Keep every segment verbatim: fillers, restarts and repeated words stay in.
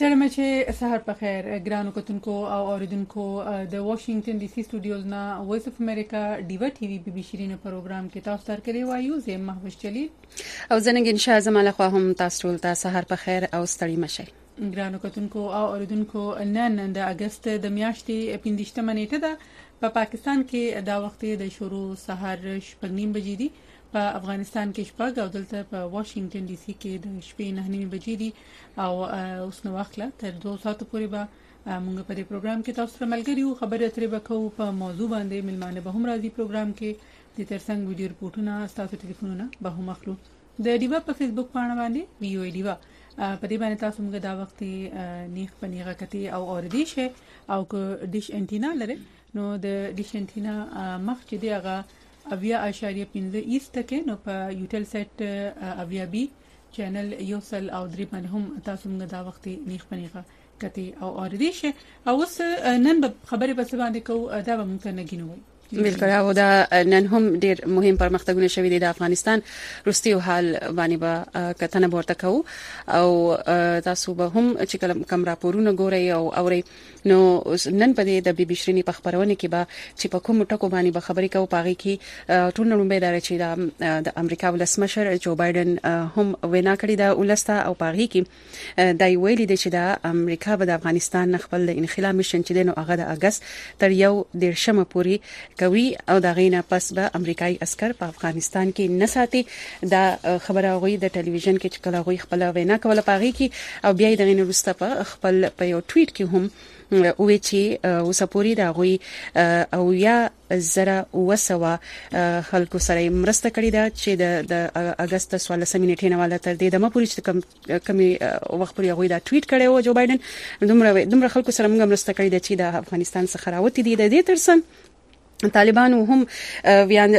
ستړي مې چې سهار په خیر ګرانو کتونکو او اوریدونکو د واشنگټن ډي سي سټوډیوز نه وایس اف امریکا ډیوا ټي وی بي بي شيرین پروګرام کې تاسو سره کوي وایو زه محوش جلیل او زنګ ان شاء الله زماله خو هم تاسو ټول ته سهار په خیر او ستړي مشه ګرانو کتونکو او اوریدونکو نن د اگست د میاشتې پنځمه نیټه ده په پا پاکستان کې دا وخت د شروع سهار شپږ نیم بجې دي په افغانستان کې شپږ او دلته په واشنگټن ډي سي کې د شپې نه نیمه بجې دي او اوس نو وخت لا تر دوه ساعت پورې به موږ په دې پروګرام کې تاسو سره ملګری یو خبرې اترې وکړو په موضوع باندې ملمانه به هم راځي پروګرام کې د ترڅنګ ویډیو رپورټونه تاسو ټلیفونونه به هم اخلو د ډیوا په فیسبوک باندې باندې وی او ډیوا په دې باندې تاسو موږ دا وخت نیخ پنیغه کتی او اوردی شه او کو ډیش انټینا لري نو د ډیش انټینا مخ چې دی هغه اویا اشاریه پنځه ایست کې نو په یوټل سیټ اویا بي چینل یوسل او درې باندې هم تاسو موږ دا وخت نیخ پنیغه کتی او اوردی شه او اوس نن خبرې په څه باندې کو دا به موږ نه ګینوي بالکل او دا نن هم ډیر مهم پرمختګونه شوي دي د افغانستان روستیو حال باندې به کتنه ورته کوو او تاسو به هم چې کوم راپورونه ګورئ او اورئ نو نن په دې د بي بي شيرين په خبرونه کې به چې په کوم ټکو باندې به خبرې کوو پاغي کې ټول نړۍ به دار چې د امریکا ولسمشر جو بایدن هم وینا کړې ده ولسته او پاغي کې دای ویلي دي چې د امریکا به د افغانستان خپل انخلا مشن چې دنو هغه د اگست تر یو دیرشمه پوري کوي او دا غینه پس به امریکایي عسكر په افغانستان کې نه ساتي دا خبره غوي د ټلویزیون کې چې کله غوي خپل وینا کوله پاغي کې او بیا د غینه وروسته په خپل په یو ټویټ کې هم او چې وسپوري دا غوي او یا زره وسوا خلکو سره مرسته کړې ده چې د د اگست سولسمه نیټه نه والا تر دې د مپوري چې کم کمی وخت پورې غوي دا ټویټ کړي او جو بایدن دومره دومره خلکو سره موږ مرسته کړې ده چې د افغانستان څخه راوتی دي د دې ترڅنګ طالبان هم ویان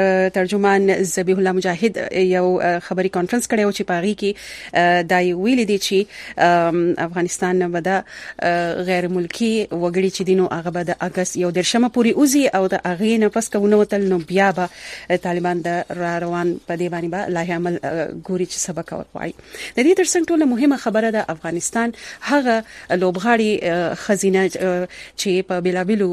ترجمان ذبیح الله مجاهد یو خبري کانفرنس کړو چې پاغي کې دای ویل دي چې افغانستان نه بده غیر ملکی وګړي چې دینو هغه به د اگست یو درشمه پوری اوزي او د اغه نه پس کوونه وتل نو بیا به طالبان د روان په دی باندې به لای عمل ګوري چې سبق وایي د دې ترڅنګ ټول مهمه خبره د افغانستان هغه لوبغاړي خزینه چې په بلابلو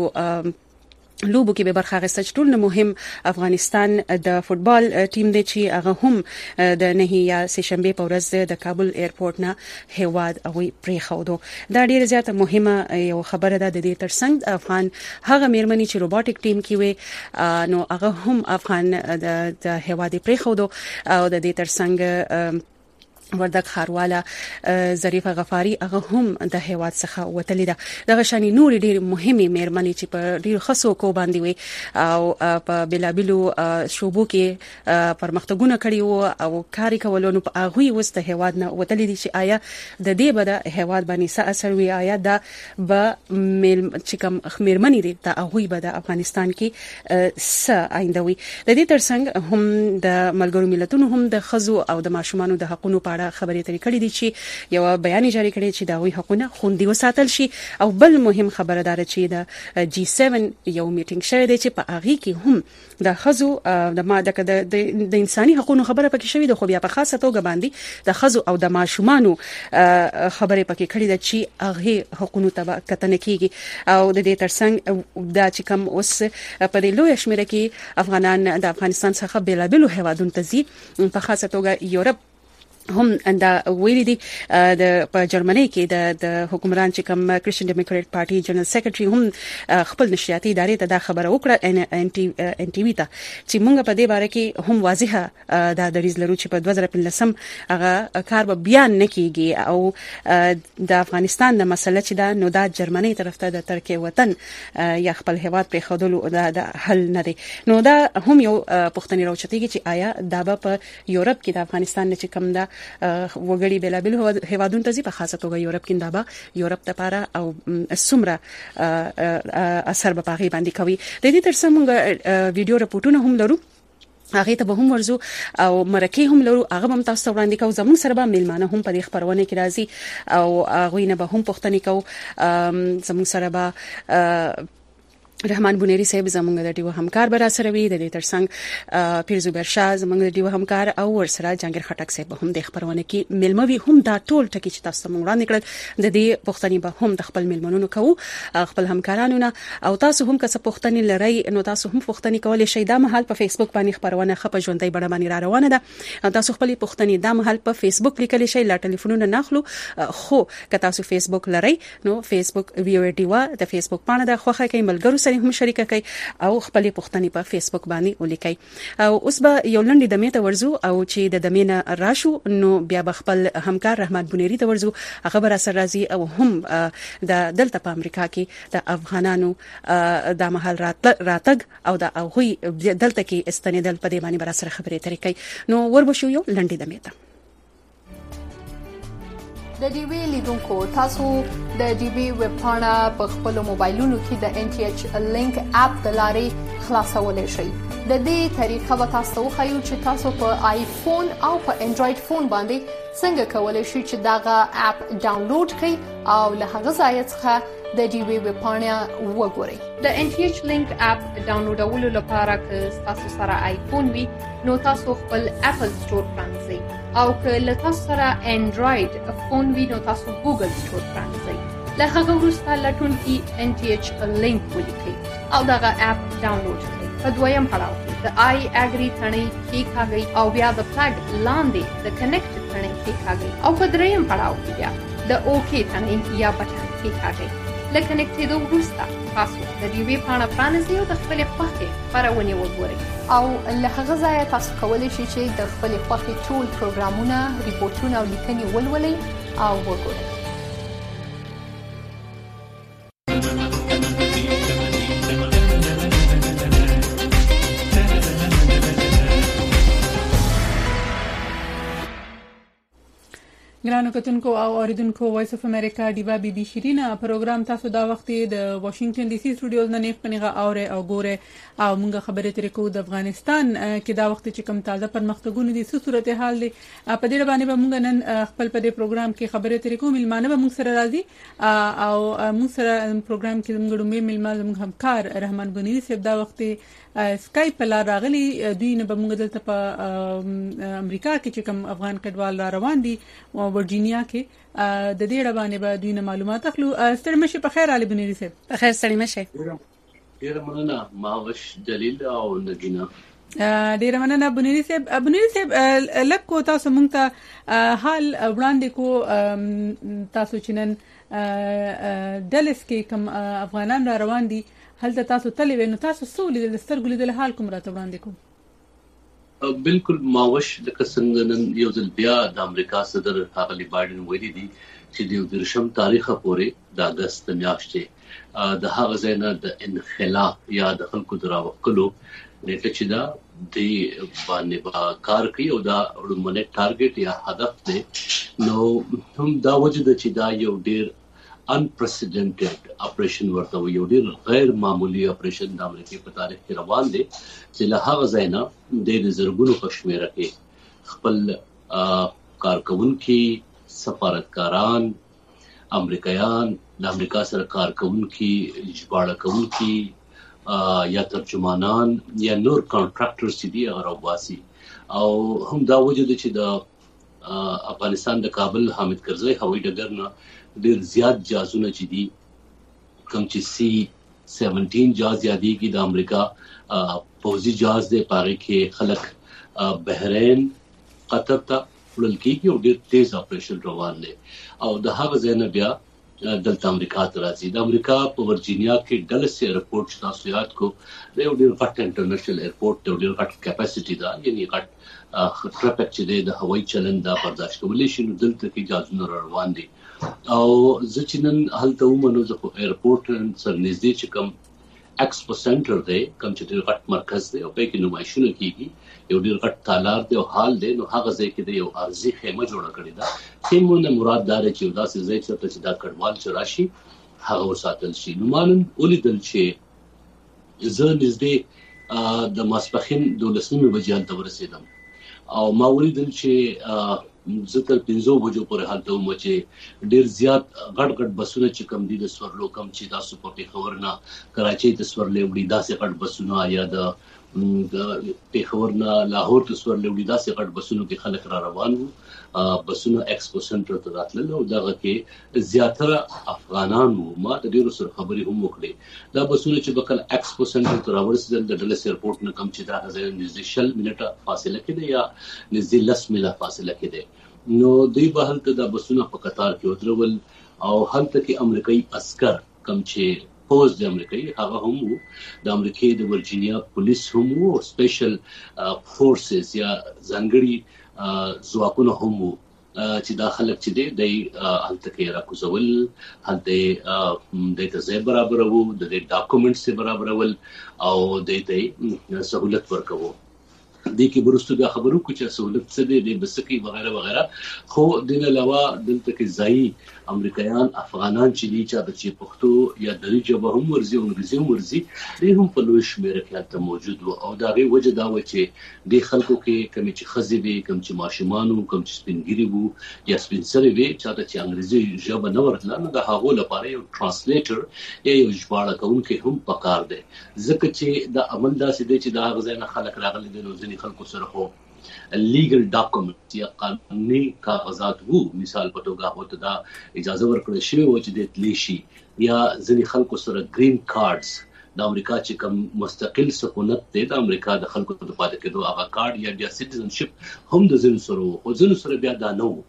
لوبو کې به برخه اخیسته چې ټول مهم افغانستان د فوتبال ټیم دی چې هغه هم د نه یا سشنبه په ورځ د کابل ایرپورټ نه هواد او پری خودو دا ډیره زیاته مهمه یو خبره ده د دې ترڅنګ افغان هغه میرمنې چې روبوټیک ټیم کې وي نو هغه هم افغان د هواد پری خودو او د دې ترڅنګ وردک خارواله ظریفه غفاری هغه هم د هیواد څخه وتلې ده دغه شانی نور ډیر مهمه مېرمنې چې په ډیر خصو کو باندې وي او په بلابلو شوبو کې پرمختګونه کړي وو او کاری کولو نو په هغه وسته هیواد نه وتلې دي چې آیا د دې بده هیواد باندې څه اثر وی آیا دا به چې کوم مېرمنې دي د هغه بده افغانستان کې څه آینده وي د دې ترڅنګ هم د ملګرو ملتونو هم د خزو او د ماشومان د حقوقو په خبرې ترې کړې دي چې یو بیان جاری کړی چې دا وی حقونه خوندي وساتل شي او بل مهم خبره دار چې د جی سیون یو میټینګ شوی دی چې په هغه کې هم د خزو د ماده د انساني حقوقو خبره پکې شوی ده خو بیا په خاصه توګه باندې د خزو او د ماشومانو خبرې پکې کړې ده چې هغه حقوقو ته کتنه کیږي او د دې ترڅنګ دا چې کوم اوس په دې لوی شمیره کې افغانان د افغانستان څخه بلابلو هیوادونو ته ځي په خاصه توګه یورپ هم اندا ویلي دي د په جرمني کې د د حکومران چې کوم کرسچن ډیموکرات پارټي جنرال سیکریټري هم خپل نشریاتي ادارې ته دا خبره وکړه ان ټي ان ټي وی ته چې موږ په دې باره کې هم واضحه د دریز لرو چې په دوه زره پنځلسم هغه کار به بیان نکېږي او د افغانستان د مسله چې دا نو د جرمني طرف ته د ترکیه وطن یا خپل هیواد پر خودلو د حل نه دی نو دا هم یو پښتني راوچتيږي چې آیا دا په یورپ کې د افغانستان چې کوم دا وګړي بلابل هیوادونو ته په خاصه توګه یورپ کې دا به یورپ ته پاره او سمره اثر به پاغي باندې کوي د دې ترڅنګ موږ ویډیو رپورټونه هم لرو هغه ته به هم ورزو او مرکه هم لرو هغه هم تاسو وړاندې کوو زموږ سره به ملمانه هم په دې خبرونه کې راځي او هغه نه به هم پښتني کوو زموږ سره به رحمان بونيري صاحب زمونږ د ډیو همکار برا سره وی د دې ترڅنګ پیر زبیر شاه زمونږ د ډیو همکار او ورسره جانګیر خټک صاحب هم د خبرونه کې ملموي هم دا ټول ټکی چې تاسو مونږ وړاندې کړل د دې پښتني به هم د خپل ملمنونو کوو خپل همکارانو نه او تاسو هم که څه پښتني لري نو تاسو هم پښتني کولای شئ دا مهال په فیسبوک باندې خبرونه خپ ژوندۍ بڼه باندې را روانه ده تاسو خپل پښتني دا مهال په فیسبوک لیکلی شئ لا ټلیفونونه ناخلو خو که تاسو فیسبوک لري نو فیسبوک ویو ډیوا د فیسبوک باندې د خوخه کې ملګرو سره هم شریک کړئ او خپل پښتني په فیسبوک باندې ولیکئ او اوس به یو لنډی د میته ورزو او چې د دمینه راشو نو بیا خپل همکار رحمان بونيري ته ورزو هغه بر سره راځي او هم د دلته په امریکا کې د افغانانو د محل راتګ او د هغوی دلته کې استنیدل په دې باندې بر سره خبرې ترې کوي نو وربشو یو لنډی د میته د ډي وی لیدونکو تاسو د ډي وی ویب پاڼه په خپل موبایلونو کې د ان ټي ایچ لینک اپ د لارې خلاصولای شئ د دې طریقه به تاسو خو چې تاسو په آیفون او په انډراید فون باندې څنګه کولای شئ چې داغه اپ ډاونلوډ کړئ او له هغه ځای څخه د ډي وی ویب پاڼه وګورئ د ان ټي ایچ لینک اپ ډاونلوډولو لپاره که تاسو سره آیفون وي نو تاسو خپل اپل سٹور پرانځئ او که له تاسو سره انډراید فون وي نو تاسو ګوګل سٹور پرانځئ له هغه وروسته لټون کې ان ټي ایچ لینک ولیکئ او دغه اپ ډاونلوډ کړئ په دویم پړاو کې د آی اګری ثنې کې کاږي او بیا د فلګ لاندې د کنیکټ ثنې کې کاږي او په دریم پړاو کې بیا د اوکی ثنې یا بټن کې کاږي لکه کنیکټېدو وروسته تاسو د دې وی پاڼه پرانیزئ او د خپل خوښې خبرونه وګورئ او له هغه ځای تاسو کولی شئ چې د خپل خوښې ټول پروګرامونه ریپورتونه او لیکنې ولولئ او وګورئ ګرانو کتونکو او اوریدونکو وایس اف امریکا دیوا بي بي شیرینا پروګرام تاسو دا وخت د واشنگټن ډي سي سټوډیوز نه نه پنیغه اوره او ګوره او موږ خبرې ترې کوو د افغانستان کې دا وخت چې کوم تازه پرمختګونه دي څه صورتحال دي په دې باندې به موږ نن خپل په دې پروګرام کې خبرې ترې کوو ملمانه به موږ سره راځي او موږ سره پروګرام کې موږ ډومې ملمانه موږ همکار رحمان بونيري صاحب دا وخت سکایپ لا راغلي دوی نه به موږ دلته په امریکا کې چې کوم افغان کډوال را روان دي او ورجینیا کې د دې اړه باندې به دوی نه معلومات اخلو. ستړي مشه په خیر علي بونيري صاحب. په خیر ستړي مشه. ډیره مننه ماوش جلیل او نګینا. ډیره مننه بونيري صاحب. بونيري صاحب لکه تاسو مونږ ته حال وړاندې کو تاسو چې نن دلس کې کوم افغانان را روان دي هلته تاسو تللی وینو تاسو سولې د سترګو لیدل حال کوم راته وړاندې کوم. بالکل ماوش لکه څنګه نن یو ځل بیا د امریکا صدر هغه بایدن ویلي دي چې د درشم تاریخ پورې د اگست میاشتې د هغه ځای د انخلا یا د خلکو دراوکلو نیټه چې دا د باندې کار کوي او دا ورمنه ټارګټ یا هدف دی نو هم دا وجود چې دا یو ډیر unprecedented operation ورته یو ډیر غیر معمولی اپریشن د امریکای په تاریخ کې روان دي چې له هغه ځای نه د زرګونو کشمیره کې خپل کارکونکو سفارتکاران امریکایان د امریکا سره کارکونکو ژباړه کوونکو یا ترجمانان یا نور کانټراکټرز چې دي هغه راوباسي او هم دا وجود چې د افغانستان د کابل حامد کرزي هوایي ډګر نه ډیر زیات جازونه چې دي کوم چې سی سیونټین جاز یادي کې د امریکا پوزي جاز د پاره کې خلک بحرین قطر ته وړل کېږي او ډیر تیز اپریشن روان دي او د هغه ځای نه بیا دلته امریکا ته راځي. د امریکا په ورجینیا کې ډلس ایرپورټ تاسو یاد کو د یو ډیر غټ انټرنیشنل ایرپورټ ته ډیر غټ کیپاسټي دا یعنی غټ ټرافیک چې د هوایي چلند دا برداشت کولای شي نو دلته کې جازونه روان دي او زه چې نن هلته ومنو زه په ایرپورټ سره نږدې چې کوم ایکسپو سنټر دی کوم چې ډیر غټ مرکز دی او په کې نمایشونه کیږي یو ډیر غټ تالار دی او حال دی نو هغه ځای کې د یو ارزي خیمه جوړه کړې ده خیمونه مراد دار چې داسې ځای چې دا کډوال چې راشي هغه وساتل شي. نو مانن ولیدل چې زه نږدې د ماسپخین دولسمه بجې ته ورسېدم او ما ولیدل چې زه تر پنځو بجو پورې هلته وم چې ډېر زیات غټ غټ بسونه چې کم دي د سورلو کم چې تاسو په پیښور نه کراچۍ ته سورلې وړي داسې غټ بسونه یا د د پیښور نه لاهور ته سورلې وړي داسې غټ بسونو کې خلک را روان وو بسونه ایکسپو سنټر ته راتلل او دغه کې زیاتره افغانان وو. ما د ډیرو سره خبرې هم وکړې. دا بسونه چې بکل ایکسپو سنټر ته راورسېدل د ډلس ایرپورټ نه کم چې دا غځي نږدې شل منټه فاصله کې دی یا نږدې لس میله فاصله کې دی. نو دوی به هلته د بسونه په قطار کې ودرول او هلته کې امریکایي عسكر کم چې پوز د امریکایي هغه هم وو، د امریکای د ورجینیا پولیس هم وو، سپیشل فورسز یا ځانګړي ځواکونه هم وو چې دا خلک چې دی د هلته کې راکوزول، هلته د ځای برابرو، د ډاکومنټس برابرول او د سہولت ورکوو. د کې برستو دا خبرو کو چې سہولت څه دی د بسکی وغیرہ وغیرہ. خو د علاوه دلته کې ځای امریکایان افغانان چې دي چې د چی پښتو یا دری ژبه هم ورزي او انګریزي هم ورزي دوی هم په لوی شمېر کې هلته موجود وو. او دا غي وجه دا و چې د خلکو کې کمی چې خزي وي، کم چې ماشومان وو، کم چې سپینګری وو یا سپین سره وي چې د چی انګریزي ژبه نه ورتله، نو د هغه لپاره یو ترانسلیټر یا یو ژباړه کوونکی هم پکار دی. ځکه چې د عمل داسې دی چې دا غزنه خلک راغلي دي نو ځینې خلکو سره خو لیګل ډاکومنټ یا قانوني کاغذات وو. مثال په توګه هوته دا اجازه ورکړل شوی و چې د تلی شي یا ځینې خلکو سره گرین کارډز د امریکا چې کوم مستقل سکونت دی د امریکا د خلکو د پاتې کېدو هغه کارت یا بیا سټیزنشپ هم د ځینو سره وو، خو ځینو سره بیا دا نه وو.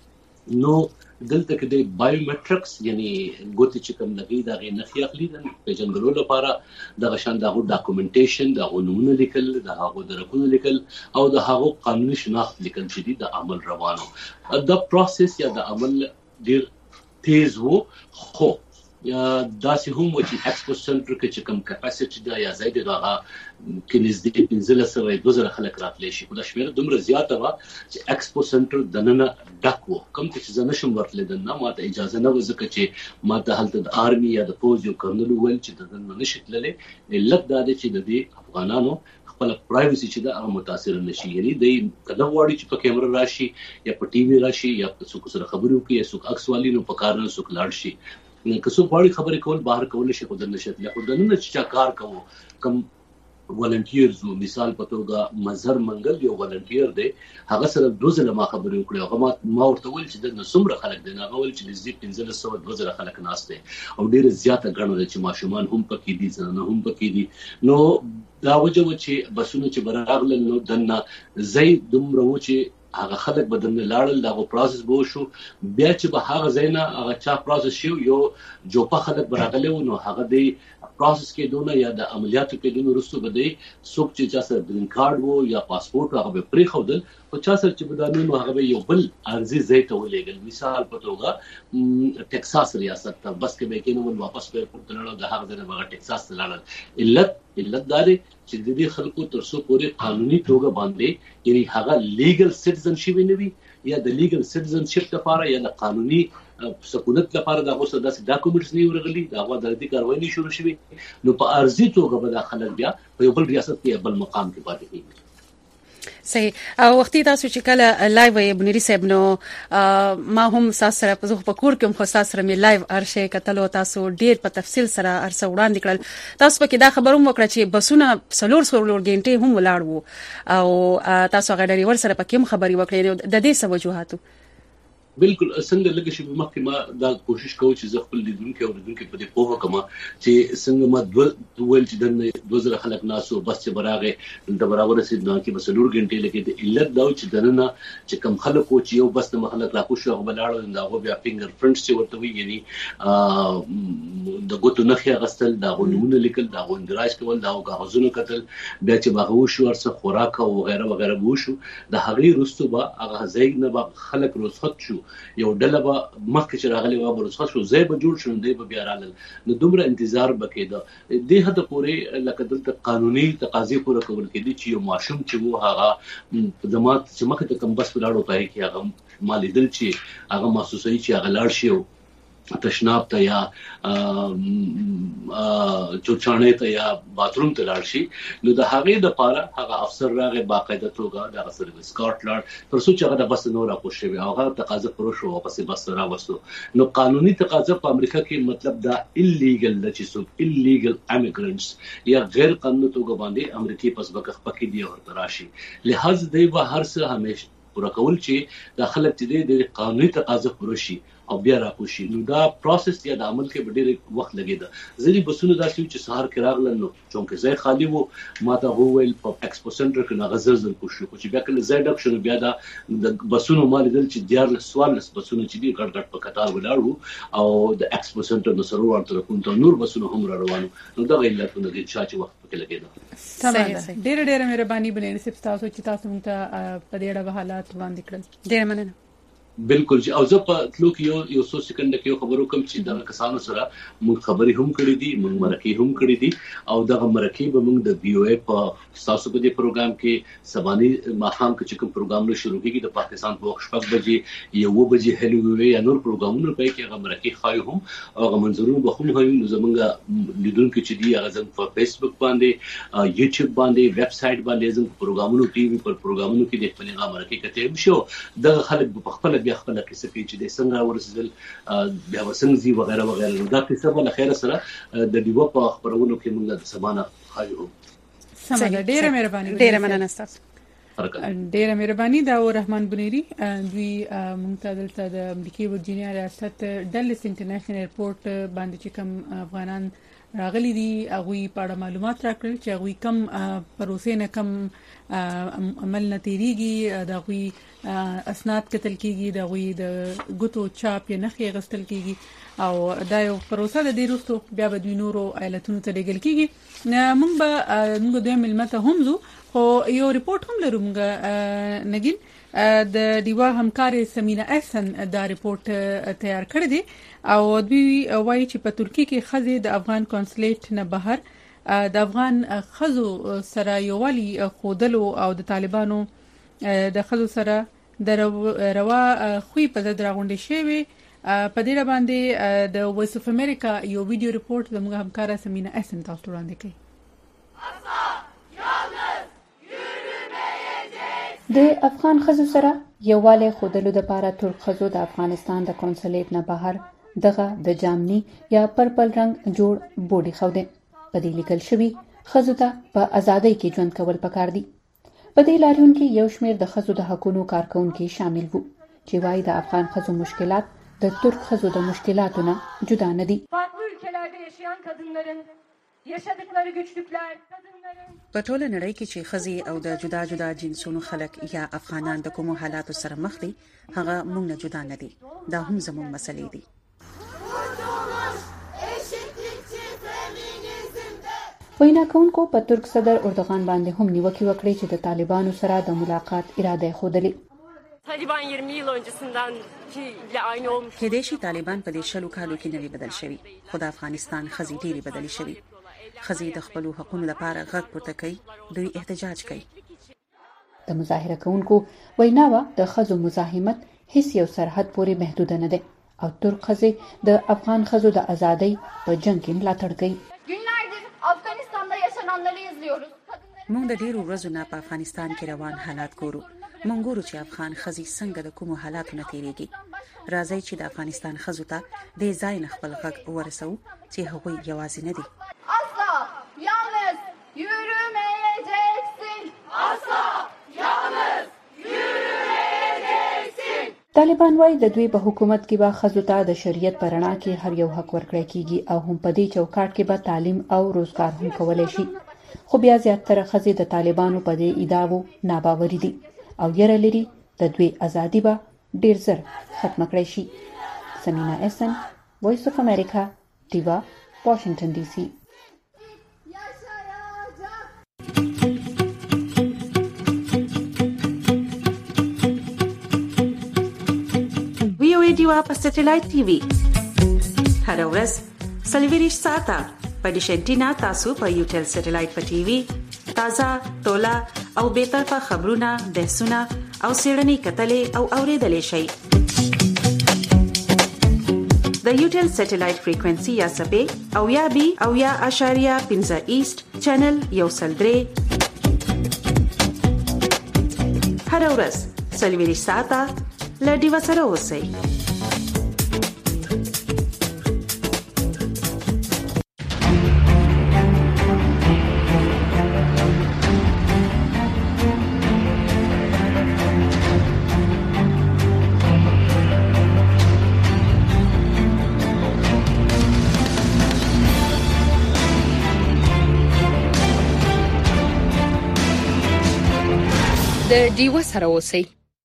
نو دلته کې د بایومټریکس یعنی ګوتې چې کوم لګي دا غي نخي اخلي د پیژندلو لپاره د غشان دغه ډاکومنټیشن د غونونه لیکل، د هغه درکونه لیکل او د هغه قانوني شناخت لیکل چې دي د عمل روانو. دا پروسس یا د عمل ډیر تیز وو. خو یا داسې هم و چې ایکسپو سنټر کې چې کوم کپاسټي دا یا زائد دغه کې نږدې پنځه سوه دوه زره خلک راتلی شي. خو دا شمېر دومره زیاته وه چې ایکسپو سنټر دننه ډک و. کوم چې زه نشم ورتلی دننه، ما ته اجازه نه وه ځکه چې ما ته هلته د آرمي یا د پوځ یو کرنل وویل چې د دننه نشي تللی. علت دا دی چې د دې افغانانو خپل پرایوسي چې دا هغه متاثر نشي. یعنی دوی کله غواړي چې په کیمرا راشي یا په ټي وي راشي یا په څوک سره خبرې وکړي یا څوک عکس والي نو په کار نه څوک لاړ شي. که څوک غواړي خبرې کول بهر کول شي خو د نشته له خو د نن چې چا کار کوو کم ولنټیرز او مثال په توګه مظهر منګل یو ولنټیر دی، هغه سره دوه ځله ما خبرې وکړې. هغه ما ورته ویل چې د څومره خلک دي، هغه ویل چې نږدې پنځه سوه دوه زره خلک ناست دي او ډېره زیاته ګڼه ده چې ماشومان هم پکې دي، زنانه هم پکې دي. نو دا وجه و چې بسونه چې براغلل نو دنه زی دومره و چې هغه خلک بدن لاړل، دا پروسس بو شو. بیا چې به هغه زینا هغه چا پروسس شو یو جو په خلک براغله نو هغه دی پروسس کې دونه یا د عملیاتو کې دونه رسو بده څوک چې چا سره گرین کارت وو یا پاسپورت هغه به پری خودل او چا سره چې بدانو نو هغه یو بل ارزي زیته ولېګل. مثال په توګه ټکساس ریاست ته بس کې به کې نو واپس په پورت لاړو د هغه ځای به ټکساس ته لاړل. علت علت دا دی چې د دې خلکو تر څو پورې قانوني توګه باندې یعنی هغه لیګل سټیزنشپ نه وي یا د لیګل سټیزنشپ لپاره یا د قانوني سکونت لپاره د غوسه داسې ډاکومنټس نه ورغلي، دا غوا د دې کاروایی شروع شوه. نو په ارزي توګه به د خلک بیا په یو بل ریاست کې بل مقام کې پاتې کیږي. صحیح. او وختي تاسو چې کله لایو یې بنيري صاحب نو ما هم ساسره په زغ پکور کې هم ساسره می لایو ارشه کتلو تاسو ډیر په تفصیل سره ارسه وړاندې کړل. تاسو په کې دا خبروم وکړه چې بسونه سلور سلور غنټه هم ولاړ وو او تاسو غړي ور سره پکې خبري وکړې د دې سبب وجوهاتو. بالکل څنګه لګی شي مخکې ما دا کوشش کوم چې زه خپل لیدونکو او لیدونکو په دې پوهه کما چې څنګه ما دوه ول چې د دوه زره خلک ناسو بس چې براغه د برابر سي نه کې بس لور غنټه لګي د علت دا چې دنه چې کم خلک او چې یو بس د خلک راکو شو غبلاړو دا غو بیا فینګر پرنټس چې ورته وي یعنی د ګوتو نخي غستل دا غوونه لیکل دا غو اندراج کول دا غوځونو کتل بیا چې باغو شو ورڅ خوراک او غیره وغیره بو شو د هغې رستو با هغه ځای نه با خلک روزخت شو یو ډله به مخکې چې راغلی و برسخه شو ځای به جوړ شو دی به بیا رالل نو دومره انتظار بکېده دې حد پورې لکه دلته قانوني تقاضې پوره کول کېدي چې یو ماشوم چې وو هغه جماعت چې مخکې ته کم بس ولاړو پای کې هغه مالیدل چې هغه محسوسوي چې هغه لاړ شي تشناب ته یا چوچانه ته یا باتروم ته لاړ شي نو د هغه د پاره هغه افسر راغی باقاعده توګه د افسر سکاټلند تر څو چې هغه د بس نور راپوښي او هغه تقاضا پروش او پسې بس را وسو نو قانوني تقاضا په امریکا کې مطلب دا الیګل د چې سو الیګل امیګرنټس یا غیر قانوني توګه باندې امریکای پس بکخ پکې دی او تراشي لہذا دی به هر څه همیشه پورا کول چې د خلک چې د قانوني تقاضا پروشي او بیا راپوشي نو دا پروسس یا د عمل کې ډېر وخت لګیدا ځلې بسونه داسې چې سهار کې راغلل نو چونکه ځای خالی وو ماته وویل په ایکسپو سنټر کې نغزر زل کوشي چې بیا کله ځای ډک شنو بیا دا د بسونو مال دل چې دیار سوال بسونه چې دی ګډ ګډ په قطار ولاړو او د ایکسپو سنټر نو سره ورته کوم نور بسونه هم را روانو نو دا علتونه دي چې وخت پکې لګیدا ډېر ډېر مهرباني بنې سپ تاسو چې تاسو موږ ته په دې اړه حالات وړاندې کړل ډېر مننه بالکل چې او زه په تلو کې یو یو څو سکند کې یو خبرو کوم چې دا کسانو سره موږ خبرې هم کړې دي موږ مرکې هم کړې دي او دغه مرکې به موږ د بي او اي په تاسو په دې پروګرام کې سباني ماخام کې چې کوم پروګرام نو شروع کیږي د پاکستان په وخت شپږ بجې یو بجې هلو وی یا نور پروګرامونه په کې هغه مرکې خای هم او منظورونه به هم هي زمونږ لیدونکو چې دی هغه زموږ په فیسبوک باندې یوټیوب باندې ویب سټ باندې زموږ پروګرامونو ټي وي پر پروګرامونو کې د خپل هغه مرکې کته شو د خلک په خپل بیا خپل کیسه کې چې د څنګه ورسېدل بیا وسنګزي وغیرہ وغیرہ دا کیسه بل خیر سره د دیو په خبرونو کې موږ د سبانه خایو سمه ډیره مهرباني ډیره مننه تاسو ډیره مهرباني دا رحمان بنيري دوی منتدل ته د امریکای ورجینیا ریاست ډلس انټرنیشنل ایرپورټ باندې چې کوم افغانان راغلي دي هغه په اړه معلومات راکړل چې هغه کم پروسې نه کم عمل نتیریږي دا غوي اسناد کتل کیږي دا غوي د ګوتو چاپ یا نخي غستل کیږي او دا یو پروسه د دې وروسته بیا به د نورو ایالتونو ته لګل کیږي موږ به موږ د ملمته هم زو خو یو ریپورت هم لرو موږ نګین د دیوا همکاري سمینا احسن دا ریپورت تیار کړی دی او دوی وایي چې په ترکیه کې خزې د افغان کونسلیټ نه بهر د افغان خزو سره یووالي خودلو او د طالبانو د خزو سره د روا خوې په ضد راغونډې شوی په دې باندې د وایس اف امریکا یو ویډیو ریپورت زموږ همکارا سمینا احسن تاسو وړاندې کړي د افغان خزو سره یووالی خودلو د لپاره ترک خزو د افغانستان د کونسلیټ نه بهر دغه د جامنی یا پرپل رنگ جوړ بوډي خوده په دې لیکل شوی خزو ته په ازادۍ کې ژوند کول پکار دي په دې لاریون کې یو شمېر د خزو د حقوقو کارکونکو شامل وو چې وايي د افغان خزو مشکلات د ترک خزو د مشکلاتو نه جدا نه دي farklı ülkelerde yaşayan kadınların yaşadıkları güçlükler kadınların په ټوله نړۍ کې چې خزي او د جدا جدا جنسونو خلک یا افغانان د کومو حالاتو سره مخ دي هغه موږ نه جدا نه دي دا هم زموږ مسلې دي وینا کوونکو په ترک صدر اردوغان باندې هم نیوکه وکړه چې د طالبانو سره د ملاقات اراده خوده Taliban yirmi yıl öncesinden ki ile aynı olmuş. کې د شي طالبان په دې شلو کالو کې نوي بدل شوی خو د افغانستان خزي ډېری بدلی شوی خزي د خپل حقوقو لپاره غږ پورته کوي دوی احتجاج کوي د مظاهره کوونکو ویناوه د خزو مزاحمت هیڅ یو سرحد پورې محدود نه ده او ترک خزي د افغان خزو د ازادۍ په جنگ کې ملاتړ کوي Günlerdir Afganistan'da yaşananları izliyoruz. موږ د ډیرو ورځو نه په افغانستان کې روان حالات ګورو موږ ګورو چې افغان خزي څنګه د کومو حالاتو نه تیریږي راځي چې د افغانستان خزو ته د ځای نه خپل غږ ورسو چې هغوی یوازې نه دي Asla yalnız yürümeyeceksin. Asla yalnız yürümeyeceksin. طالبان وايي د دوی په حکومت کې به خزو ته د شریعت پرنا کې هر یو حق ورکړی کیږي او هم په دې چوکاټ کې به تعلیم او روزګار هم کولای شي خو بیا زیاتره خزې د طالبانو په دې ادعاو ناباوري دي او یره لري د دوی ازادي به ډیر زر ختم کړی شي سمینا احسن وایس اف امریکا دیوا واشنگټن ډي سي وی او ای دیوا په سټلایټ ټي وي هر ورځ سلیویریش ساته په ډیشنټینا تاسو په یوټل سټلایټ په ټي وي تازه تولا او به طرفه خبرونه بحثونه او سیړنی کتلې او اوریدلې شي د یوټل سټلایټ فریکوئنسي یا سبې او یا بي او یا اشاریه پنځه ایست چینل یو سل درې هر ورځ څلوېښت ساعته له ډیوا سره اوسئ. د ډیوا سره اوسئ.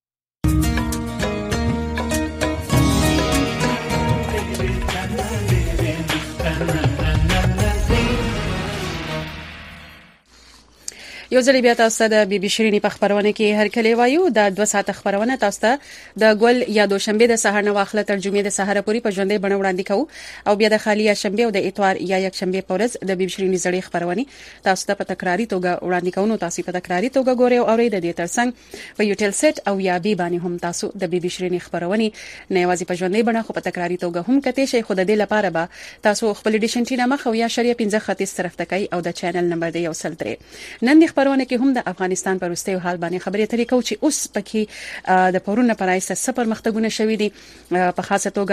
یو ځل بیا تاسو د بي بي شيريني په خبرونه کې هر کله وایو د دوه ساعت خبرونه تاسو ته د ګل یا دوشنبه د سهار نه واخله ترجمه د سهار پوری په ژوندې بڼه وړاندې کوو او بیا د خالی شنبه او د اتوار یا یک شنبه په ورځ د بي بي شيريني زړې خبرونه تاسو ته په تکراری توګه وړاندې کوو. تاسو په تکراری توګه ګورئ او اورئ د دې ترڅنګ په یوټل سټ او یا بي باندې هم تاسو د بي بي شيريني خبرونه نه یوازې په ژوندې بڼه خو په تکراری توګه هم کته شي. خو د دې لپاره به تاسو خپل ډیشن ټی نامه خو یا شریعه پنځه خطیس طرف تکای او د چینل نمبر دی یو سل درې. نن د خبرونه کې هم د افغانستان پر وروستیو حال باندې خبرې اترې کوو چې اوس پکې د پرونه پرایسه سپر مختګونه شوې دي. په خاصه توګه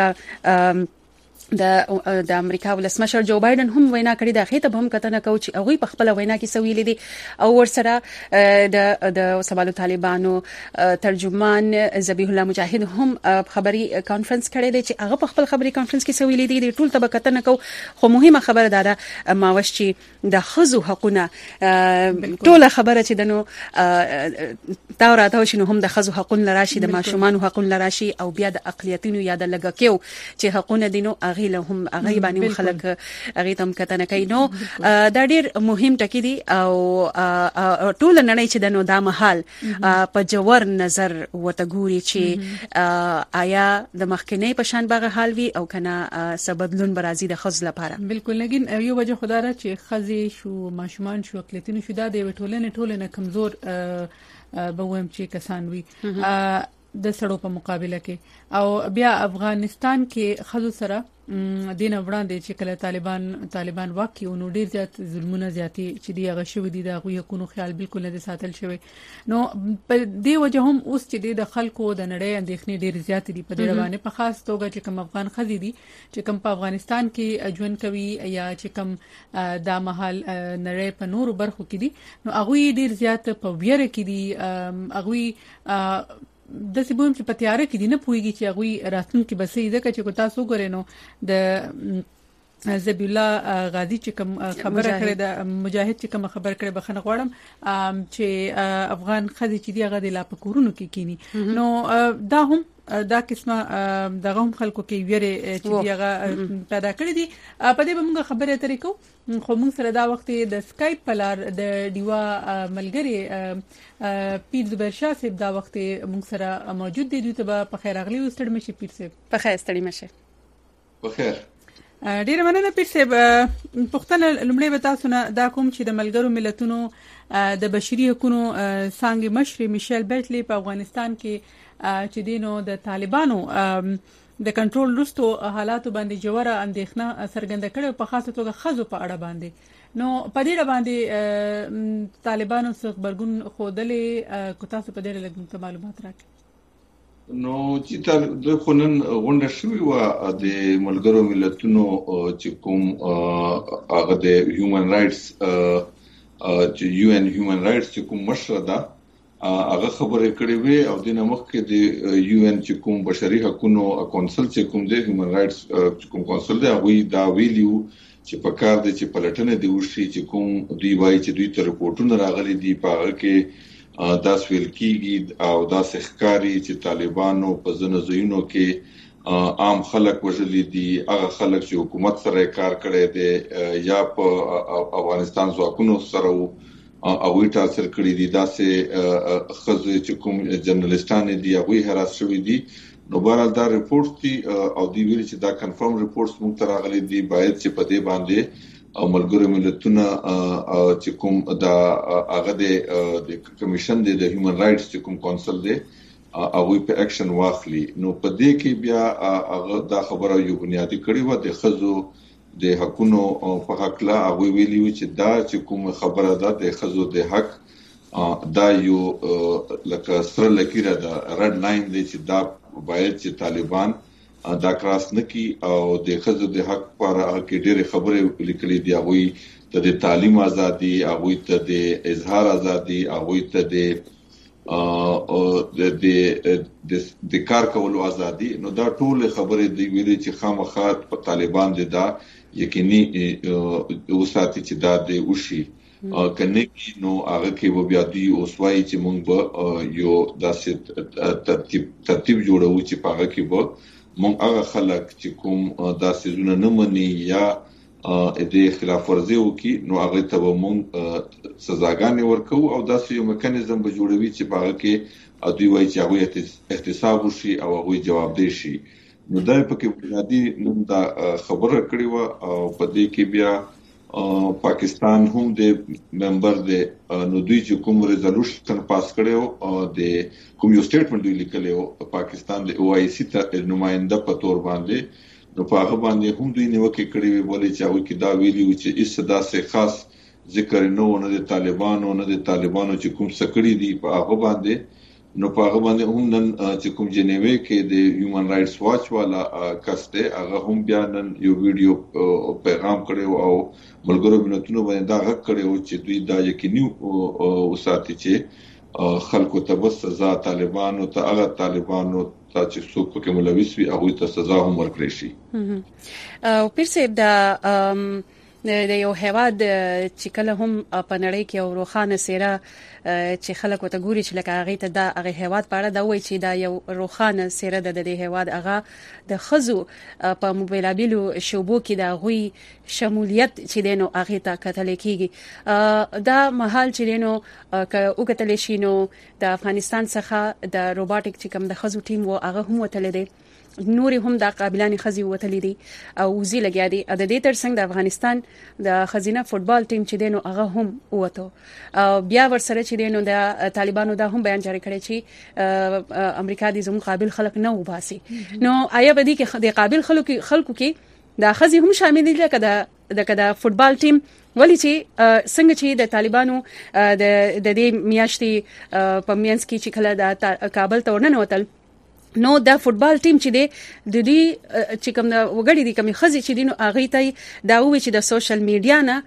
د د امریکا ولسمشر جو بایدن هم وینا کړې ده. خې ته هم کتنه کوي چې هغه په خپل وینا کې سوي لیدي او ورسره د د سوالو طالبانو ترجمان ذبیح الله مجاهد هم خبري کانفرنس کړی دی چې هغه په خپل خبري کانفرنس کې سوي لیدي ټول ته کتنه کوي. خو مهمه خبره ده ما وش چې د خزو حقونه ټول خبره چې دنو تا راته شنو هم د خزو حقونه لراشي د ماشومان حقونه لراشي او بیا د اقلیتونو یا د لګکیو چې حقونه دینو اغه هم اغه باندې خلک اغه تم کتنه کوي. نو دا ډیر مهم ټکی دی او ټول نړۍ چې دنو دا محل په جوور نظر وتګوري چې آیا د مخکنی په شان بغه حال وی او کنه سبدلون برازي د خزل لپاره. بالکل لګین یو وجه خدای چې خزي شو ماشومان شو اقلیتونو شو دا د ټولنې ټولنه کمزور بوهم چې کسان وي د سړو په مقابله کې او بیا افغانستان کې خزو سره دین وړاندې چې کله طالبان طالبان واقعي نو ډیر زیات ظلمونه زیاتی چې دی هغه شوی دی دا غوي کو خیال بالکل نه ساتل شوی. نو په دې وجه هم اوس چې د خلکو د نړۍ اندېښنې ډیر زیات دي په دې باندې په خاص توګه چې کوم افغان خزي دي چې کوم په افغانستان کې ژوند کوي یا چې کوم دا محل نړۍ په نورو برخو کې دي نو هغه ډیر زیات په ویره کې دي. هغه د سیبوم چې په تیاره کې دي نه پويږي چې هغه راتلونکي بسې ځکه چې کو تاسو ګورئ نو د ذبیح الله غازی چې کوم خبره کړې ده مجاهد چې کوم خبر کړې بخنه غواړم چې افغان خزي چې دی هغه د لا پکورونو کې کینی نو دا هم دا قسمه دغه هم خلکو کې ویره چې دیغه پیدا کړی دي. په دې به موږ خبرې اترې کوو خو موږ سره دا وخت د اسکایپ په لار د ډیوا ملګری پیر زبیر شاه صاحب دا وخت موږ سره موجود دي. دوی ته په خیر اغلی وستړ مشي پیر صاحب. په خیر ستړي مشه. په خیر. ډیر مننه پیر صاحب. پښتنه لمړی به تاسو نه دا کوم چې د ملګرو ملتونو د بشري حقوقو څنګه مشر میشل بیټلی په افغانستان کې چې دینو د طالبانو د کنټرول لستو حالاتو باندې جوړه اندېښنه سرګند کړي په خاصه توګه خزو په اړه باندې. نو په دې باندې طالبانو څخه خبرګون خودلې کو تاسو په دې لګم معلومات راکړئ. نو چې د خنن غونډه شوې و د ملګرو ملتونو چې کوم هغه د هیومن رائټس چې یو ان هیومن رائټس چې کوم مشر ده هغه خبرې کړې وې او د نمخ کې د یو ان چې کوم بشري حقوقو کونسل چې کوم د هیومن رائټس چې کوم کونسل دی هغه دا ویلیو چې په کار دي چې پلټنه دی وشي چې کوم دوی وایي چې دوی ته رپورټونه راغلي دي په هغه کې دا سویل کیږي او دا ښکاری چې طالبانو په ځنه ځایونو کې عام خلک وژلي دي هغه خلک چې حکومت سره کار کړي دي یا په افغانستان ځواکونو سره او وی تاثیر کړی دي دا سه خزه چې کوم جرنالستان دي هغه هراس شوی دي. نو بهر دا ریپورت دي او دی ویل چې دا کنفرم ریپورتس موږ ته راغلي دي باید چې په دې باندې ملګرو ملتونه چې کوم دا هغه د کمیشن دی د هیومن رائټس چې کوم کونسل دی هغه په اکشن واخلي. نو په دې کې بیا هغه دا خبره یو بنیادی کړی و د خزو د حقونو په حق لا هغه ویلی و چې دا چې کوم خبره ده د خزو د حق دا یو لکه سره لکیره دا رد لاین دی چې دا باید چې طالبان دا کراس نکي او د خزو د حق پر کې ډېر خبره لیکلي دی. هغه ته د تعلیم ازادي، هغه ته د اظهار ازادي، هغه ته د او د د د کار کولو ازادي. نو دا ټول خبره دی ویلي چې خامخا په طالبان دي دا یقیني اوساتي چې دا د وشي کنه کې. نو هغه کې و بیا دی اوسوي چې موږ به یو داسې ترتیب ترتیب جوړو چې په هغه کې به موږ هغه خلک چې کوم داسې زونه نه مني یا د خلاف ورزي وکي نو هغه ته موږ سزاګانې ورکو او داسې یو میکانیزم به جوړوي چې په هغه کې دوی وایي چې هغه احتساب وشي او هغه جوابدeh شي. نو دا په کې بنیادی نن دا خبره کړې و او په دې کې بیا پاکستان هم د ممبر د نو دوی چې کوم ریزولوشن پاس کړو او د کوم یو سټیټمنټ دوی لیکلو پاکستان د او آی سی ته نماینده په تور باندې نو په هغه باندې هم دوی نیوکه کړې وی بولې چې هغه کې دا ویلي و چې اس داسې خاص ذکر نه و نه د طالبانو نه د طالبانو چې کوم سکړی دي په هغه باندې. نو په هغه باندې هم نن چې کوم جنیوي کې د هیومن رائټس واچ والا کسته هغه هم بیا نن یو ویډیو پیغام کړو او ملګرو ملتونو باندې دا غږ کړو چې دوی دا یقیني وساتي چې خلکو ته بس سزا طالبانو ته هغه طالبانو ته چې څوک پکې ملوث وي هغه ته سزا هم ورکړي شي. او پیرسه دا د یو هواد چې کله هم په نړۍ کې او روخانه سیره چې خلک وته ګوري چې لکه هغه ته دا هغه هواد پاړه دا وایي چې دا یو روخانه سیره د دې هواد هغه د خزو په موبایلابلو شوبو کې دا غوي شمولیت چې دینو هغه ته کتل کېږي. دا محل چې دینو او کتل شي نو د افغانستان څخه د روباټیک چې کوم د خزو ټیم و هغه هم وتل دي نوري هم د قابلان خزي وتلې دي او وزي لګیا دي. د دې ترڅنګ د افغانستان د خزینه فوتبال ټیم چې دینو هغه هم وته او بیا ورسره چې دینو د طالبانو دا هم بیان جاری کړی چې امریکا د زموږ قابل خلک نه وباسي. نو آیا به دي کې د قابل خلکو خلکو کې د خزي هم شامل دي لکه د د د فوتبال ټیم ولی چې څنګه چې د طالبانو د د دې میاشتې په مینس کې چې کله د کابل ته ورننه وتل نو دا فوتبال ټیم چې دی د دې چې کوم وګړي دي کوم خزي چې دینو اغه ته دا وی چې د سوشل میډیا نه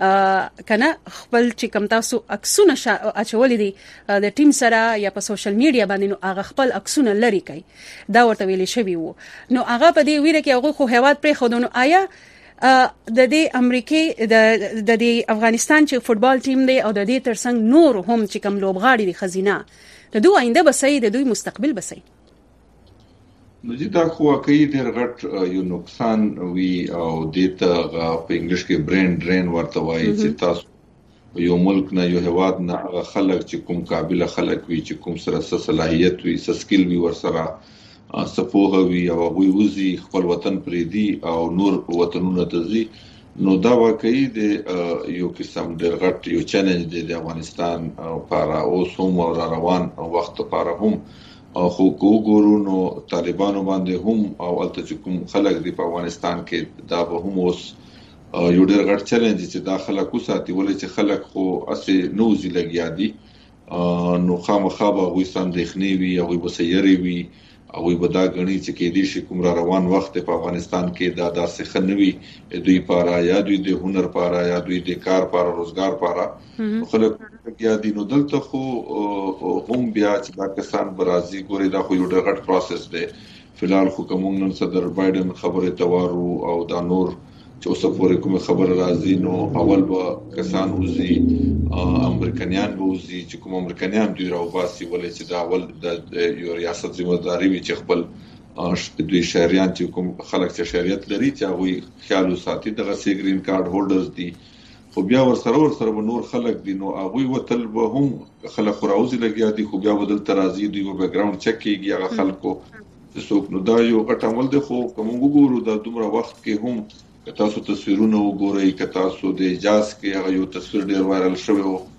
کنه خپل چې کوم تاسو عکسونه اچولې دي د ټیم سره یا په سوشل میډیا باندې نو هغه خپل عکسونه لري کوي دا ورته ویل شوی وو. نو هغه په دې ویره کې هغه خو هواد پرې خودونو آیا د دې امریکای د د افغانستان چې فوتبال ټیم دی او د دې ترڅنګ نور هم چې کوم لوبغاړي دي خزینه د دوی آینده بسې د دوی مستقبل بسې نو دا خو کوي ډېر غټ یو نقصان وی او د ته په انګلیش کې برین ډرین ورته وایي چې تاسو یو ملک نه یو هواد نه هغه خلک چې کوم قابل خلک وي چې کوم سره صلاحيت وي سکل وي ورسره سپوه وي او وی وزي خپل وطن پریدي او نور وطنونه ته ځي. نو دا واقعي د یو قسم ډېر غټ یو چیلنج دی د افغانستان لپاره اوس هم روان وخت لپاره هم خو وګورو نو طالبانو باندې هم او الته چې کوم خلک دی په افغانستان کې دا به هم اوس یو ډېر غټ چیلنج چې دا خلک وساتي ولې چې خلک خو اسې نوځي لګیا دي نو خامخا به وي سندخنی وي او وسيري وي او وي بدا غني چې کې دي چې کوم را روان وخت په افغانستان کې دا داسې خنوي دوی پارا یا دوی د هنر پارا یا دوی د کار پارا روزګار پارا خلک کې دي. نو دلته خو هم بیا چې دا کسان برازي ګوري دا خو یو ډېر غټ پروسس دی. فلحال خو کوم نن صدر بایدن خبره توارو او دا نور چې اوس پورې کوم خبره راځي نو اول به کسان وزي امریکایان به وزي چې کوم امریکایان دوی راو باسي ولې چې دا اول د یو ریاست ذمہداري وي چې خپل دوی شهريان چې کوم خلک چې شهريت لري چې هغه خیال وساتي دغه سی گرین کارت هولډرز دي خو بیا ورسره ورسره نور خلک دي نو هغه وتل به هم خلک راوځي لګیا دي خو بیا بدل ترازی دوی په بیک گراوند چک کیږي هغه خلکو څوک نو دا یو غټ عمل دی. خو کوم وګورو دا دومره وخت کې هم که تاسو تصویرونه وګورئ که تاسو د اجازه کې هغه یو تصویر ډیر وایرل شوی و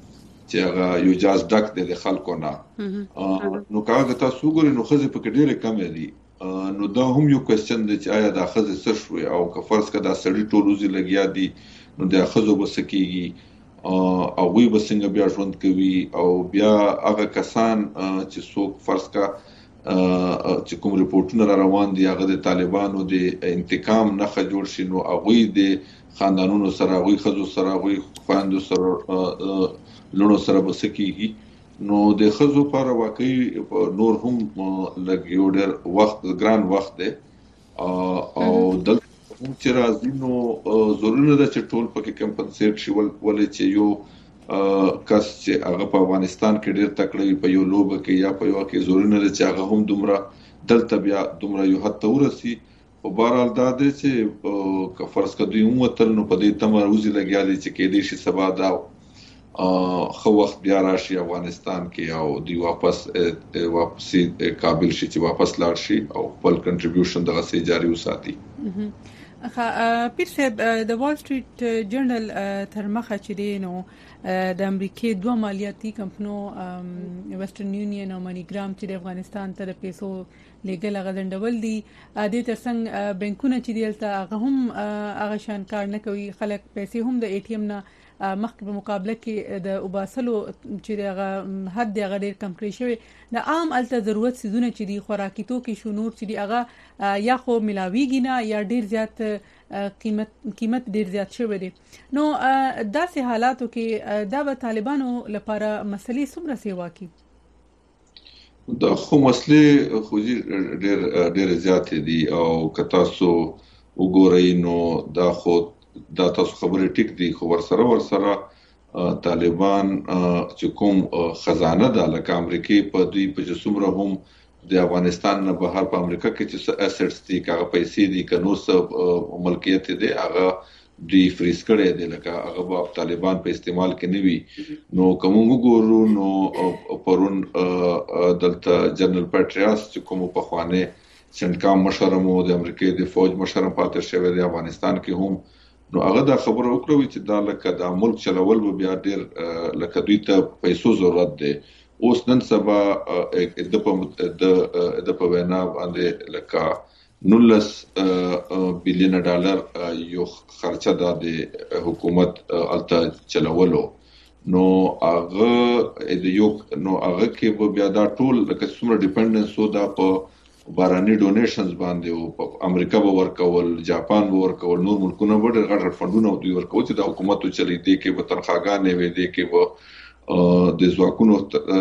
چې هغه یو جاز ډک دی د خلکو نه نو کاغه تاسو ګورئ نو خزه په کې ډېره کم دي نو دا هم یو کوېسچن دی چې آیا دا خزه څه شوې او که فرض کړه دا سړی ټول وزي لګیا دي نو د خزو بسکیږي او وی بسنګ بیا ژوند کوي او بیا هغه کسان چې څوک فرض کړه چې کوم ریپورتونه را روان دي هغه د طالبانو د انتقام نه خجوړ شي نو هغه د خاندانونو سره هغه خزو سره هغه خواندو سره لونو سره بسکیږي نو د خزو پر واقعي نور هم لګ یو ډېر وخت ګران وخت دی او د چې راځي نو ضروري نه ده چې ټول پکې کمپنسیټ شي ولې چې یو کس چې هغه په افغانستان کې ډېر تکړه په یو لوبه کې یا په یو کې ضروري نه ده چې هغه هم دومره دلته بیا دومره یو حد ته ورسي په بهرحال دا دی چې که فرض کړه دوی وموتل نو په دې تمه روزي لګیا دي چې کېدای شي سبا دا خو وخت بیا راشي افغانستان کې او دی واپس واپسی قابل شي چې واپس لاړ شي او خپل کنټریبیوشن دغه سي جاري وساتي. پیر صاحب د وال سټریټ جرنل تر مخه چې دی نو د امریکای دوه مالیاتي کمپنو ویسټرن یونین او منیګرام چې د افغانستان ته د پیسو لیګل غلندول دي د ترڅنګ بانکونه چې دلته هغه هم هغه شان کار نه کوي خلک پیسې هم د ای ټی ایم نه مخکې په مقابله کې د وباسلو چې دغه حد دغه ډېر کم کړی شوی د عام الته ضرورت سيزونه چې دی خوراکي توکي شو نور چې دی هغه یا خو ملاویږي نه یا ډېر زیات قیمت قیمت ډېر زیات شوی دی نو داسې حالاتو کې دا به طالبانو لپاره مسلې څومره سیوا کوي دا خو مسلې خو ډېر ډېر زیات دي او که تاسو وګورئ نو دا خو دا تاسو خبرې ټیک دي خو ورسره ورسره طالبان چې کوم خزانه ده لکه امریکای په دوی په جسمره هم د افغانستان نه بهر په امریکا کې چې اسټس دي هغه پیسې دي که نور څه ملکیت دي هغه دوی فریز کړي دي لکه هغه په طالبان په استعمال کې نه وي نو کوم وګورو نو پرون دلته جنرال پیټریاس چې کوم په خوانه سنټکام مشرمو د امریکای د فوج مشرم پاتې شوی دی افغانستان کې هم نو هغه دا خبره وکړه چې دا لکه د ملک چلول به بیا ډېر لکه دوی ته پیسو ضرورت دی اوس نن سبا د په د په وینا باندې لکه نولس بلین ډالر یو خرچه ده د حکومت الته چلولو نو هغه د یو نو هغه کې بیا دا ټول لکه څومره ډیپندنس و دا په باراني ډونیشنز باندې او امریکا به ورکول جاپان به ورکول نور ملکونه به ډېر غټ فندونه دوی ورکول چې د حکومت چلی دی کې به تنخواګانې وي دی کې به د ځواکونو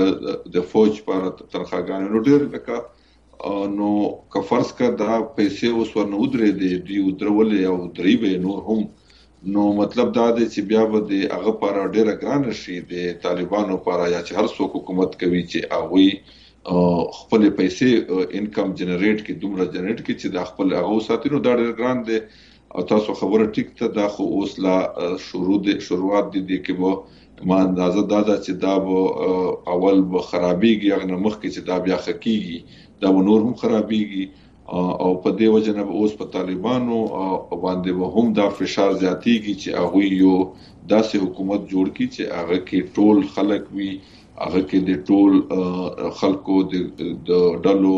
د فوج پر تنخواګانې نو ډېر لکه نو که فرض کړه دا پیسې اوس ورنه ودرې دي دوی ودرولې او درې به نور هم نو مطلب دا دی چې بیا به د هغه پر ډېر ګران شي د طالبانو پر یا چې هر څوک حکومت کوي چې هغه خپل پیسې انکم جنریټ کی دومره جنریټ کی چې د خپل هغه ساتینو دا ډېر ګران دي او تاسو خبره ټیک ته دا خو اوس لا شروع دي شروعات دي کې به ما اندازه دا چې دا به اول به خرابېږي هغه مخ کې چې دا بیا خکېږي دا به نور هم خرابېږي او په دې وجه نه اوس په طالبانو باندې به هم دا فشار زیاتېږي چې هغه یو داسې حکومت جوړ کړي چې هغه کې ټول خلک وي هغه کې د ټول خلکو د ډلو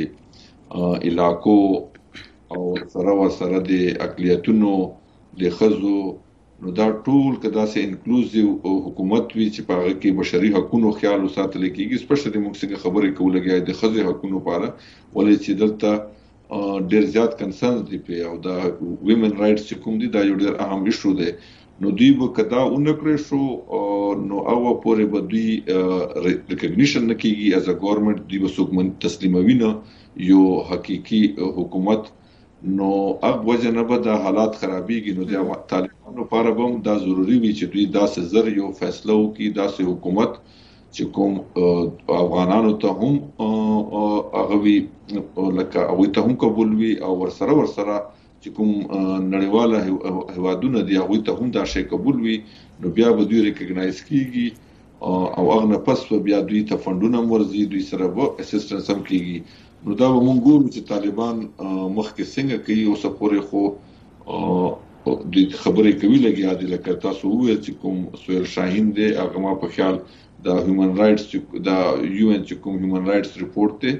د علاقو او سره ورسره د اقلیتونو د خزو نو دا ټول کدا سه انکلوزیو حکومت وی چې په هغه کې بشري حقوقو خیال وساتل کېږي سپیشلی موږ څنګه خبرې کولګي د خزو حقوقو لپاره ولې چې دلته ډېر زیات کنسرن دي په او دا ویمن رائټس چې کوم دي دا یو ډېر اهم ایشو دی نو دوی به کدا اونکړې شو نو او پورې به دوی ریکګنیشن نکېږي از ا ګورنمنت دوی به څوک تسلیموي نه یو حقيقي حکومت نو هغه وجه نه به د حالات خرابېږي نو د طالبانو لپاره هم دا ضروری وي چې دوی داسې زر یو فیصله وکړي داسې حکومت چې کوم افغانانو ته هم هغه وي لکه هغه ته هم قبول وي او ورسره ورسره چې کوم نړیواله هوادونه دی هغه ته هم دا شی قبول وي نو بیا به دوی ریکګنایز کیږي او هغه نه پس بیا دوی ته فندونه ورزي دوی سره به اسسټنس هم کیږي نو دا به مونږ ګورو چې طالبان مخکې څنګه کوي او سپورې خو د خبرې کوي لګیا دي لکه تاسو وویل چې کوم سویل شاهین دی هغه ما په خیال د هیومن رائټس د یو ان چې کوم هیومن رائټس ریپورت دی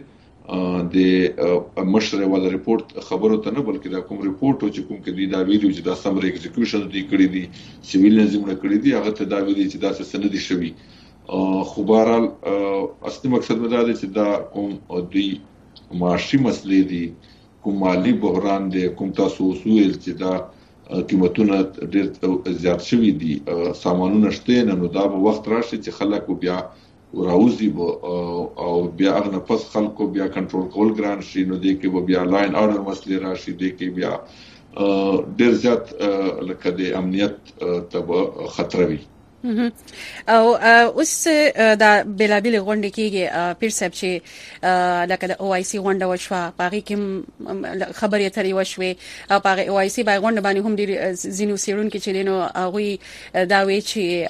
د مشره ولا ریپورت خبرو ته نه بلکې دا کوم ریپورت چې کوم کې دی دا ویډیو چې دا سمر ایگزیکیوشن دی کړی دی سیویل نظم نه کړی دی هغه ته دا ویلي چې دا څه سند دي شوی خو بهرحال اصلي مقصد مې دا دی چې دا کوم دی معاشي مسلې دي کوم مالی بحران دی کوم تاسو وسویل چې دا قیمتونه ډېر زیات شوي دي سامانونه شته نو دا به وخت راشي چې خلک بیا راوځي او بیا هغه پس خلکو بیا کنټرول کول ګران شي نو دې کې بیا لاین اورډر مسلې راشي دې کې بیا ډېر زیات لکه د امنیت ته خطر وي او اوس دا بلابل غونډه کېږي پیر صاحب چې لکه د او آی سی غونډه وشوه پاغي کې خبرې اترې وشوي او پاغي او آی سی باندې غونډه باندې هم ډېر زینو سیرون کې چې دینو هغه دا وی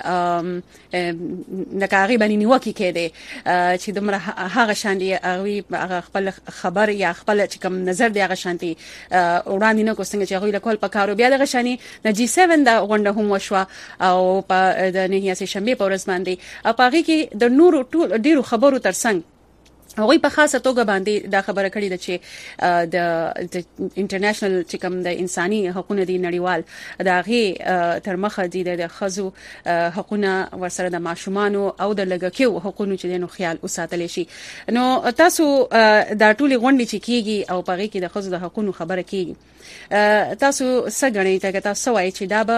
چې نکاري باندې نیوکه کېده چې دمره هغه شان دی هغه خپل خبر یا خپل چې کوم نظر دی هغه شانتي وړاندې نه کوستنګ چې هغه له کول پکارو بیا دغه شاني د جی سیون دا غونډه هم وشوه او په د نه هي شنبه په ورځ باندې او پاغي کې د نورو ټول ډیرو خبرو ترڅنګ هغه په خاصه توګه باندې دا خبره کړې ده چې د انټرنیشنل چې کوم د انساني حقوقو دی نړیوال دا غي تر مخه دي د خزو حقوقونه ورسره د ماشومان او د لګکیو حقوقو چې دینو خیال وساتل شي نو تاسو دا ټول غونډې چې کیږي او پاغي کې د خزو د حقوقو خبره کیږي تاسو څنګه ته تاسو وایي چې دا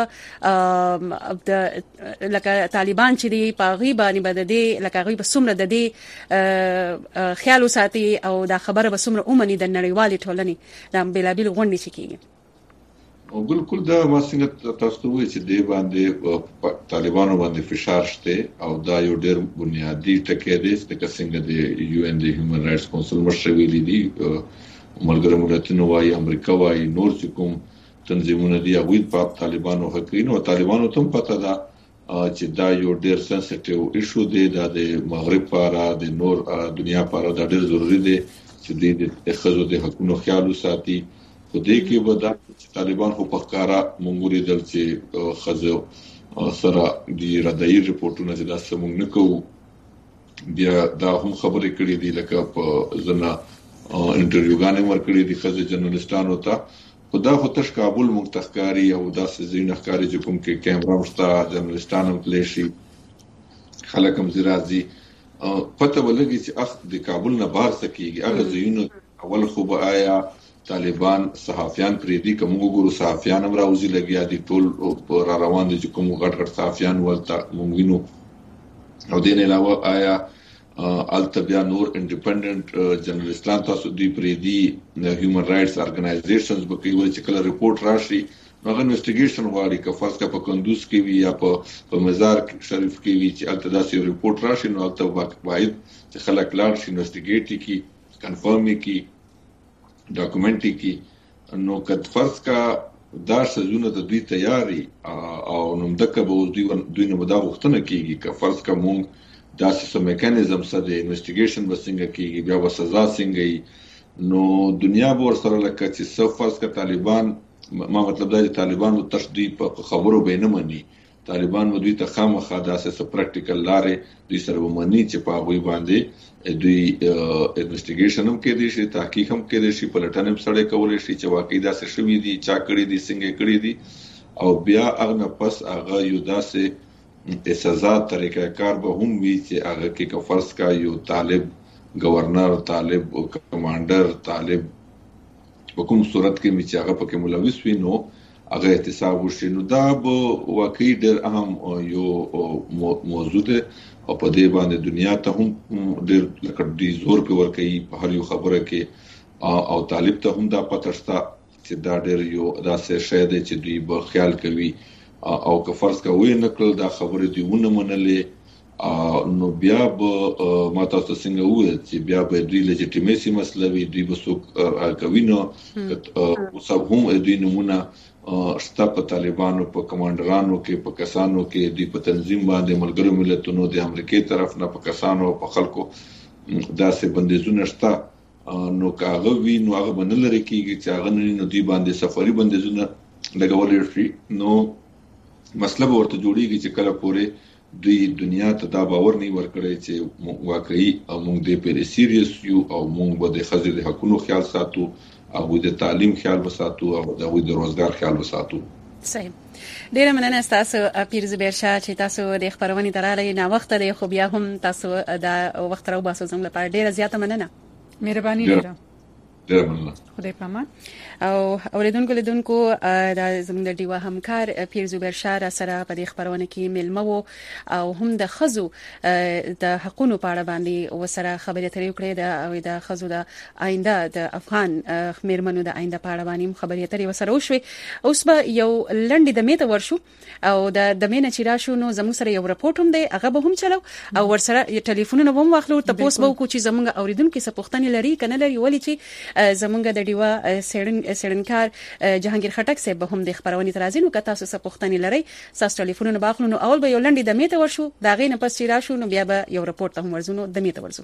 به د لکه طالبان چې دی پاغي باندې بد دي لکه غي په سمره د دې خیال وساتي او دا خبره به سمره اومني د نړیوالې ټولنې د بلابل غونډې چې کیږي او بالکل دا ما څنګه تاسو وایي چې دی باندې طالبانو باندې فشار شته او دا یو ډېر بنیادی ټکی دی چې څنګه د یو ان د هیومن رائټس کونسل مشر ویلي دي ملګرو ملتونو وايي امریکا وايي نور چې کوم تنظیمونه دي هغه په طالبانو حقین او طالبانو ته پته ده چې دا یو ډېر سنسټیو ایشو دی د مغرب لپاره د نور دنیا لپاره دا ډېر ضروری دی چې د خزو د حقوقو خیال وساتي خو دې کې به دا طالبان خو په ښکارا مونږ دل چې خزو سره د ردایي ریپورتونو چې دا سمون نه کوو بیا دا هم خبرې کړې دي لکه په زنا انټرویوګانې ورکړې دي خزه جرنالستانو ته خدا خو تش کابل مختخکاری او داسې زینه ښکاری چې کوم کې کیمرا مشتا جرنالستانو کلیشي خلک هم زرازي پته ولګي چې اخ د کابل نه بهر سکیږي هغه زینو اول خو به آیا طالبان صحافیان پرې دي کوم وګورو صحافیان هم راوځي لګیا دي ټول را روان دي چې کوم غټ غټ صحافیان ولته مونږینو او دین علاوه آیا التبیا نور انډیپندنت جرنالستان تاسو دی پرې دي هیومن رائټس ارګنایزیشنز به کوي چې کله ریپورت راشي هغه انویسټیګیشن غواړي که فرض کا په کندوز کې وي یا په مزار شریف کې وي چې التداسي ریپورت راشي نو الته باید چې خلک لاړ شي انویسټیګیټ کی کنفرم کی ډاکومنټ کی نو که فرض کا دا سزونه د دوی تیاری او نو دغه به دوی دوی نه مدا وختنه کیږي که فرض کا مونږ دا سیستم میکانیزم سره د انویسټیګیشن وسنګ کیږي بیا و سزا څنګه نو دنیا به سره لکه چې څو فرض کا طالبان ما مطلب دا چې طالبان د تشدید په خبرو به نه مني طالبان دوی ته خامخا داسې پریکټیکل لارې دوی سره ومني چې په هغه باندې دوی انویسټیګیشن هم کوي شي تحقیق هم کوي شي پلټنه هم سره کولای شي چې واقعي داسې شوی دي چا کړی دي څنګه کړی دي او بیا هغه پس هغه یو داسې د سزا طریقه کار به هم وی چې هغه کې که فرض کا یو طالب گورنر طالب او کمانډر طالب په کوم صورت کې چې هغه پکې ملوث وي نو هغه احتساب وشي نو دا به واقعي ډېر اهم یو موضوع ده او په دې باندې دنیا ته هم ډېر لکه دی زور په ور کوي په هر یو خبره کې او طالب ته هم دا پته شته چې دا ډېر یو داسې شی دی چې دوی به خیال کوي او که فرض کا وې نکړل دا خبره دی ونه منلې نو بیا به ما تاسو څنګه وې چې بیا به دوی لجټیمیسي مسله وي دوی به څوک کوي نو او سب هم دوی نمونه شته په طالبانو په کمانډرانو کې په کسانو کې دوی په تنظیم باندې ملګرو ملتونو د امریکای طرف نه په کسانو په خلکو داسې بندیزونه شته نو کاغه وی نو هغه بنل لري کیږي چې هغه نه دوی باندې سفري بندیزونه لګولې شي نو مسله ورته جوړیږي چې کله پورې دوی دنیا ته دا باور نه ورکړي چې واقعي موږ د پیری سیریس یو او موږ به د خزې د حقوقو خیال ساتو او د تعلیم خیال وساتو او د روزګار خیال وساتو. صحیح. ډیره مننه تاسو پیر زبیر شاه چې تاسو د خبرونې تراله نه وخت دی خو بیا هم تاسو دا وخت راو باسو زموږ لپاره ډیره زیاته مننه. مهرباني ډیره. ډیره مننه. خدای پامان. او اوریدونکو لیدونکو د زموږ د ډیوا همکار پیر زبیر شاه را سره په دې خبرونه کې ملمه وو او هم د خزو د حقوقو په اړه باندې وسره خبرې اترې وکړې د د خزو د آینده د افغان میرمنو د آینده په اړه باندې خبرې اترې وسره وشوي. اوس به یو لنډې د میته ورشو او د د مینه چې راشو نو زموږ سره یو رپورټ هم دی هغه به هم چلو او ورسره ټلیفونونه هم واخلو تاسو به کو چې زموږ اوریدونکو څه پوښتنې لري کنه لري ولې چې زموږ د ډیوا سیړن سړنکار جهانگیر خټک صاحب هم د خبرونې ترازینو که تاسو څه پوښتنې لرئ تاسو ټلیفونونه باخلو نو اول به یو لنډې د میته ورشو دا غي نه پس چې راشو نو بیا به یو رپورټ ته هم ورزو نو د میته ورزو.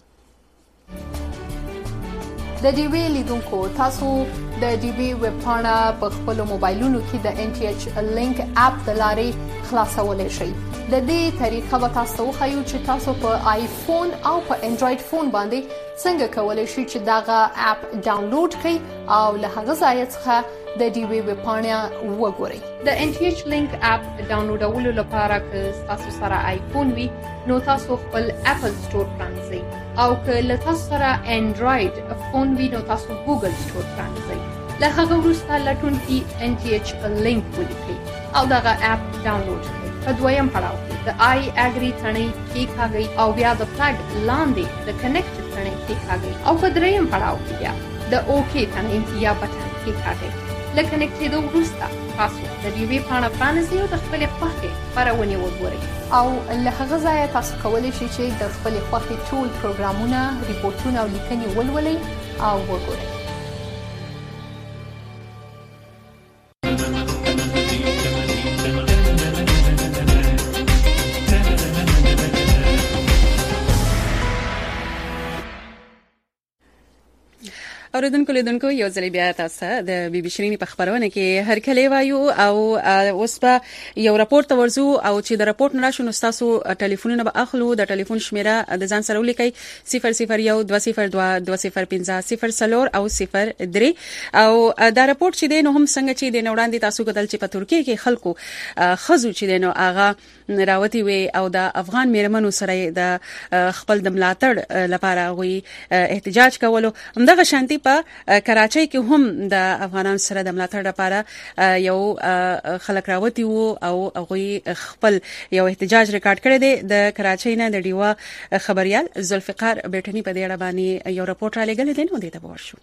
د ډي وی لیدونکو تاسو د ډي وی ویب پاڼه په خپل موبایلونو کې د ان ټي ایچ لینک اپ د لارې خلاصولای شئ. د دې طریقه به تاسو خو چې تاسو په آیفون او په انډراید فون باندې څنګه کولای شئ چې داغه اپ ډاونلوډ کړئ او له هغه ځای څخه د ډي وی ویب پاڼه وګورئ. د ان ټي ایچ لینک اپ ډاونلوډولو لپاره که تاسو سره آیفون وي نو تاسو خپل اپل سٹور پرانځئ او که له تاسو سره انډراید فون وي نو تاسو ګوګل سٹور پرانځئ. له هغه وروسته لټون کې ان ټي ایچ لینک ولیکئ او دغه اپ ډاونلوډ کړئ. په دویم پړاو کې د آی اګری ثنې کې کاږئ او بیا د فلګ لاندې د کنیکټ ثنې کې کاږئ او په دریم پړاو کې بیا د اوکی ثنې یا بټن کې کاږئ. لکه کنیکټېدو وروسته تاسو د دې وی پاڼه پرانیزئ او د خپل خوښې خبرونه وګورئ او له هغه ځایه تاسو کولی شئ چې د خپل خوښې ټول پروګرامونه ریپورتونه او لیکنې ولولئ او وګورئ. اوریدونکو لیدونکو یو ځل بیا تاسو د بي بي شيرين په خبرونه کې هر کله وایو او اوس په یو راپورټ ورزو او چې د راپورټ نه راشو نو تاسو ټلیفونونه به اخلو د ټلیفون شمیره د ځان سره ولیکئ صفر صفر یو دوه صفر دوه دوه صفر پنځه صفر صفر او صفر درې او دا راپورټ چې دی نو هم څنګه چې د نوړاندې تاسو کتل چې په ترکیه کې خلکو خزو چې دی نو هغه راوتی وي او د افغان میرمنو سره د خپل د ملاتړ لپاره غوي احتجاج کولو همدغه شانتي په کراچۍ کې هم د افغانانو سره د ملاتړ لپاره یو خلک راوتی وو او هغه خپل یو احتجاج ریکارډ کړی دی. د کراچۍ نه د ډیوا خبريال ذوالفقار بیٹنی په دې اړه باندې یو راپورټ را لګل دی نو دې ته ورشو.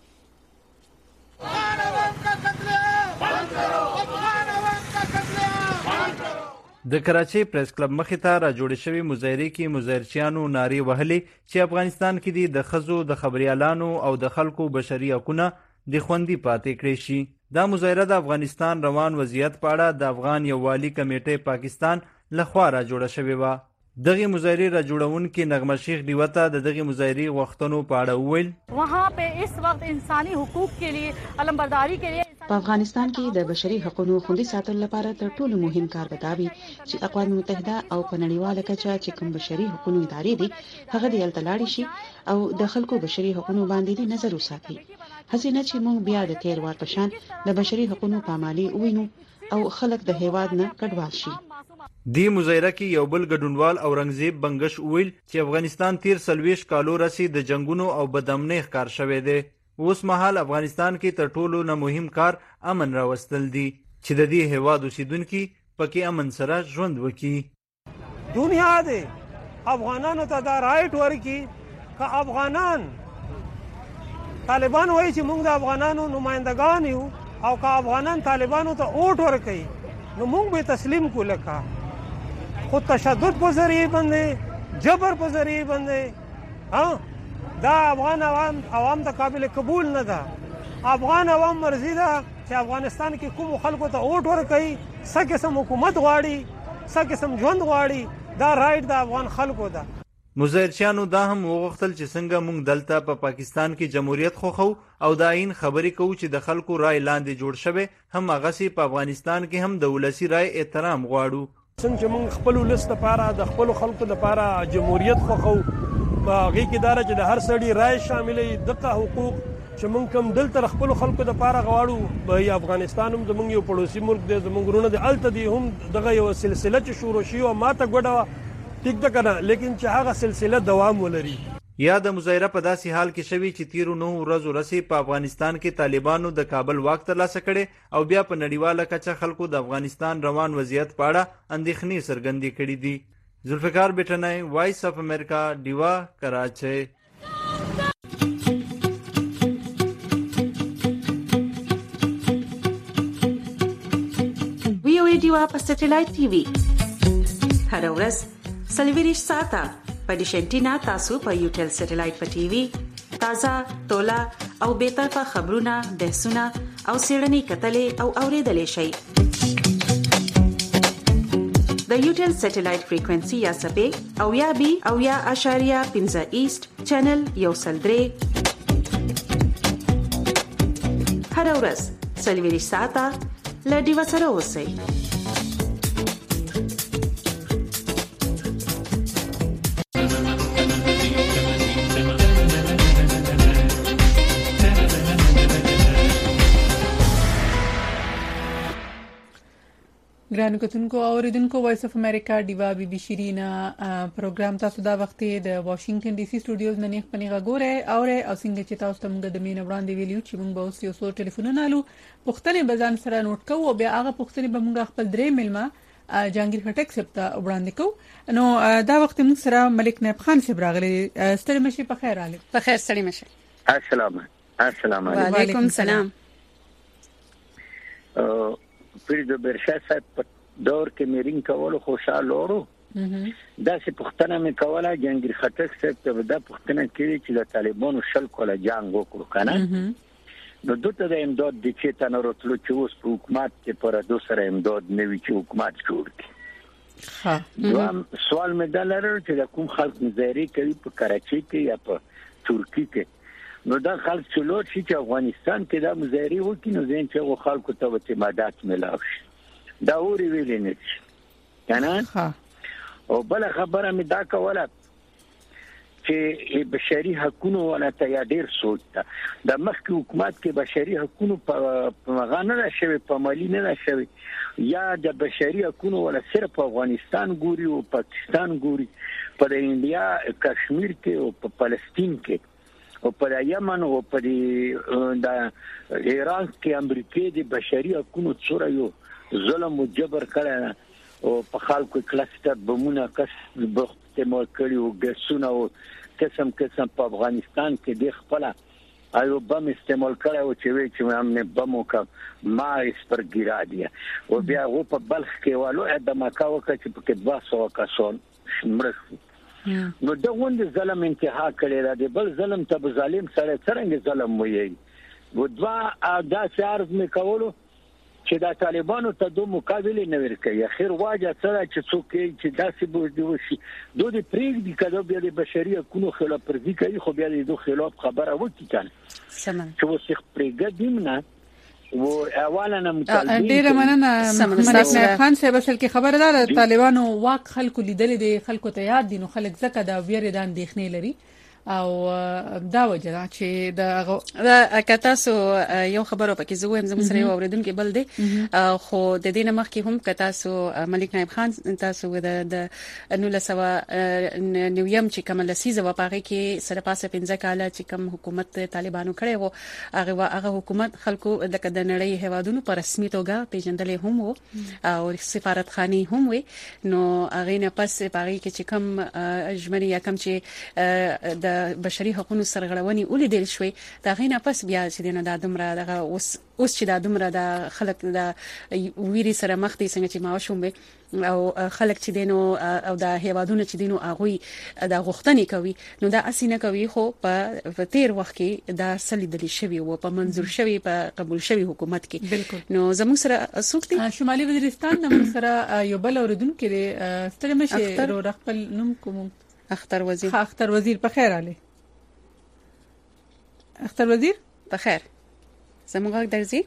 د کراچۍ پریس کلب مخې ته را جوړې شوې مظاهرې کې مظاهرچیانو نارې وهلې چې افغانستان کې دي د خزو د خبريالانو او د خلکو بشري حقوقونه د خوندي پاتې کړي شي. دا مظاهره د افغانستان روان وضعیت په اړه د افغان یووالي کمیټې پاکستان لخوا را جوړه شوې و. دغه مظاهرې را جوړونکي نغمه شیخ دیوته د دغه مظاهرې وختونو په اړه وویل وहाँ पे इस वक्त इंसानी हुकूक के लिए अलमबरदारी के लिए په افغانستان کې د بشري حقوقو خوندي ساتلو لپاره تر ټولو مهم کار بداوي چې اقوام متحده او په نړیواله کچه چې کوم بشري حقوقو ادارې دي هغه د التلاړي شي او د خلکو بشري حقوقو باندې نظر وساتي. هڅه چې موږ بیا د تیر وار په شان د بشري حقوقو پامالي وینو او خلک د هیواد نه کډوال شي. دی مظاهره کې یو بل ګډونوال اورنګزیب بنگش ویل چې افغانستان تیر سلويش کالو رسي د جنگونو او بدامنۍ ښکار شوه دی. اوس مهال افغانستان کې تر ټولو نه مهم کار امن راوستل دي چې د دې هیواد اوسیدونکو پکې امن سره ژوند وکړي. دنیا دې افغانانو ته دا رائټ ورکړي چې افغانان طالبان وایي چې موږ د افغانانو نمائندگان یو او که افغانان طالبانو ته اوټ ورکړي نو موږ به تسلیم کولکا. خو تشدد په ذریعہ باندې جبر په ذریعہ باندې ها دا افغان عوام عوام ته قابل قبول نه ده. افغان عوام مرزي ده چې افغانستان کې کوم خلکو ته اوټ ورکړي څه قسم حکومت غواړي څه قسم ژوند غواړي دا رائټ د افغان خلکو ده. مظاهرچیانو دا هم وغوښتل چې څنګه موږ دلته په پا پاکستان کې جمهوریت خوښو او د آئین خبرې کوو چې د خلکو رای لاندې جوړ شوی، هم هغسې په افغانستان کې هم د ولسي رای احترام غواړو. څنګه چې موږ خپل ولس لپاره د خپل خلکو لپاره جمهوریت خوښو، هغې کې دا چې د هر سړي رای شاملې دغه حقوق چې موږ کوم دلته خپل خلکو لپاره غواړو. به افغانستان هم زموږ یو پړوسي ملک دی، زموږ وروڼه دي، هلته دي هم دغه یو سلسله چې شروع شي او ماته ګوډه ټیک ده که نه، لیکن چې هغه سلسله دوام ولري. یا د مظاهره په داسې حال کې شوي چې تیرو نهو ورځو رسې په افغانستان کې طالبانو د کابل واک ترلاسه کړي او بیا په نړیواله کچه خلکو د افغانستان روان وضعیت په اړه اندېښنې څرګندې کړي دي. ذوالفقار بټنی، وایس اف امریکا، ډیوا، کراچۍ. وی او ای ډیوا په سټلایټ ټي وي هر ورځ سلویریش ساعته په ډیشنټینا تاسو په یوټل سټلایټ په ټي وي تازه، تولا او بیطرفه خبرونه، بحثونه او سیړنی کتلې او اوریدلې شي. د یوټل سټلایټ فریکوئنسي یا سپې او یا بي او یا اشاریه پنځه ایست چینل یو سل درې هر ورځ سلویریش ساعته له ډیوا سره اوسئ. ګرانو کتونکو او اوریدونکو، وایس اف امریکا ډیوا بي بي شیرینا پروګرام تاسو دا وخت د واشنگټن ډي سي سټوډیوز نه نیخ پنیغه ګوره او او څنګه چې تاسو ته موږ د مين وړاندې ویلو چې موږ به اوس یو څو ټلیفونونه الو پښتنې بزان سره نوٹ کوو او بیا هغه پښتنې به موږ خپل درې ملما جانگیر خټک سپتا وړاندې کوو. نو دا وخت موږ سره ملک نایب خان صاحب راغلي. ستړي مشي په خیر علي. په خیر ستړي مشي. السلام السلام علیکم. وعلیکم السلام. پیر د برشا صاحب په دور کې میرین کول خوشاله ورو دا چې پښتنه مې کوله جنگیر خټک صاحب ته دا پښتنه کړي چې د طالبانو شل کوله جنگ وکړو کنه نو دته د امداد د چې تنه راتلو چې اوس په حکومت کې پر دوسر امداد نوي چې حکومت جوړ کړي. ها دوام سوال مې دا لرل چې کوم خلک مزایری کوي په کراچۍ کې یا په ترکی کې نو دا خلک چې لوټ شي چې افغانستان کې دا مزایری وکړي نو ځین چې خلکو ته اعتمادات ملاوي شي دا اوري ویلې نه کنه. او بل خبره مې دا کوله چې بشري حقوقو ولا ته یا ډیر سوچ تا د مخکې حکومت کې بشري حقوقو په مغانه شوی په مالی نه شوی یا د بشري حقوقو ولا صرف افغانستان ګوري او پاکستان ګوري په انډیا کشمیر کې او په فلسطین کې او په یمن او په د ایران کې امریکای د بشري حقوقو څوره یو ظلم او جبر کړی او په خلکو کلاسټر بمونه کس استعمال کړي او ګسونه او قسم قسم په افغانستان کې د خپل ایو بم استعمال کړي او چې وی چې موږ بمو کا ما پر ګرا دي او بیا و په بلخ کې والو د مکاو کې په کې دوه سوه کسان مړ نو دا وند ظلم انتها کړي را دي بل ظلم ته ظالم سره څنګه ظلم وي و دوا دا شارز مې کولو چې دا طالبانو ته دوه مقابله نه ورکړي اخر واجه سره چې څوک چې داسې بوجي وشي دوی د پریګ دي کله بیا د بشري حقوقو خلاف ورزي کوي خو بیا د دوه خلاف خبره وکړي کنه سم چې وسخ پریګ دیمنه و اولا مطالبه ډیره مننه ملک نایب خان صاحب اصل کې خبره ده طالبانو واک خلکو لیدل دي خلکو ته یاد دي نو خلک زکه دا ویری دان دیخنه لري او دا وجه چې دا دا کتاسو یو خبرو پکې زه وایم زموږ سره یو اوریدونکو بل دی خو د دې نه مخکې هم کتاسو ملک نایب خان تاسو د د نولسوا نیویم چې کوم لسیزه و پاره کې سره پاسه پنځه کاله چې کوم حکومت طالبانو کړی وو هغه هغه حکومت خلکو د نړۍ هوادونو په رسمي توګه پیژندلې هم وو او سفارتخانه هم وي نو هغه نه پس پاره کې چې کوم اجمنی یا کوم چې د بشري حقوقو سرغړونې ولیدل شوې دا غینه پس بیا چې نه د دمره دغه اوس اوس چې د دمره د خلک د ویری سره مخ دي څنګه چې ما وشوم او خلک چې دینو او د هیوادونو چې دینو اغوي د غوښتنې کوي نو دا اسینه کوي خو په تیر وخت کې دا سلیدلی شوی او په منزور شوی په قبول شوی حکومت کې نو زموږ سره سوکتي شمالي وزیرستان د موږ سره یو بل اوریدونکو کې ستړي مشه رو خپل نوم کوم اختر وزیر اختر وزیر په خیر علي اختر وزیر په خیر زموږ غږ درځي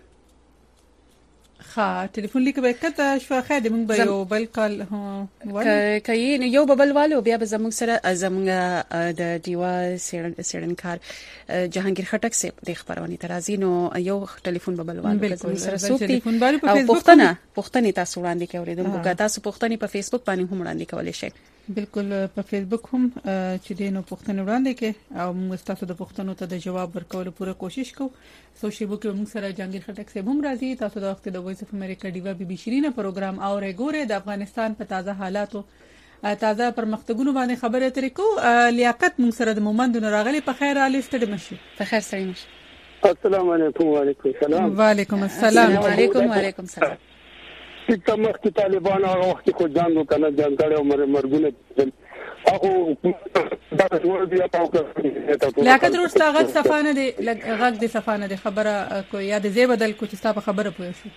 ها ټلیفون لیک به کته شو خیر د موږ به یو بل کال ها کای یو بل والو بیا به زموږ سره زموږ د دیوا سیرنکار جهانگیر خټک سي د خبرونه ترازی نو یو ټلیفون به بل والو زموږ سره سوتي او پښتنه پښتني تاسو وړاندې کوي دغه تاسو پښتني په فیسبوک باندې هم وړاندې کولای شئ بالکل په فیسبوک هم چې دینو پښتنه وړاندې کې او موږ تاسو د پښتنو ته د جواب ورکولو پوره کوشش کوو سوشل بوک موږ سره جهانگیر خټک سي هم راځي تاسو د وخت د وایس اف امریکا دیوا بي بي شيرینه پروګرام او رګوره د افغانستان په تازه حالاتو تازه پرمختګونو باندې خبرې اترې کو لیاقت موږ سره د مومند راغلي په خیر علي ستړي مشي په خیر ستړي مشي السلام علیکم وعلیکم السلام وعلیکم السلام وعلیکم وعلیکم السلام چې تمخ کې طالبان هغه وخت کې خو ځان وکنه ځان کړو مر مرګونه هغه دا ټول بیا تاسو لیاقت روستا غږ صفانه دي غږ دي صفانه دي خبره کو یاد زی بدل کو چې تاسو خبره پوه شو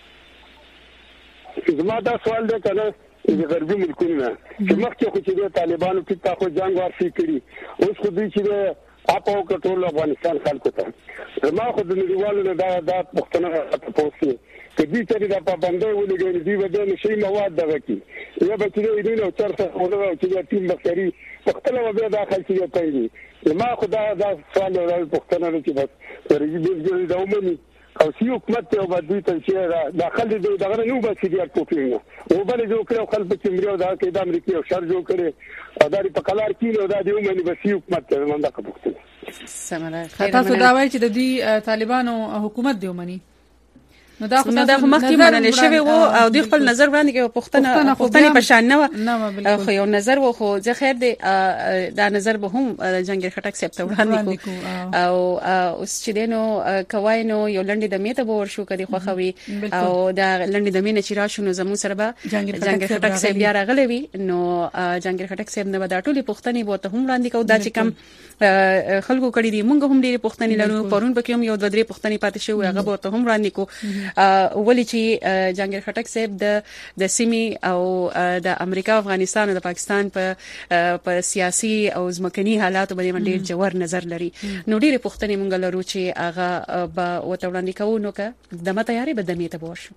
زما دا سوال دی کنه د غربي ملکونو چې مخکې خو چې طالبانو کې تاسو ځان ورسې کړی اوس خو دوی چې اپو کټول افغانستان خلکو ته زما خو د نړیوالو دا دا پښتنه تاسو کدي چې دا پابندۍ ولګي دی ودا نشي مواد دغه کی یا به چې دوی نو تر څو ولو چې ټیم بخاري پختله به داخل شي کوي ما خدا دا سوال راوړل پختنه چې بس ورېږي د عمومي او سی حکومت ته وبدي ته چې داخل دي دغه نو به چې دی کوپینه او بل جو کړو خلک چې مریو دا کې د امریکای او شر جو کړي او دا په قلار کې نو دا دی عمومي به سی حکومت ته منډه کوي سمره خیر تاسو دا وایي چې د دې طالبانو حکومت دی ومني نو دا خو دا مخکې منل شوی وو او دوی خپل نظر وړاندې کوي پښتنه پښتني په شان نه خو یو نظر وو خو ځکه خیر دی دا نظر به هم جهانگیر خټک صاحب ته وړاندې کو او اوس چې دینو کوای نو یو لنډې د میته به ورشو کدي خوخوي او دا لنډې د مینه چې راشو نو زمو سره به جهانگیر خټک صاحب بیا راغلی وي نو جهانگیر خټک صاحب نه دا ټولي پښتني بو ته هم وړاندې کو دا چې کم خلکو کړي دي مونږ هم ډېری پښتني لرو پرون به کوم یو د درې پښتني پاتې شو هغه به ته هم وړاندې کو ولی چې جهانگیر خټک صاحب د د سیمي او د امریکا او افغانستان او د پاکستان په په سیاسي او ځمکني حالاتو باندې ډېر جوړ نظر لري نو ډېر پښتني مونږ لرو چې هغه به وته وړاندې کوو نو که دمه تیاری به دمه ته ورشو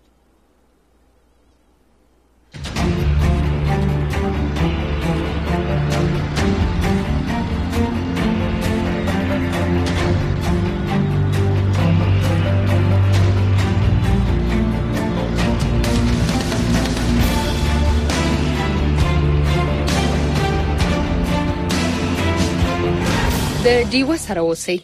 د ډیو سره اوسئ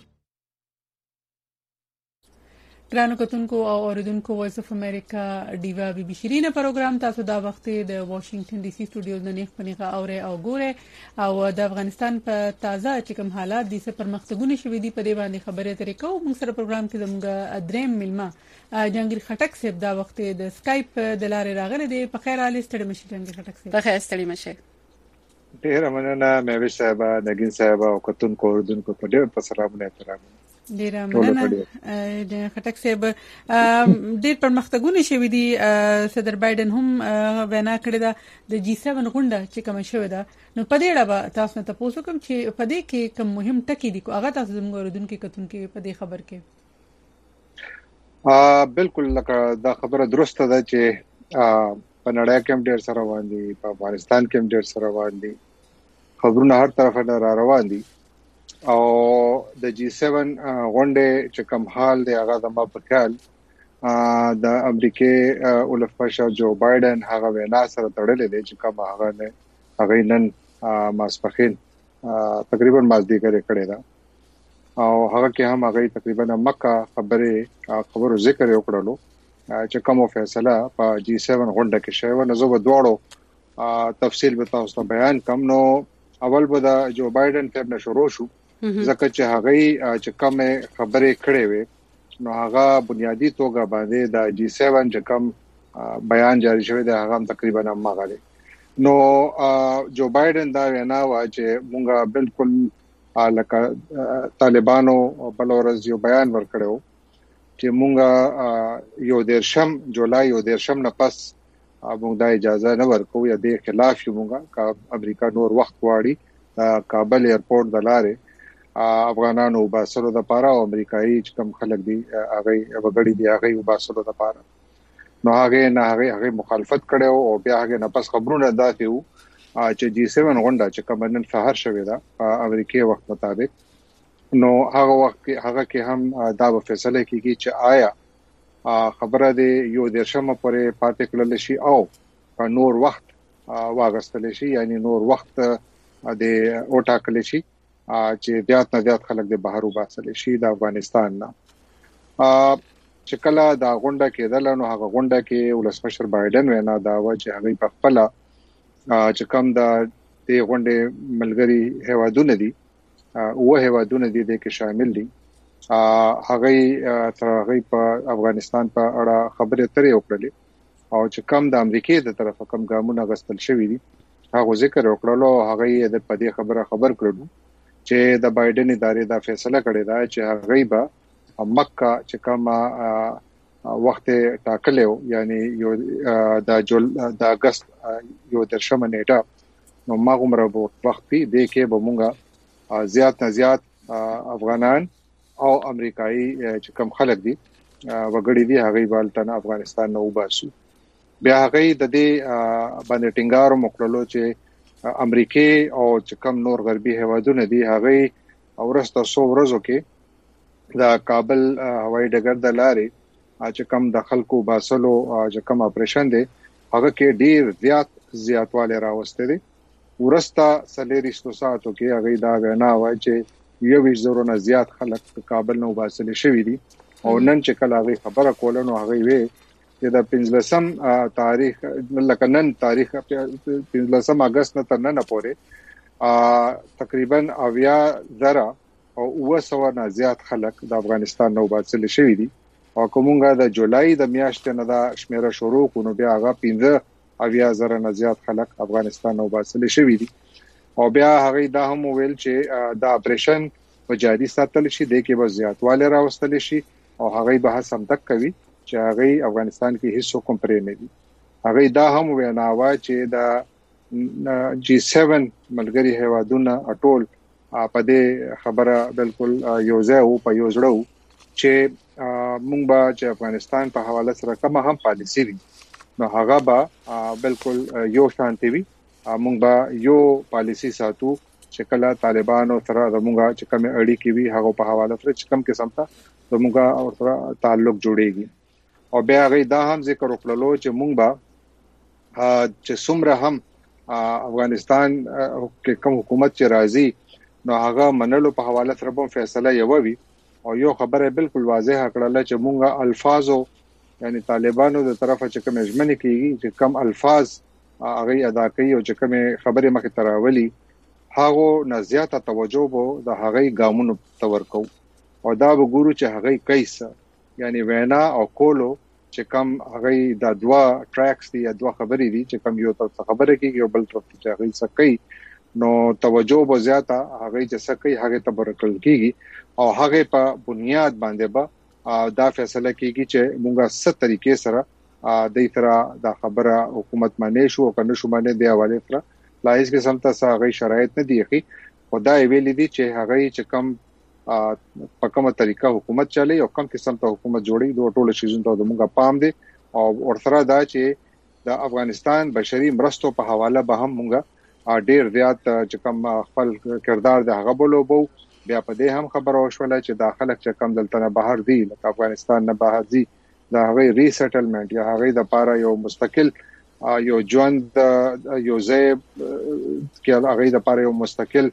ګرانو کتونکو او اوریدونکو وایس اف امریکا دیوا بي بي شيرینه پروګرام تاسو دا وخت د واشنگټن ډي سي سټوډیو نه نیخ پنیغه اوره او ګوره او د افغانستان په تازه چې کوم حالات دي څه پرمختګونه شوې دي په دې باندې خبرې اترې کوو موږ سره پروګرام کې زموږ دریم ملما جهانگیر خټک صاحب دا وخت د سکایپ د لارې راغلي دي په خیر علي ستړي مشي جهانگیر خټک صاحب په خیر ستړي مشي ډیر مننه مې صاحب نګین صاحب او کتونکو اوریدونکو په ډیر په سلام احترام ډیر مننه د خټک صاحب ډیر پرمختګونه شوې دي صدر بایدن هم وینا کړې ده د جی سیون غونډه چې کوم شوې ده نو په دې اړه تاسو ته پوښتنه کوم چې په دې کې کوم مهم ټکي دي هغه تاسو زموږ اوریدونکو کتونکو په دې خبر کې ا بالکل لکه دا خبره درسته ده چې په نړۍ کې هم ډیر سره روان دي په افغانستان کې هم ډیر سره روان دي خبرونه هر طرف نه را روان دي او د جی سیون غونډه چې کوم حال دی هغه د ما په خیال د امریکای اولفاشا جو بایدن هغه وینا سره تړلې دی چې کوم هغه نه هغه نن ماسپخین تقریبا مازدیګر کړی دا او هغه کې هم هغه تقریبا مکه خبره خبرو ذکر وکړلو چې کوم فیصله په جی سیون غونډه کې شوی و نو زه به دواړو تفصیل به تاسو ته بیان کوم نو اول به د جو بایدن ته نه شروع شو ځکه چې هغه چې کوم خبرې کړې وي نو هغه بنیادی توګه باندې د جی سیون چې کوم بیان جاری شوی دی هغه تقریبا مغاله نو جو بایدن دا وینا وا چې مونږه بالکل لکه طالبانو بلورز یو بیان ورکړو چې مونږه یو دیرشم جولای یو دیرشم نه پس مونږ د اجازه نه ورکو یا د خلاف یو مونږه کا امریکا نور وخت واړي کابل ایرپورټ د لارې افغانانو وباسلو د پاره او امریکایي کم خلک دي هغه وګړي دي هغه وباسلو د پاره نو هغه نه هغه هغه مخالفت کړو او بیا هغه نه پس خبرونه داتې وو چې جی سیون غونډه چې کوم نن سهار شوې ده امریکایي وخت مطابق نو هغه وخت هغه کې هم دا به فیصله کیږي چې آیا خبره دی یو درشمه پورې پاتې کړل شي او په نور وخت واغستل شي یعنی نور وخت د او ټاکل شي چې زیات نه زیات خلک د بهر وباسل شي د افغانستان نه چې کله دا غونډه کېدل نو هغه غونډه کې ولسمشر بایدن وینا دا و چې هغه په خپل چې کوم د دې غونډې ملګری هیوادونه دي او هیوادونه دي د کې شامل دي هغه تر هغه په افغانستان په اړه خبرې اترې وکړلې او چې کوم د امریکای د طرفه کوم ګامونه غستل شوی دي هغه ذکر وکړلو هغه د پدې خبره خبر کړو چې د بایدن ادارې دا فیصله کړې ده چې هغه به مکه چې کومه وخت ټاکلو یعنی یو د جول د اگست یو درشمه نیټه نو ماغمره وخت په دې کې به مونږه زیات نه زیات افغانان او امریکایي چې کوم خلک دي وګړي دي هغه بالتن افغانستان نه وباسو بیا هغه د دې باندې ټینګار وکړلو چې امریکای او چې کوم نور غربي هیوادونه دي هغه اورسته سو ورځو کې د کابل هوایي ډګر د لارې چې کوم د خلکو باسلو چې کوم اپریشن دی هغه کې ډیر زیات زیاتواله راوستي دي ورسته سلیریستو ساتو کې هغه دا وینا وایي چې یو ویش زرو نه زیات خلک کابل نه وباسل شوی دي او نن چې کله هغه خبره کوله نو هغه وی چې د پنځلسم تاریخ لکه نن تاریخ پنځلسم اگست نه تر نن پورې تقریبا اویا زره او وسو نه زیات خلک د افغانستان نو باسل شوی دي او کومه د جولای د میاشتې نه د شمیره شروع کونو بیا هغه پنځه اویا زره نه زیات خلک افغانستان نو باسل شوی دي او بیا هغه دا هم ویل چې دا اپریشن په جاري ساتل شي د کې به زیاتواله راوستل شي او هغه به هم تک کوي چې هغه افغانستان کې هیڅ کوم پرې نه دي هغه دا هم وینا وا چې دا جی سیون ملګری هیوادونه ټول په دې خبره بالکل یو ځای او په یو ځړو چې مونږ به چې افغانستان په حواله سره کوم هم پالیسی وي نو هغه به بالکل یو شانتي وي مونږ به یو پالیسی ساتو چې کله طالبانو سره زموږه چې کوم اړیکې وي هغه په حواله سره چې کوم قسم ته زموږه او سره تعلق جوړيږي او بیا غي دا هم ذکر وکړلو چې مونږ به چې څومره هم افغانستان کې کوم حکومت چې راځي نو هغه منلو په حواله سره په فیصله یووي او یو خبره بالکل واضحه کړله چې مونږه الفاظو یعنی طالبانو د طرفه چې کوم اجمنه کیږي چې کوم الفاظ هغه ادا کوي او چې کوم خبره مخ تراولي هغه نه زیاته توجه وو د هغه ګامونو تور کو او دا وګورو چې هغه کیسه یعنی وینا او کولو چې کوم هغه د دوا ټریکس دی دوا خبرې دي چې کوم یو څه خبره کوي یو بل طرف ته هغه سکی نو توجه به زیاته هغه چې سکی هغه تبرکل کیږي او هغه په بنیاد باندې به دا فیصله کیږي چې موږ ست طریقې سره د ایترا د خبره حکومت باندې شو او کنه شو باندې دی حواله سره لایس کې سمته هغه شرایط نه دی کی خدای ویل دي چې هغه چې کوم په کومه طریقه حکومت چالي او کوم قسم ته حکومت جوړي دوه ټول شیزون ته موږ پام دي او ورسره دا چې د افغانستان بشري مرستو په حواله به هم موږ ډیر زیات چې کوم خپل کردار د هغه بولو بو بیا په دې هم خبره وشوله چې داخله چې کوم دلته نه بهر دي لکه افغانستان نه بهر دي دا هغه ریسټلمنت یا هغه د لپاره یو مستقل یو ژوند یو ځای کې هغه د لپاره یو مستقل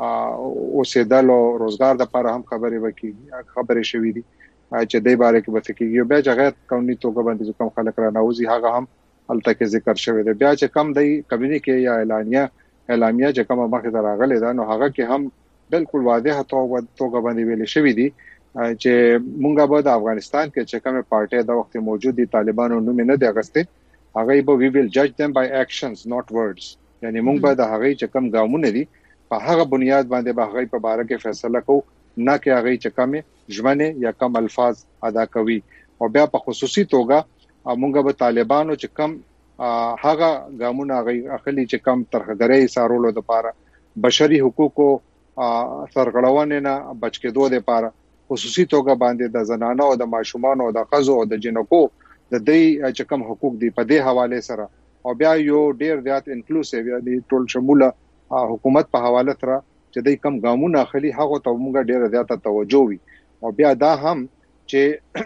او سیدل او روزګار د لپاره هم خبرې وکړي خبرې شوې دي چې د باره کې به کېږي بیا چې غیر قانوني توګه باندې کوم خلک را نوځي هغه هم الته کې ذکر شوی دی بیا چې کم دی کمیونیکي یا اعلانیه اعلامیه چې کومه مخه دراغله ده نو هغه کې هم بالکل واضحه توګه باندې ویل شوی دی چې مونږه به د افغانستان کې چې کومه پارټي د وخت موجود دي طالبانو نوم نه دی اغسته هغه به وی ویل جج them by actions not words یعنی مونږ به د هغه چې کوم ګامونه دي په هغه بنیاد باندې به هغه په اړه کې فیصله کوو نه کې هغه چې کومه ژمنه یا کوم الفاظ ادا کوي او بیا په خصوصي توګه مونږ به طالبانو چې کوم هغه ګامونه هغه اخلي چې کوم ترخګرۍ سارولو د پاره بشري حقوقو سرغړونې نه بچ کېدو لپاره خصوصي توګه باندې د زنانو او د ماشومان او د قزو او د جنکو د دې چې کوم حقوق دي په دې حواله سره او بیا یو ډیر زیات انکلوسیو یعنی ټول شموله حکومت په حواله سره چې دې کم ګامونه اخلي هغه ته موږ ډیر زیات توجه وي او بیا دا هم چې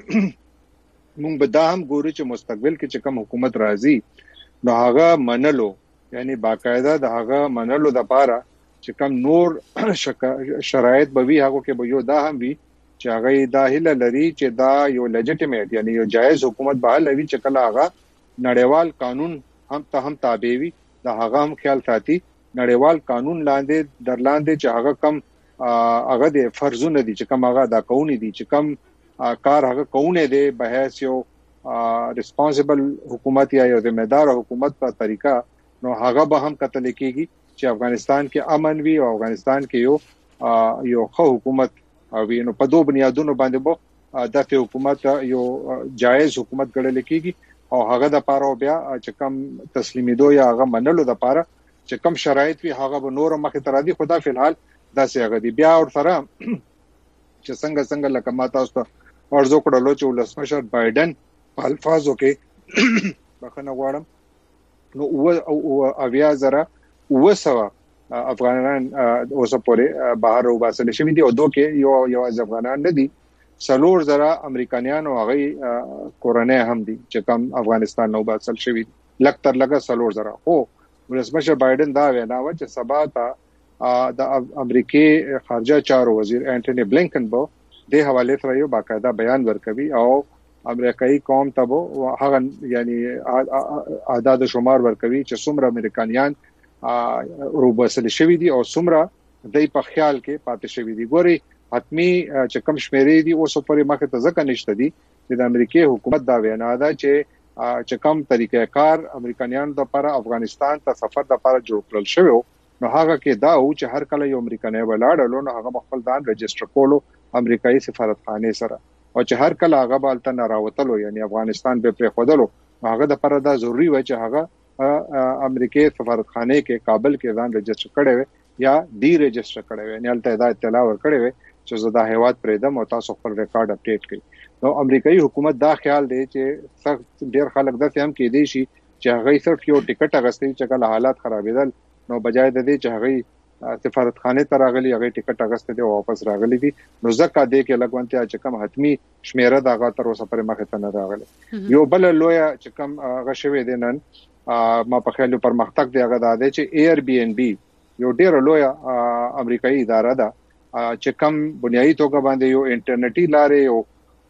موږ به دا هم ګورو چې مستقبل کې چې کوم حکومت راځي نو هغه منلو یعنی باقاعده د هغه منلو د لپاره چې کوم نور شرایط به وي هغه کې به یو دا هم وي چې هغه دا هله لري چې دا یو لیجټیمیټ یعنی یو جایز حکومت به لوي چې کله هغه نړیوال قانون هم ته هم تابع وي دا هغه هم خیال ساتي نړیوال قانون لاندې در لاندې چې هغه کم هغه د فرضونه دي چې کوم هغه دا کوونی دي چې کوم کار هغه کوونه دي به هیڅ یو ریسپانسیبل حکومت یا یو ذمہ دار حکومت په طریقہ نو هغه به هم کتل کېږي چې افغانستان کې امن وي او افغانستان کې یو یو خو حکومت او نو په دوه بنیادونو باندې به د حکومت یو جایز حکومت ګڼل کېږي او هغه د پاره بیا چې کم تسلیمیدو یا هغه منلو د پاره چې کم شرایط وي هغه به نور مخه تر دي خدا فلحال داسې هغه دی بیا اور سره چې څنګه څنګه لکه ما تاسو ته ورزو کړلو چې ولسمشر بایدن په الفاظو کې بخنه غواړم نو او اویا زره وسوه افغانان اوسه پورې بهر وباسل شوی دي او دوه کې یو یو افغانان نه دي څلور زره امریکایان او هغه کورونه هم دي چې کوم افغانستان نو وباسل شوی لکتر لګه څلور زره خو ولسمشر بایدن دا وینا و چې سبا ته د امریکای خارجه چارو وزیر انټونی بلینکن بو د حواله سره یو باقاعده بیان ورکوي او امریکایي قوم ته بو هغه یعنی اعداد شمار ورکوي چې څومره امریکایان روباسل شوی دي او څومره دای په خیال کې پاتې شوی دي ګوري حتمی چې کم شمیرې دي اوس پورې مخه ته ځکه نشته دي چې د امریکای حکومت دا وینا ده چې چې کوم طریقې کار امریکایانو د لپاره افغانستان ته سفر د لپاره جوړ کړل شوی نو هغه کې دا او چې هر کله یو امریکایي ولاړ نو هغه خپل ځان ريجستره کولو امریکایي سفارتخانه سره او چې هر کله هغه بالته نه راوتلو یعنی افغانستان به پرې خودلو هغه د لپاره دا ضروری و چې هغه امریکای سفارتخانه کې کابل کې ځان ريجستره کړي یا ډي ريجستره کړي یعنی الته دا اطلاع ورکړي چې زدا هیواد پرې دم او تاسو خپل ریکارډ اپډیټ کړئ نو امریکایي حکومت دا خیال دی چې سخت ډیر خلک د هم کې دي شي چې هغه صرف یو ټیکټ اغستې چې کله حالات خرابېدل نو بجای د دې چې هغه سفارتخانه ته راغلي هغه ټیکټ اغستې دی او واپس راغلي دي نو ځکه دې کې لګونته چې کم حتمی شمیره دا غا تر اوسه پرې مخه ته نه راغلي یو بل لوی چې کم غشوي دي نن ما په خیال پر مختک دی هغه دا دی چې ایر بی ان بی یو ډیر لوی امریکایي اداره ده چې کم بنیادی توګه باندې یو انټرنیټي لارې یو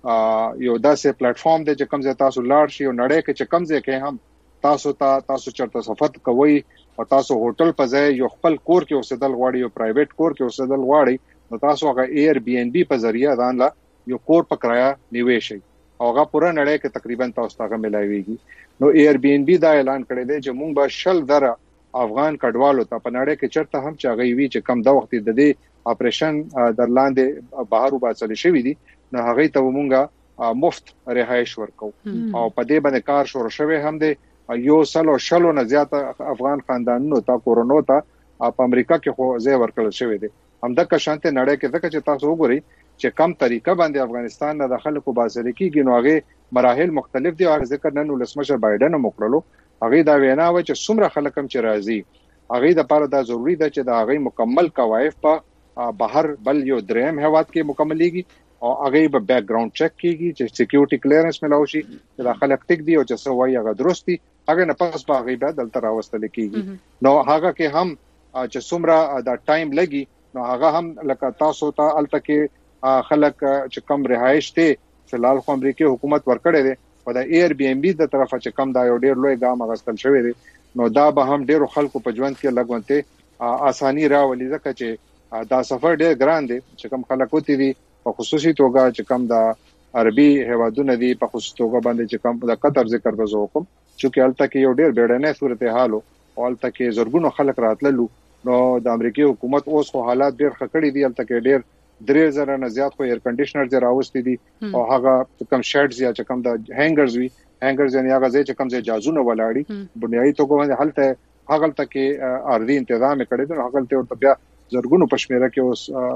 یو داسې پلیټ فارم دی چې کوم ځای تاسو لاړ شئ او نړۍ کې چې کوم ځای کې هم تاسو ته تاسو چرته سفر کوئ او تاسو هوټل په ځای یو خپل کور کې اوسېدل غواړئ یو پرایویټ کور کې اوسېدل غواړئ نو تاسو هغه ایر بی ان بی په ذریعہ ځان لا یو کور په کرایه نیوي شئ او هغه پوره نړۍ کې تقریبا تاسو ته ملایويږي نو ایر بی ان بی دا اعلان کړی دی چې موږ به شل زره افغان کډوالو ته په نړۍ کې چرته هم چې هغه وی چې کم د وخت د دې اپریشن در لاندې بهر وباسل شوی دي نو هغه ته مونږه مفت رهایش ورکو او په دې باندې کار شروع شوی هم دی یو سلو شلو نه زیات افغان خاندانونو ته کورونو ته په امریکا کې خو ځای ورکړل شوی دی همدغه شانته نړۍ کې ځکه چې تاسو وګورئ چې کم طریقه باندې افغانستان نه د خلکو باسل کېږي نو هغه مراحل مختلف دي او ذکر نن ولسمشر بایدن موکړلو هغه دا وینا و چې څومره خلک هم چې راځي هغه د لپاره دا ضروری ده چې دا هغه مکمل قواعد په بهر بل یو دریم هواد کې مکملېږي او هغه به بیک ګراوند چک کیږي چې سکیورټي کلیرنس ملو شي چې دا خلک ټیک دی او چې سو وایي هغه درستی هغه نه پس به هغه به دلته راوستل کیږي نو هغه کې هم چې څومره دا ټایم لګي نو هغه هم لکه تاسو ته الته کې خلک چې کم رهایش ته فلال خو امریکای حکومت ورکړي دي او دا ایر بی ام بی د طرفه چې کم دا یو ډیر لوی ګام غستل شوی دی نو دا به هم ډیرو خلکو په ژوند کې لګونته اساني راولي ځکه چې دا سفر ډیر ګران دی چې کم خلک وتی دي په خصوصي توګه چې کم دا عربي هوادونه دي په خصوصي توګه باندې چې کم د قطر ذکر وزو کوم چې الته کې یو ډیر بیړنۍ صورتحال او الته کې زورګونو خلک راتللو نو د امریکای حکومت اوس خو حالات ډیر خکړی دي الته کې ډیر درې زره نه زیات خو ایر کنډیشنر دی راوستي دي او هغه کم شیډز یا چې کم د هینګرز وی هینګرز یعنی هغه ځای چې کم ځای جازونه ولاړی بنیادی توګه باندې حالت هغه تکي ارضي تنظیم کړی دی هغه ته ورته بیا زرګونو پښمیره کې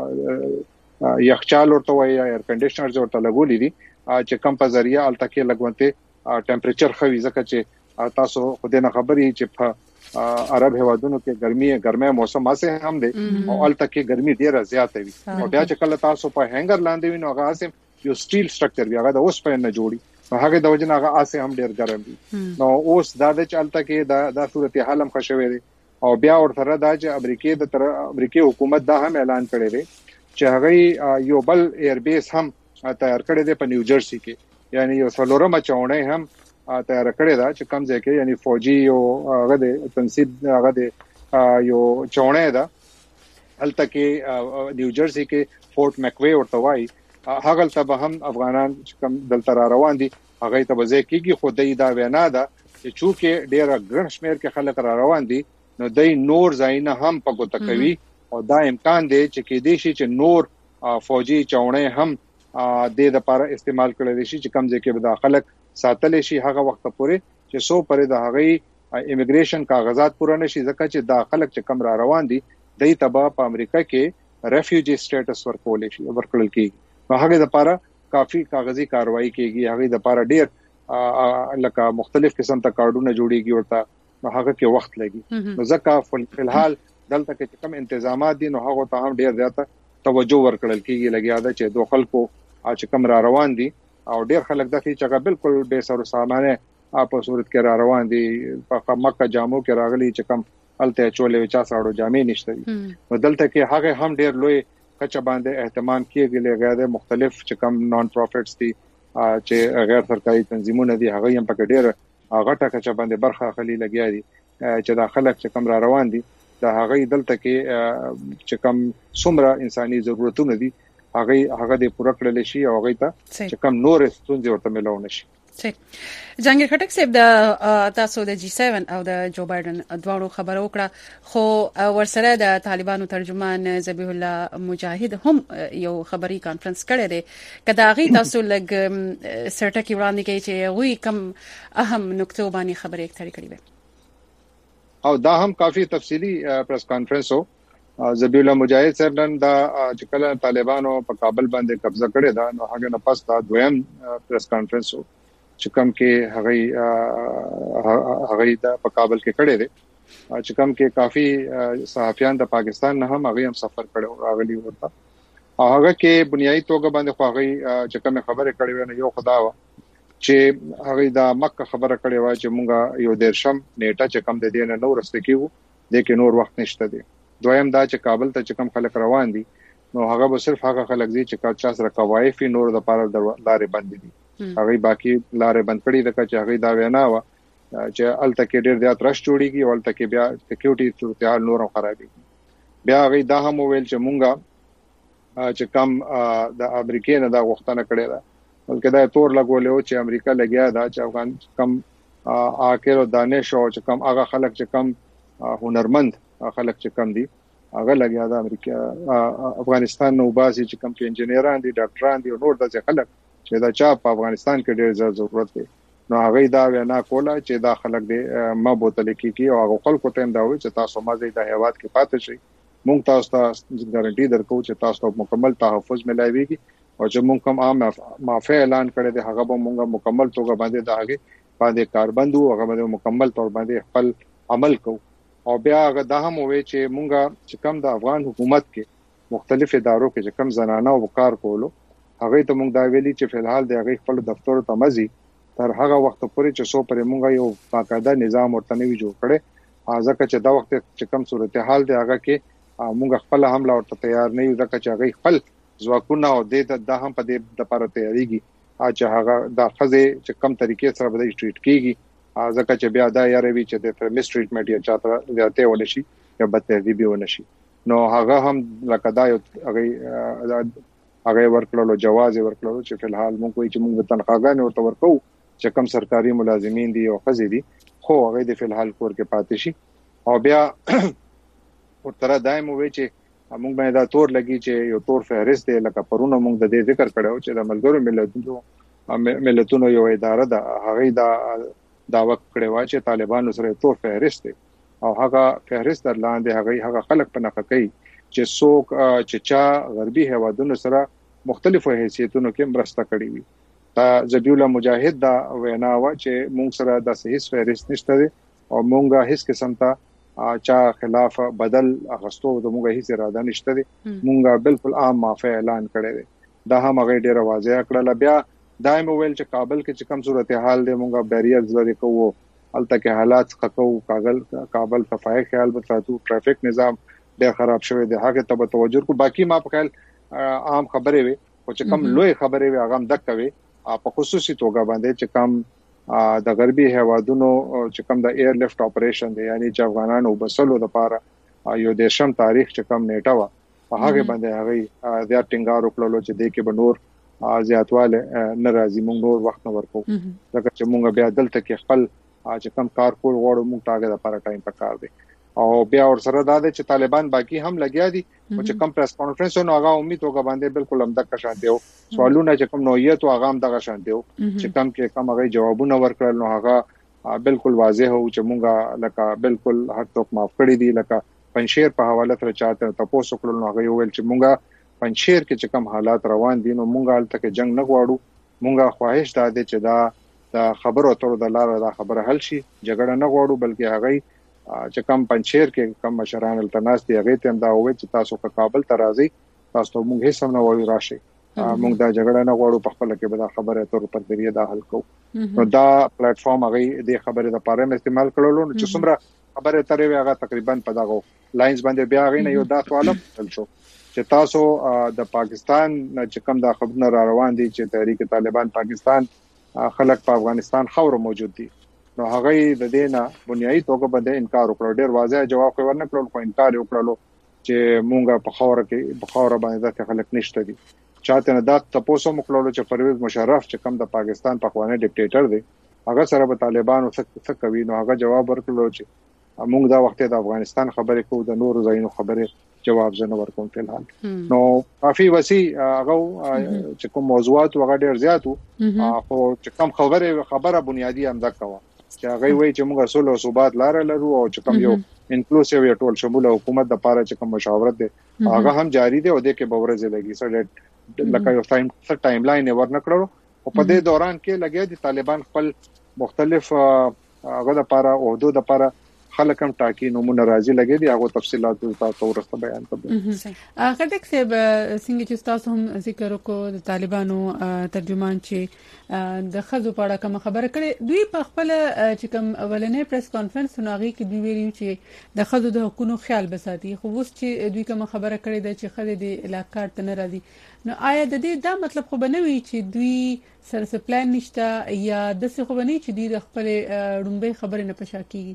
اوس یخچال ورته وای ایر کنډیشنر ورته لګولې دي چې کم په ذریعہ ال تکي لګونته ټمپریچر خوي ځکه چې تاسو خو دې نه خبري چې په عرب هوادونو کې ګرمي ګرمه موسم اسه هم دي او ال تکي ګرمي ډیره زیاته وي او بیا چې کله تاسو په هنګر لاندې وینو هغه اسه یو سټیل سټرکچر بیا هغه د اوس په نه جوړي هغه د وجنه هغه اسه هم ډیر ګرم دي نو اوس دا د چلته کې دا د صورتحال هم خښوي دي او بیا ورته دا چې امریکای د تر امریکای حکومت دا هم اعلان کړی دی چې هغه یو بل ایر بیس هم تیار کړی دی په نیو جرسي کې یعنی یو څلورمه چاونه هم تیار کړی دا چې کم ځای کې یعنی فوجي او هغه د تنصیب هغه د یو چاونه دا هلته کې نیو جرسي کې فورټ مکوي ورته وای هغه ته هم افغانان چې کم دلته را روان دي هغه ته به ځای کېږي خو دای دا وینا ده چې چونکه ډیر ګڼ شمیر کې خلک را روان دي نو دای نور ځایونه هم په ګوته کوي او دا امکان دی چې کې دي چې نور فوجي چاونه هم د لپاره استعمال کړل شي چې کم ځای کې به خلک ساتل شي هغه وخت پورې چې سو پرې د هغه ایمیګریشن کاغذات پوره نشي ځکه چې دا خلک چې کم را روان دي دای تبا په امریکا کې ریفیوجی سټیټس ورکول شي ورکړل کیږي نو هغه لپاره کافي کاغذي کاروایی کیږي هغه لپاره ډیر لکه مختلف قسم ته کارډونه جوړيږي ورته هغه کې وخت لګي نو ځکه په الحال دلته کې کوم تنظیمات دي نو هغه ته هم ډیر زیاته توجه ورکړل کیږي لګیا ده چې دوه خلکو چې کم را روان دي او ډیر خلک د چې هغه بالکل به سر سامانه په صورت کې را روان دي په مکه جامو کې راغلي چې کم الته چولې وچا ساړو جامې نشته نو دلته کې هغه هم ډیر لوی کچا باندې اهتمام کیږي لګیا ده مختلف چې کم نان پروفټس دي چې غیر سرکاري تنظیمونه دي هغه هم په ډیر غټه کچا باندې برخه خلی لګیا دي چې دا خلک چې کم را روان دي دا هغه دلته کې چې کم څومره انساني ضرورتونه دي هغه هغه د پوره کړل شي او هغه ته چې کم نور ستونزې ورته ملونه شي صحیح جنگیر خټک صاحب د تاسو د جی سیون او د جو بایدن دواړو خبرو کړه خو ورسره د طالبانو ترجمان ذبیح الله مجاهد هم یو خبري کانفرنس کړی دی کدا غي تاسو لګ سرټکی وړاندې کوي چې وی کم اهم نقطو باندې خبرې اکثر کړي وي او دا هم کافي تفصیلی پریس کانفرنس وو ذبیح الله مجاهد صاحب نن دا چې کله طالبانو په کابل باندې قبضه کړی دا نو هغه نه پس دا دویم پریس کانفرنس وو چې کوم کې هغه هغه دا په کابل کې کړی دی چې کوم کې کافي صحافیان د پاکستان نه هم هغه هم سفر کړو راغلي ورته هغه کې بنیادی توګه باندې خو هغه چې کوم خبره کړې و یو خدا و چې هغه دا مکه خبره کړې و چې مونږه یو دیرشم نیټه چې کوم د دې نه نو رسته کیو د کې نور وخت نشته دی دویم دا چې کابل ته چې کوم خلک روان دي نو هغه به صرف هغه خلک دي چې کا چا سره کوایفي نور د پاره لارې بند دي هغه باقي لارې بند کړي د چې هغه دا وینا و چې الته کې ډېر زیات رش جوړیږي او الته کې بیا سکیورټي صورتحال نور خرابېږي بیا هغه دا هم ویل چې مونږه چې کم د امریکای نه دا غوښتنه کړې ده بلکې دا تور لګولې چې امریکا لګیا دا چې افغان کم اخر دانش او چې کم هغه خلک چې کم هنرمند خلک چې کم دي هغه لګیا د امریکا افغانستان نو باسي چې کم انجینران دي ډاکټران دي او نور د خلک چې دا چا په افغانستان کې ډېر زیات ضرورت دی نو هغه دا وینا کوله چې دا خلک دي ما بوتل کې او هغه خلکو ته دا وي چې تاسو مازه د هیواد کې پاتې شئ مونږ تاسو ته ګارانټي درکو چې تاسو ته مکمل تحفظ ملایويږي او چې مونږ کوم عام معافی اعلان کړی دی هغه به مونږ مکمل توګه باندې داږي باندې کاربندو هغه باندې مکمل تور باندې خپل عمل کوو او بیا هغه دا هم وی چې مونږه چې کم د افغان حکومت کې مختلف ادارو کې چې کم زنانه او کار کولو هغه ته مونږ دا ویلي چې فلحال د هغه خپل دفتر ته مزي تر هغه وخت پورې چې سو پرې مونږه یو باقاعده نظام ورته نوي جوړ کړي ځکه چې دا وخت چې کم صورتحال دی هغه کې مونږ خپل حمله ورته تیار نه یو ځکه چې هغه خپل ځواکونه او د هم په دې لپاره تیاریږي چې هغه د خزه چې کم طریقې سره به ټریټ کیږي ځکه چې بیا دا یاري چې د میس ټریټمنټ یا چاته زیاته ونشي یا بد تهذیبي ونشي نو هغه هم لکه دا یو هغه هغه ورکړلو جواز ورکړلو چې فلحال موږ کوی چې موږ تنخواګان ورته ورکو چې کم سرکاري ملازمین دي او خزي دي خو هغه د فلحال کور کې پاتې شي او بیا ورته دایم وی چې موږ باندې دا تور لګي چې یو تور فهرست دی لکه پرونه موږ د دې ذکر کړو چې د ملګرو ملتونو ملتونو یو اداره ده هغه دا داوا کړې و چې طالبانو سره تور فهرست دی او هغه فهرست در لاندې هغه هغه خلک په نخښه کوي چې څوک چې چا غربي هوادونو سره مختلفو حیثیتونو کې مرسته کړې وي. دا ذبیح الله مجاهد دا وینا و چې مونږ سره د صحیح فهرست نشته دي او مونږه هیڅ قسم ته چا خلاف بدل اغستو د مونږه هیڅ اراده نشته دي. مونږه بالکل عام معافی اعلان کړی دی. دا هم هغه ډیره واضح کړل. بیا دایم ویل چې کابل کې چې کوم صورتحال دی مونږه بیریئرز لري کوو الته کې حالات خکو کاغل کابل صفای خیال بتاتو ټرافیک نظام ډیر خراب شوی دی هغه ته توجه کو. باقی ما په خیال عام خبره وي او چې کوم لوی خبره وي هغه هم دک کوي په خصوصي توګه باندې چې کوم د غربي هوادونو چې کوم د ایر لفت اپریشن دی یعنی چې افغانانو وبسلو د پاره یو د شم تاریخ چې کوم نیټه و په هغه باندې هغه د ټینګار وکړلو چې د کې بنور زیاتواله ناراضي مونږ نور وخت نه ورکو ځکه چې مونږ بیا دلته کې خپل چې کم کار کول غواړو مونږ تاګه د لپاره ټایم پکار دی او بیا ور سره دا چې طالبان باقی هم لګیا دي او چې کم پریس کانفرنس نو هغه امید وګ باندې بالکل هم د شانتي او سوالونه چې کم نوعیت او هغه هم د شانتي او چې کم کې کم هغه جوابونه ورکړل نو هغه بالکل واضح او چې مونږه لکه بالکل هر څوک معاف کړی دي لکه پنځیر په حواله تر چاته تاسو کړل نو هغه ویل چې مونږه پنځیر کې چې کوم حالات روان دي نو مونږه الته کې جنگ نه غواړو مونږه خواهش دا ده چې دا د خبرو اترو د لارې دا خبره حل شي جګړه نه غواړو بلکې هغه چې کوم پنځیر کې کوم مشران التناس دی هغه ته دا وایي چې تاسو په کابل ته راځي تاسو مونږ هیڅ هم نه وایو راشي مونږ دا جګړه نه غواړو په خپل کې به دا خبره اترو پر ذریعہ دا حل کوو نو دا پلیټ فارم هغه د خبره د پاره استعمال کړلو چې څومره خبره اترې هغه تقریبا په دغه لاینز باندې بیا غي نه یو دا سوال تل شو چې تاسو د پاکستان چې کوم د خبرونه را روان دي چې تحریک طالبان پاکستان خلک په افغانستان خاور موجود دي نو هغه د دینه بنیادی توګه باندې انکار وکړ ډیر واضح جواب ورنه کړل خو انکار وکړلو چې مونږه په خاور کې په خاور باندې د خلک نشته دي چاته نه دا تاسو مخلولو چې پرویز مشرف چې کوم د پاکستان په خوانه ډیکټیټر دی هغه سره په طالبانو څخه کوي نو هغه جواب ورکړلو چې مونږ دا وخت د افغانستان خبرې کوو د نور ځایونو خبرې جواب زنه ورکوم په الحال نو کافي وسی هغه چې کوم موضوعات وغه ډیر زیاتو خو چې کوم خبره خبره بنیادی هم ځکه چې هغه وایي چې موږ اصول او ثبات لار لرو او چې کوم یو انکلوسیو یو ټول شمول حکومت د پاره چې کوم مشاورت دی هغه هم جاری دی او د کې بورزه لګي سره لکه یو ټایم سر ټایم لاین ورنکړو او په دې دوران کې لګیا دي طالبان خپل مختلف هغه د پاره او د لپاره خلک هم ټاکی نمونه راځي لګي دي هغه تفصيلات تاسو ورسته بیان کوم. اخر تک سه څنګه چې تاسو هم ذکر وکړو د طالبانو ترجمان چې د خزو په اړه کوم خبره کړي دوی په خپل چې کوم اولنې پریس کانفرنس نوغي کې دوی ویلي چې د خزو د حقوقو خیال بساتي خو اوس چې دوی کوم خبره کړي د چې خزې د علاقې ته نه راځي نو آیا د دې دا مطلب خو بنوي چې دوی سره پلان نشته یا د څه خو بنوي چې دوی د خپل ډومبه خبره نه پشا کیږي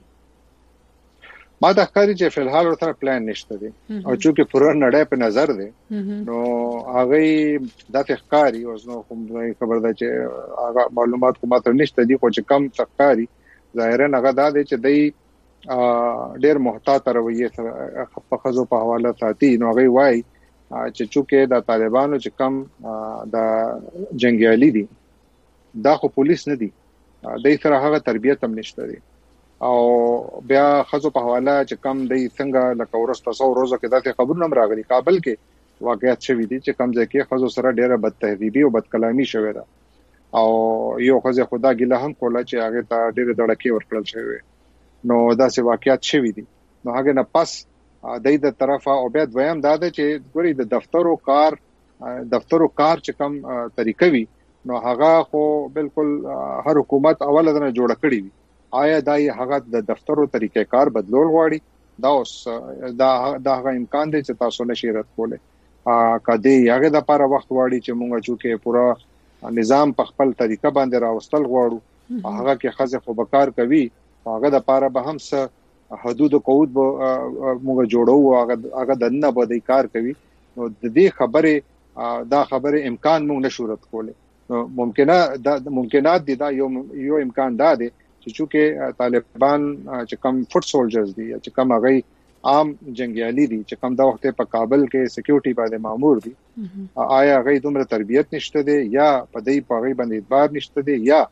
ما د ښکاری چې په الحال ورته پلان نشته دي او چې پوره نړۍ په نظر دي نو هغه د ښکاری او نو کوم خبر ده چې هغه معلومات کومه تر نشته دي خو چې کم ښکاری ظاهرا هغه دا دي چې دای ډېر محتاط رویه سره په خزو په حواله ساتي نو هغه وای چې چونکه د طالبانو چې کم د جنگیالي دي دا خو پولیس نه دي دای سره هغه تربیت هم نشته دي او بیا خزو په حواله چې کم دی څنګه لکه ورسته سو روزه کې دغه خبرونه راغلي کابل کې واقعیت شوی دي چې کم ځکه خزو سره ډیره بد تهذیبي او بد کلامی شوی ده او یو خزه خدا ګله هم کوله چې هغه ته ډیره دړکی ورکړل شوی نو دا سه واقعیت شوی دي نو هغه نه پس د دې طرفه او بیا دویم دا ده چې ګوري د دفترو کار دفترو کار چې کم طریقې وي نو هغه خو بالکل هر حکومت اوله نه جوړ کړی وي آیا دای هغه د دفترو طریقې کار بدلول غواړي دا اوس دا دا هغه امکان دی چې تاسو نشئ رد کوله ا کدی هغه د لپاره وخت غواړي چې مونږ چې پورا نظام په خپل طریقه باندې راوستل غواړو هغه کې خزه خو بکار کوي هغه د لپاره به هم څه حدود او قواعد مونږ جوړو هغه هغه د نه بده کار کوي نو د دې خبره دا خبره امکان مونږ نشو رد کوله ممکنه دا ممکنات دي دا یو یو امکان دا دی چې طالبان چې کم فوټ سولجرز دي چې کم هغه عام جنگیالي دي چې کم دا وخت په کابل کې سکیورټي باندې مامور دي آیا هغه دومره تربیت نشته دي یا په دې په غي باندې اعتبار نشته دي یا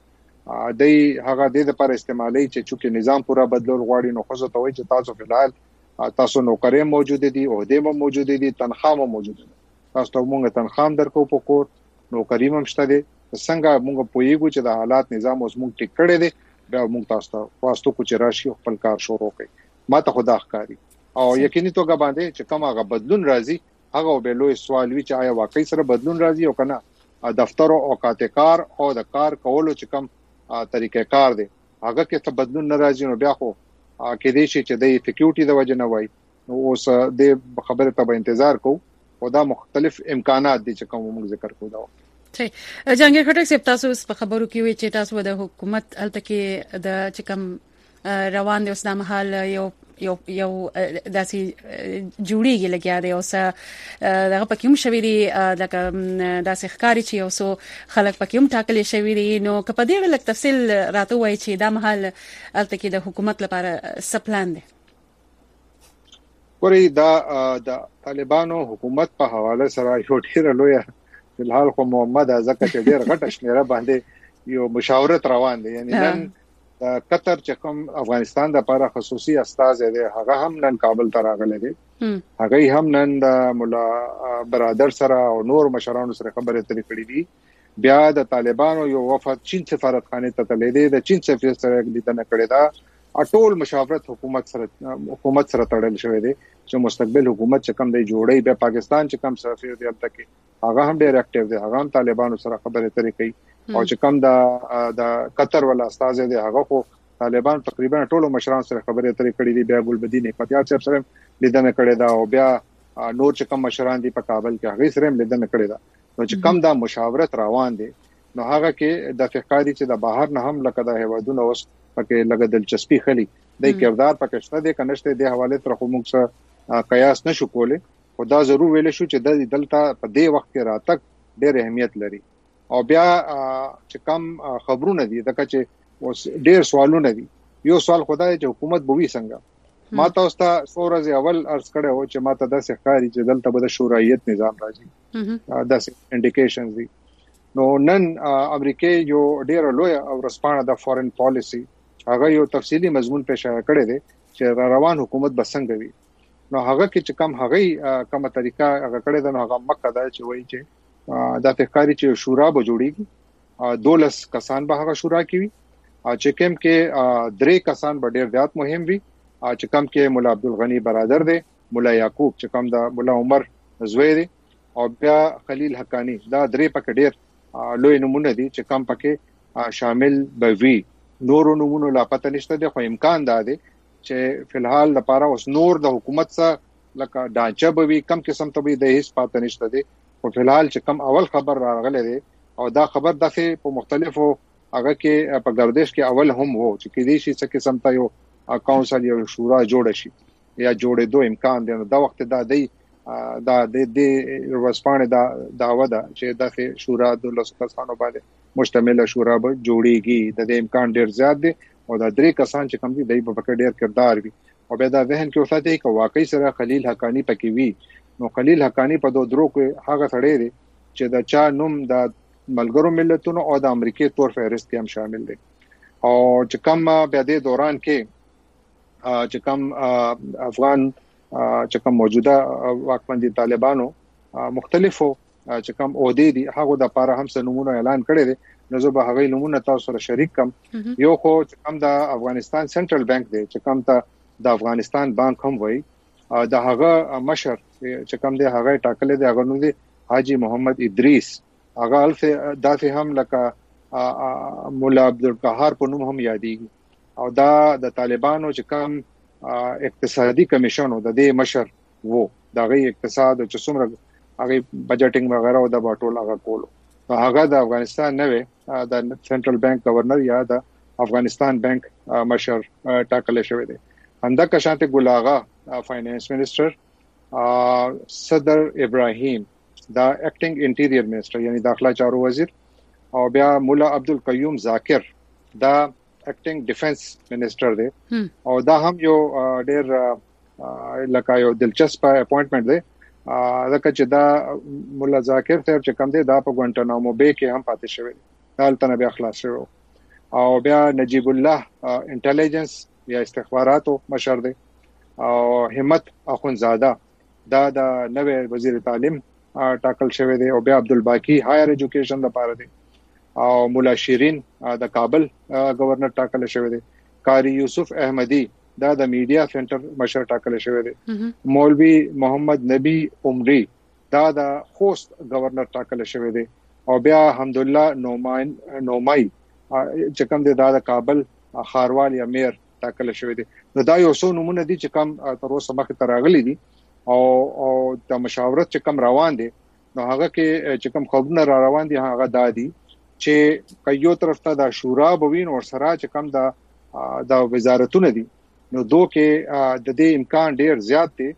دای هغه د لپاره استعمالي چې چونکه نظام پورا بدلول غواړي نو خو ته وایي چې تاسو فلحال تاسو نوکرې موجود دي او د موجود دي تنخواه مو موجود دي تاسو ته موږ تنخواه درکو په کور نوکری هم شته دي څنګه موږ پویګو چې د حالات نظام اوس موږ ټیک کړی دي بیا موږ تاسو ته واسطو کو چې راشي خپل کار شروع کړي ما ته خدا ښکاری او یقیني توګه باندې چې کوم هغه بدلون راځي هغه به لوی سوال وی چې آیا واقعي سره بدلون راځي او کنه دفتر او کاتکار او د کار کولو چې کوم طریقې کار دي هغه کې ته بدلون ناراضي نو بیا خو کې دې شي چې د سکیورټي د وجه نه وای نو اوس د خبره ته انتظار کو او دا مختلف امکانات دي چې کوم موږ ذکر کوو دا صحیح جهانگیر خټک صاحب تاسو په خبرو کې وی چې تاسو د حکومت الته کې د چکم روان دي اوس د محل یو یو یو داسي جوړیږي لګیا دی اوس دغه پکې هم شوی دی لکه داسې ښکاری چې اوس خلک پکې هم ټاکلي شوی دی نو کله دې لږ تفصیل راته وایي چې د محل الته کې د حکومت لپاره سپلان دی ورې دا د طالبانو حکومت په حواله سره یو ډیر لوی فلحال خو محمد ازکه چې ډیر غټ شمیره باندې یو مشاورت روان دي یعنی نن قطر چې کوم افغانستان د لپاره خصوصي استاذ دی هغه هم نن کابل ته راغلی دی هغه هم نن د مولا برادر سره او نور مشرانو سره خبرې اترې کړې دي بیا د طالبانو یو وفد چین سفارتخانه ته تللی دی د چین سفیر سره لیدنه کړې ده ټول مشاورت حکومت سره حکومت سره تړل شوی دی چې مستقبل حکومت چې کوم دی جوړي بیا پاکستان چې کوم سفیر دی البته کې هغه هم ډیر اکټیو دي هغه هم طالبانو سره خبرې اترې کوي او چې کوم د د قطر ولا استاد دی هغه خو طالبان تقریبا ټولو مشرانو سره خبرې اترې کړې دي بیا ګلبدین حکمتیار صاحب سره لیدنه کړې ده او بیا نور چې کوم مشران دي په کابل کې هغه سره لیدنه کړې ده نو چې کوم دا مشاورت روان دي نو هغه کې د فقاری چې د بهر نه هم لکه د هوادونو اوس پکې لګه دلچسپي خلی د کردار پکې شته د کنيشته د حواله تر خو موږ سره قیاس نشو کولای خدا ضرور ویل شو چې د دلته په دې وخت کې راتک ډېر اهمیت لري او بیا چې کم خبرونه دي دغه چې اوس ډېر سوالونه دي یو سوال خدای چې حکومت بوي څنګه ما تاسو ته څورځ اول ارز کړه او چې ما ته د ښکاری چې دلته به د شورایت نظام راځي دا انډیکیشنز دي نو نن امریکای یو ډېر لوی او رسپانه د فورن پالیسی هغه یو تفصیلی مضمون پیش کړی دی چې روان حکومت بسنګ وي نو هغه کې چې کم هغه کومه طریقه هغه کړی دا هغه مکه دا چې وایي چې د فقاری چې شورا به جوړیږي دولس کسان به هغه شورا کوي چې کوم کې درې کسان به ډېر زیات مهم وي چې کوم کې مولا عبدالغنی برادر دی مولا یعقوب چې کوم د مولا عمر زوی دی او بیا خلیل حقانی دا درې پکې ډېر لوی نمونه دي چې کوم پکې شامل به وي نورو نمونه لا پته نشته دی خو امکان دا دی چې فلحال لپاره اوس نور د حکومت سره لکه ډانچه به وي کم قسم ته به د هیڅ پاتې نشته دي او فلحال چې کم اول خبر راغله دي او دا خبر دغه په مختلفو هغه کې په گردش کې اول هم وو چې کې دې شي څه قسم ته یو کونسل یو شورا جوړ شي یا جوړې دوه امکان دی نو دا وخت دا دی دا د دې ورسپانه دا داوا ده چې دغه شورا د لسکسانو باندې مشتمل شورا به جوړيږي د دې امکان ډیر زیات دی او دا درې کسان چې کوم دي دای په پکې ډیر کردار وي او بیا دا وهن کې وساتې چې واقعي سره خلیل حقانی پکې وي نو خلیل حقانی په دوه درو کې هغه سړی دی چې دا چا نوم د ملګرو ملتونو او د امریکای تور فهرست کې هم شامل دي او چې کوم بیا د دوران کې چې کوم افغان چې کوم موجوده واکمن دي طالبانو مختلفو چې کوم عہدې دي هغه د لپاره هم سنمونه اعلان کړي دي نو زه به هغه نمونه تاسو سره شریک کوم یو خو چې کوم د افغانستان سنټرل بانک دی چې کوم ته د افغانستان بانک هم وایي د هغه مشر چې کوم دی هغه ټاکل دی هغه نو دی حاجی محمد ادریس هغه الف دافه هم لکه مولا عبدالقهار په نوم هم یادېږي او دا د طالبانو چې کوم اقتصادي کمیشن د دې مشر وو دا غي اقتصاد چې څومره هغه بجټینګ وغیرہ او د باټول هغه کولو هغه د افغانستان نه وي د سنټرل بانک گورنر یا د افغانستان بانک مشر ټاکل شوی دی همدا کشانته ګل آغا فاینانس منسٹر صدر ابراهیم دا اکټینګ انټیریئر منسٹر یعنی داخله چارو وزیر او بیا مولا عبدالقیوم ذاکر دا اکټینګ ډیفنس منسٹر دی او دا هم یو ډیر لکه یو دلچسپ اپوینټمنٹ دی لکه چې دا مولا ذاکر صاحب چې کوم دی دا په ګوانټانامو بے کې هم پاتې شوی دا تل بیا خلاص شو او بیا نجیب الله انټيليجنس یا استخباراتو مشر دی او همت اخونزاده دا د نوې وزیر تعلیم ټاکل شوی دی او بیا عبدالباقی هایر ایجوکیشن لپاره دی او مولا شیرین د کابل گورنر ټاکل شوی دی قاری یوسف احمدی دا د میډیا سنټر مشر ټاکل شوی دی مولوی محمد نبی عمری دا د خوست گورنر ټاکل شوی دی او بیا حمدالله نومان نومای چې کوم دی دا د کابل خاروال یا میر ټاکل شوی دی نو دا یو څو نمونه دي چې کوم تر اوسه مخ ته راغلي دي او او د مشاورت چې کوم روان دي نو هغه کې چې کوم خبرونه را روان دي هغه دادي چې کيو طرف ته د شورا بوین او سره چې کوم د د وزارتونه دي نو دوه کې د دې امکان ډیر زیات دی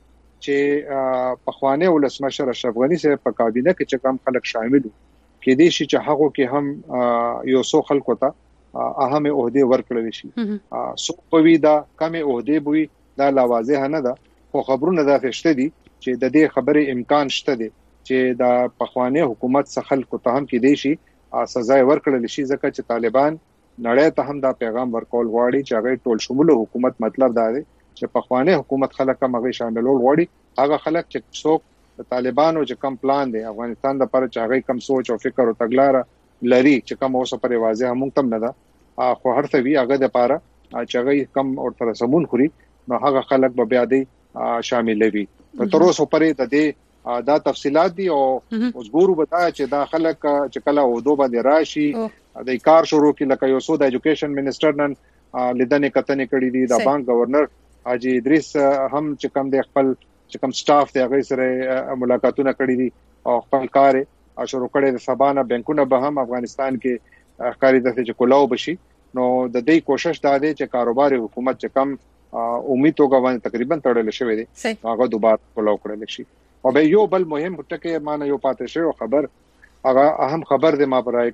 چې په خوانه ولسمشر اشرف غنی سره په کابینه کې چې کوم خلک شامل دي کې دي چې هغه کې هم یو څو خلکو ته اهم عہده ورکړل شي سو پوی دا کم عہده بوي دا لوازه نه ده خو خبرونه دا فشته دي چې د دې خبره امکان شته دي چې دا پخوانه حکومت څخه خلکو ته هم کې دي شي سزا ورکړل شي ځکه چې طالبان نړۍ ته هم دا پیغام ورکول غواړي چې هغه ټول شموله حکومت مطلب دا دی چې پخوانه حکومت خلک هم هغه شاملول غواړي هغه خلک چې څوک د طالبانو چې کم پلان دی افغانستان د پر چې هغه کم سوچ او فکر او تګلارې لري چې کوم اوسه پر واضح هم تم نه ده خو هرڅه وی هغه د پاره چې هغه کم او تر سمون خوري نو هغه خلک به بیا دي شامل وي په تر اوسه پرې د دې دا تفصيلات دي او اوس ګورو بتا چې دا خلک چې کله ودو باندې راشي د کار شروع کی لکه یو سود ایجوکیشن منسٹر نن لیدنې کتنې کړې دي د بانک گورنر حاجی ادریس هم چې کم د خپل چې کوم سټاف دی هغه سره ملاقاتونه کړې دي او خپل کار شروع کړي د سبانه بانکونه به هم افغانستان کې ښکاری د چې کولاو بشي نو د دې کوشش دا دی چې کاروبار حکومت چې کم امید وګوري تقریبا تړل شوی دی هغه دوباره کولاو کړل شي او به یو بل مهم ټکی معنی یو پاتې شوی خبر هغه اهم خبر دی ما برای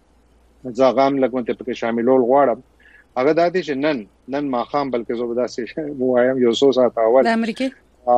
کې ځاغام لګونته پکې شاملول غواړم هغه د دې چې نن نن ما خام بلکې زوبدا سي وایم یو څو ساعت اول د امریکای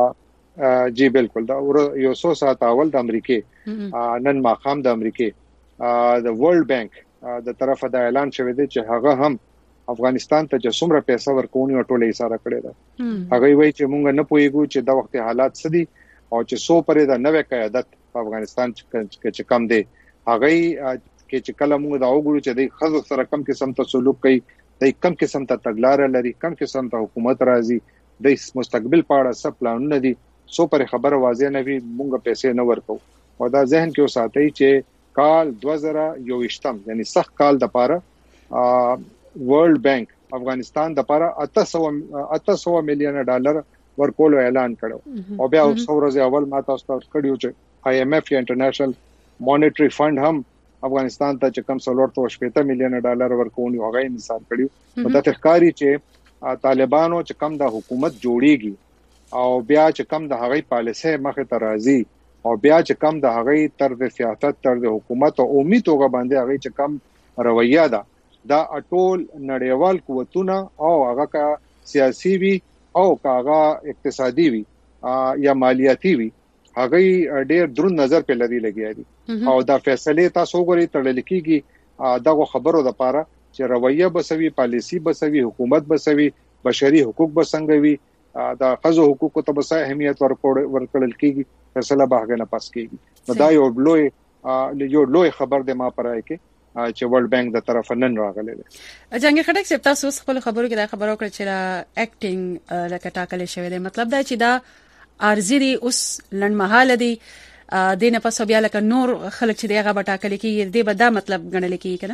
جی بالکل دا یو څو ساعت اول د امریکای نن ما خام د امریکای د ورلد بانک د طرفه د اعلان شوی دی چې هغه هم افغانستان ته چې څومره پیسې ورکونی او ټوله اشاره کړې ده هغه وایي چې مونږ نه پوهیږو چې دا وخت حالات سدي او چې سو پرې د نوې قیادت په افغانستان کې چې کم دی هغه کې چې کله مونږ دا وګورو چې د خزو سره کم قسم ته سلوک کوي د کم قسم ته تګلارې لري کم قسم ته حکومت راځي د مستقبل په اړه څه پلانونه دي سو پر خبره واضح نه وي مونږ پیسې نه ورکو او دا ذهن کې وساتئ چې کال دوه زره یوویشتم یعنی سخت کال د پاره ورلد بانک افغانستان د پاره اته سوه میلیون ډالر ورکول اعلان کړو او بیا اوس ورځ اول ما تاسو ته کړیو چې آی ایم ایف یا انټرنیشنل مانیټری فند هم افغانستان ته چې کم څلور سوه شپږ میلیون ډالر ورکول او هغه مثال کړیو په دغه ښکاری چې طالبانو چې کم د حکومت جوړیږي او بیا چې کم د هغې پالیسي مخه ته راځي او بیا چې کم د هغې طرز سیاست طرز حکومت او امید توګه باندې هغې چې کم رویه ده دا ټول نړیوال قوتونه او هغه کا سیاسي وي او هغه اقتصادي وي یا مالیاتي وي هغه ډېر درون نظر په لري لګیا دي او دا فیصله تاسو غوړي تړل کیږي دغه خبرو د پاره چې رویه بسوي پالیسی بسوي حکومت بسوي بشري حقوق بسنګوي دا خزو حقوق ته به اهمیت ورکړل کیږي فیصله به نه پاس کیږي نو دا یو لوی یو لوی خبر دی ما پرای کې چې ورلد بانک د طرف نن راغلی دی جنګ خټک چې تاسو خپل خبرو کې دا خبرو کړ چې دا اکټینګ لکه ټاکل شوی دی مطلب دا چې دا ارزي دی اوس لنډمحاله دی د نه پس بیا لکه نور خلک چې دغه بټاکل کیږي دی به دا مطلب غنل کیږي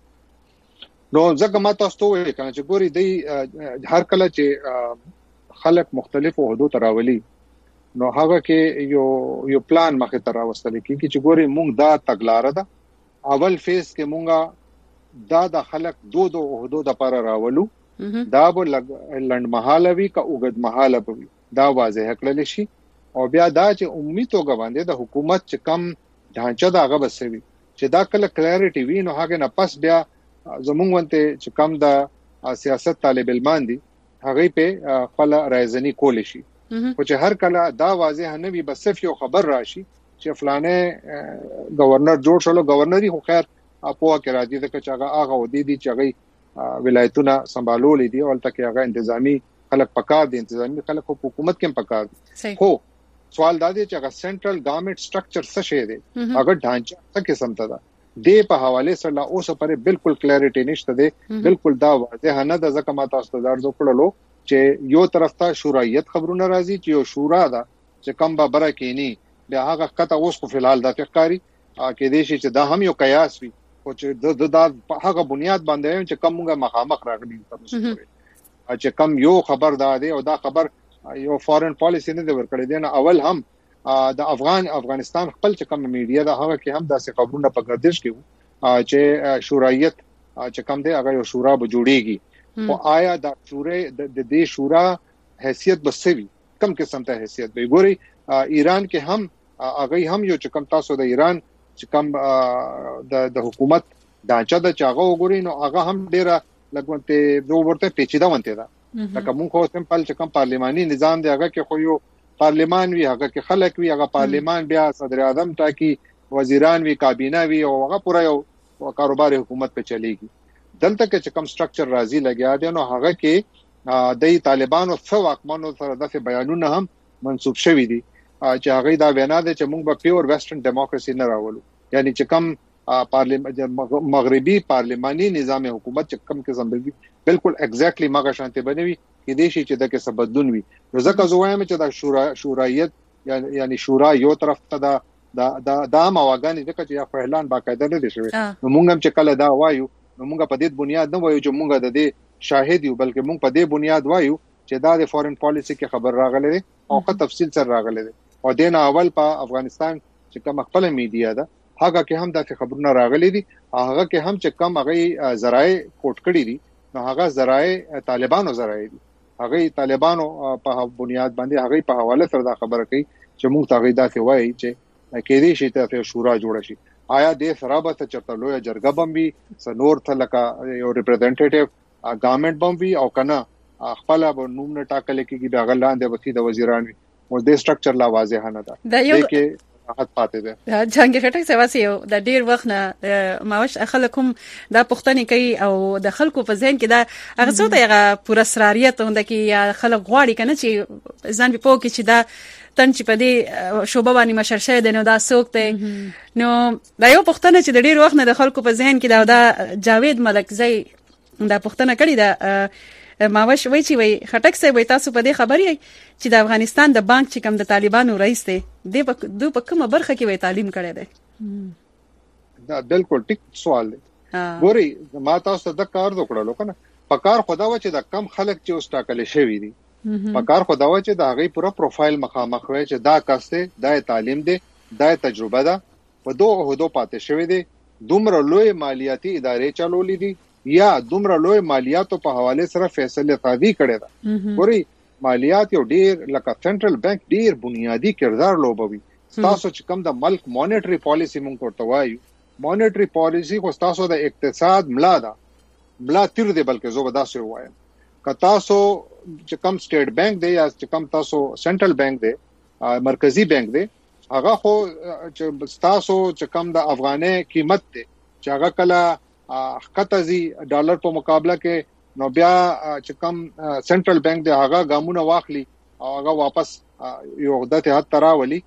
کنه نو ځکه ما تاسو ته وایي کنه چې ګوري دی هر کله چې خلک مختلفو حدود راولي نو هغه کې یو یو پلان مخه تر راوستل کیږي چې ګوري مونږ دا تګلار ده اول فیس کې مونږه دا د خلک دو دو حدود لپاره راولو دا به لند محالوي کا اوګد محالوي دا واضح کړل شي او بیا دا چې امید توګه باندې د حکومت چې کم ढांचा دا هغه بسوي چې دا کله کلیریټي وي نو هغه نه پس بیا زمونږ ونته چې کم د سیاست طالب علمان دي هغه په خپل راځنی کول شي خو چې هر کله دا واضح نه وي بس صرف یو خبر راشي چې فلانه گورنر جوړ شلو گورنر خو خیر اپو کې راځي چې هغه هغه ودی دي چې هغه ولایتونه سمبالولې دي او تلته کې هغه انتظامی خلک پکار دي انتظامی خلک په حکومت کې پکار دي خو سوال دا دی چې هغه سنټرل ګورنمنت سټرکچر څه شی دی هغه ډانچه څه قسم ته ده د په حواله سره اوس پرې بالکل کلیریټی نشته دی بالکل دا واضح نه ده ځکه ما تاسو ته درځو کړلو چې یو طرف ته شورایت خبرونه راځي چې یو شورا ده چې کم به بره کینی بیا هغه کته اوس خو فلحال د فقاری کې دي چې دا هم یو قیاس وي او چې د د هغه بنیاد باندې چې کم موږ مخامخ راغلي تاسو چې کم یو خبر دا دی او دا خبر یو فارن پالیسی نه دی ورکړی دی نه اول هم د افغان افغانستان خپل چې کم میډیا دا هغه کې هم داسې خبرونه په گردش کې وو چې شورایت چې کم دی هغه یو شورا به جوړیږي او آیا دا شورې د دې شورا حیثیت بسوي کم قسم ته حیثیت به ګوري ایران کې هم هغه هم یو چې کم تاسو د ایران چې کم د د حکومت ډانچه د چاغه وګوري نو هغه هم ډیره لګونته دوه ورته پیچیده ونته ده لکه مونږ خو سمپل چې کم پارلماني نظام دی هغه کې خو یو پارلمان وی هغه کې خلک وی هغه پارلمان بیا صدر اعظم ټاکی وزیران وی کابینه وی او هغه پورا یو کاروبار حکومت په چلیږي دلته کې چې کم سټرکچر راځي لګیا دی نو هغه کې د طالبانو څو واکمنو سره د بیانونه هم منسوب شوی دي چې هغه دا وینا ده چې موږ په پیور ویسټرن ډیموکراسي نه راولو یعنی چې کم پارلیمان مغربي پارلماني نظام حکومت چې کم کې زمبي بالکل ایگزیکټلی ماګه شانته بنوي کې دې شي چې د کې سبدون وي نو ځکه زه وایم چې دا شورا شورایت یعنی شورا یو طرف ته دا دا دا مواګانی ځکه چې یا اعلان باقاعده نه دي شوی نو موږ هم چې کله دا وایو نو موږ په دې بنیاد نه وایو چې موږ د دې شاهد یو بلکې موږ په دې بنیاد وایو چې دا د فورن پالیسی کې خبر راغلی دی او په تفصیل سره راغلی دی او دین اول په افغانستان چې کوم خپل میډیا ده هغه کې هم د خبرونه راغلي دي هغه کې هم چې کم هغه ذرایع کوټ کړی دي نو هغه ذرایع طالبانو ذرایع دي هغه طالبانو په بنیاد باندې هغه په حواله سره دا خبره کوي چې موږ ته دا څه وایي چې کې دې شي ته شورا جوړ شي آیا د سرابت چرته لوی جرګه بمبي سنور ته لکه یو ریپرزینټیټیو ګورنمنت بمبي او کنه خپل به نوم نه ټاکل کېږي دا غلاندې وسی د وزیران او د سټرکچر لا واضح نه ده دا یو کې راحت پاتې ده جنگ شټک سواسي د ډیر وخت نه ماوش خلکم دا پښتني کوي او د خلکو په ذهن کې دا هغه څه ته پوره سراریت وند کې یا خلک غواړي کنه چې ځان په پوه کې چې دا تن چې په دې شوبه باندې مشرشه ده نو دا څوک دی نو دا یو پښتنه چې د ډیر وخت نه د خلکو په ذهن کې دا دا جاوید ملک زئی دا پښتنه کړی دا ماوش وای چې وای خټک سي وای تاسو په دې خبرې چې د افغانستان د بانک چې کوم د طالبانو رئیس دی د دوه په کومه برخه کې وای تعلیم کړی دی دا بالکل ټیک سوال دی ګوري ما تاسو د کار وکړلو کنه په کار خدا و چې د کم خلک چې اوس ټاکل شوی دي په کار خدا و چې د هغه پورا پروفایل مخامخ وای چې دا کاسته د تعلیم دی د تجربه ده په دوه عہدو پاتې شوی دی دومره لوی مالیاتي ادارې چلولې دي یا دومره لوی مالیاتو په حواله سره فیصله قاضي کړی دا ګوري مالیات یو ډیر لکه سنټرل بانک ډیر بنیادی کردار لوبوي تاسو چې کوم د ملک مانیټری پالیسی مونږ کوته وایو مانیټری پالیسی خو تاسو د اقتصاد ملا ده ملا تیر دی بلکې زو بداسه وایم که تاسو چې کوم سټیټ بانک دی یا چې کوم تاسو سنټرل بانک دی مرکزی بانک دی هغه خو چې تاسو چې کوم د افغانې قیمت دی چې هغه کله خطازي ډالر په مقابله کې نو بیا چې کم سنټرل بانک د هغه ګامونه واخلي او هغه واپس یو عدت حد تراولي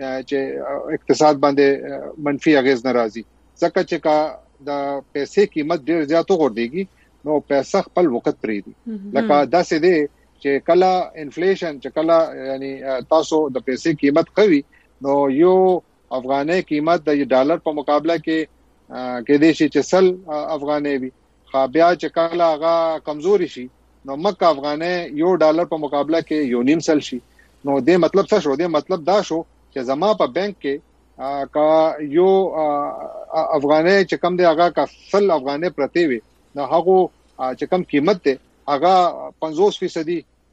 چې اقتصاد باندې منفي اغیز ناراضي ځکه چې کا د پیسې قیمت ډیر زیاتو غورځيږي نو پیسې خپل وخت پرې دي لکه داسې دی چې کله انفلیشن چې کله یعنی تاسو د پیسې قیمت قوي نو یو افغاني قیمت د ډالر په مقابله کې کې دې شي چې سل افغاني وي خو بیا چې کله هغه کمزوري شي نو مکه افغاني یو ډالر په مقابله کې یو نیم سل شي نو دې مطلب څه شو دې مطلب دا شو چې زما په بانک کې کا یو افغاني چې کم دی هغه کا سل افغاني پرتی وي نو هغه چې کم قیمت دی هغه پنځوس فیصد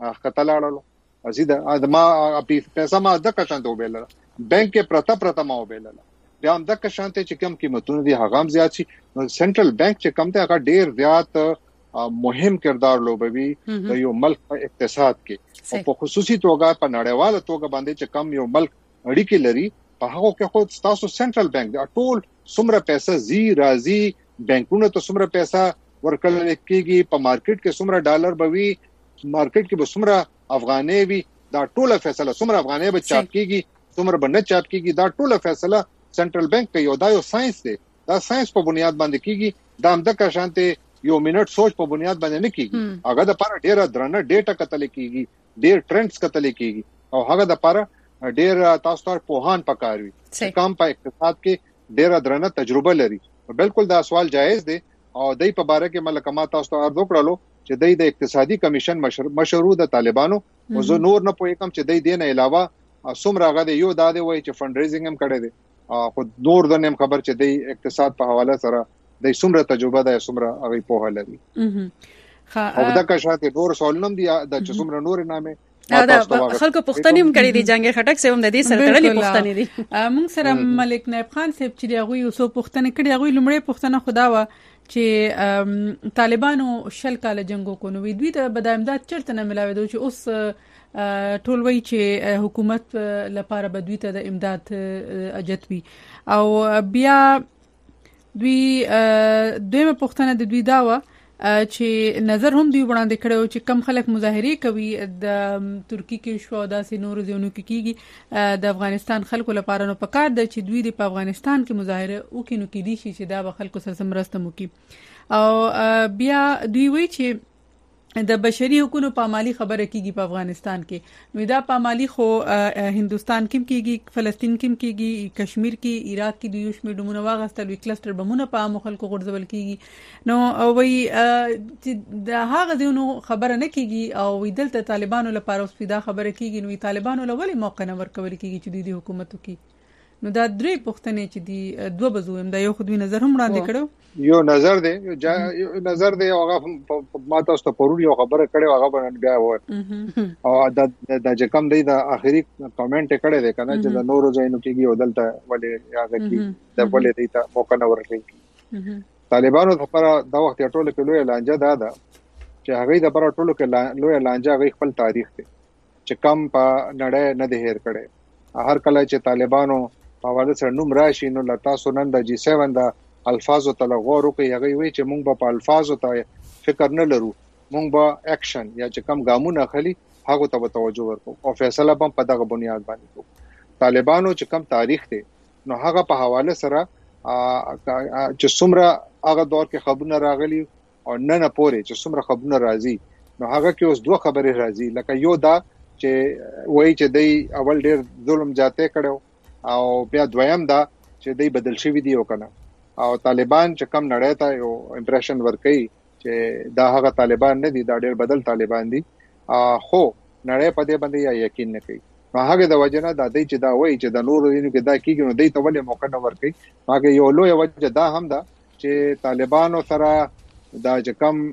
خطلاړلو ازیدا ادما پیسې ما د کچان ته وبېل بانک کې پرتا پرتا ما وبېل بیا هم د کشانته چې کم قیمتونه دي هغه هم زیات شي نو سنټرل بانک چې کم ته هغه ډیر زیات مهم کردار لوبوي د یو ملک په اقتصاد کې او په خصوصي توګه په نړیواله توګه باندې چې کم یو ملک اړیکې لري په هغه کې خو تاسو سنټرل بانک د ټول څومره پیسې زی راځي بانکونو ته څومره پیسې ورکل کېږي په مارکیټ کې څومره ډالر به وي مارکیټ کې به څومره افغانۍ وي دا ټوله فیصله څومره افغانۍ به چاپ کېږي څومره به نه چاپ کېږي دا ټوله فیصله سنټرل بانک کوي او دا یو ساينس دی دا ساينس په بنیاد باندې کېږي دا هم د کشانته یو منټ سوچ په بنیاد باندې نه کېږي هغه د لپاره ډیره درنه ډیټا کتل کېږي ډیر ټرندز کتل کېږي او هغه د لپاره ډیر تاسو ته پوهان پکاروي کم په اقتصاد کې ډیر درنه تجربه لري بالکل دا سوال جایز دی او دای په باره کې ملک ما تاسو ته ارزو کړلو چې دای د اقتصادي کمیشن مشروع د طالبانو او زه نور نه پوهیږم چې دای دینه علاوه څومره غو یو داده وای چې فند ریزینګ هم کړی دی خو نور د نیم خبر چې د اقتصاد په حواله سره د څومره تجربه ده څومره هغه په حواله دي او دا که شاته نور سوالنم دي د څومره نور نامه دا خلکو پښتنې هم کړې دي جنگي خټک سه هم د دې سره تړلې پښتنې دي موږ سره ملک نائب خان صاحب چې هغه یو څو پښتنې کړې هغه لمړې پښتنه خدا وا چې طالبانو شل کال جنگو کو نو دوی ته بدامداد چرته نه ملاوي دوی چې اوس ټول وی چې حکومت لپاره بدوی ته د امداد اجت وی او بیا دوی دویمه پښتنه د دوی داوا چې نظر هم دی وړاندې کړو چې کم خلک مظاهره کوي د ترکی کې شو داسې نور ځونو کې کیږي د افغانستان خلکو لپاره نو پکار د چې دوی د افغانستان کې مظاهره وکینو کې دي چې دا به خلکو سره مرسته وکي او بیا دوی وی چې د بشري حقوقو پامالي خبره کیږي په افغانستان کې نو دا پامالي خو هندستان کې کیږي فلسطین کې کیږي کشمیر کې عراق کې د یو شمېر ډمونه واغستل وی کلستر بمونه په عام خلکو غورځول کیږي نو وی چې د هغه ځینو خبره نه کیږي او وی دلته طالبانو لپاره اوس پیدا خبره کیږي نو طالبانو لولي موقع نه ورکول کیږي چې د حکومت کوي نو دا درې پښتنې چې دی دوه بزوم دا یو خودوی نظر هم وړاندې کړو یو نظر دی یو نظر دی هغه ما تاسو ته پرور یو خبره کړې هغه باندې بیا و او دا د جکم دی د اخیری کمنټ کړي دی کنه چې د نورو ځایونو کېږي او دلته ولې هغه کې د ولې دی ته موقع نه ورکړي طالبانو لپاره دا وخت ټولو کې لوی لانجه ده دا چې هغه د لپاره ټولو کې لوی لانجه هغه خپل تاریخ دی چې کم په نړۍ نه دی هیر کړي هر کله چې طالبانو په حواله سره نوم راشي نو لتا سنن د جی سیون د الفاظو تلغور کوي هغه وی چې مونږ په الفاظو ته فکر نه لرو مونږ به اکشن یا چې کم ګامونه خلی هغه ته توجه ورکو او فیصله هم په دغه بنیاد باندې کوو طالبانو چې کم تاریخ دی نو هغه په حواله سره چې څومره هغه دور کې خبرونه راغلي او نه نه پوري چې څومره خبرونه راځي نو هغه کې اوس دوه خبرې راځي لکه یو دا چې وایي چې دی اول ډیر ظلم جاته کړو او بیا دویم دا چې دی بدل شوی دی او کنه او طالبان چې کم نړۍ ته یو امپریشن ورکړي چې دا هغه طالبان نه دي دا ډیر بدل طالبان دي خو نړۍ په دې باندې یقین نه کوي نو هغه د وجنه د دې چې دا وایي چې د نورو دینو کې دا کیږي نو دوی ته ولې موقع نه ورکړي هغه یو لوی وجه دا هم ده چې طالبانو سره دا چې کم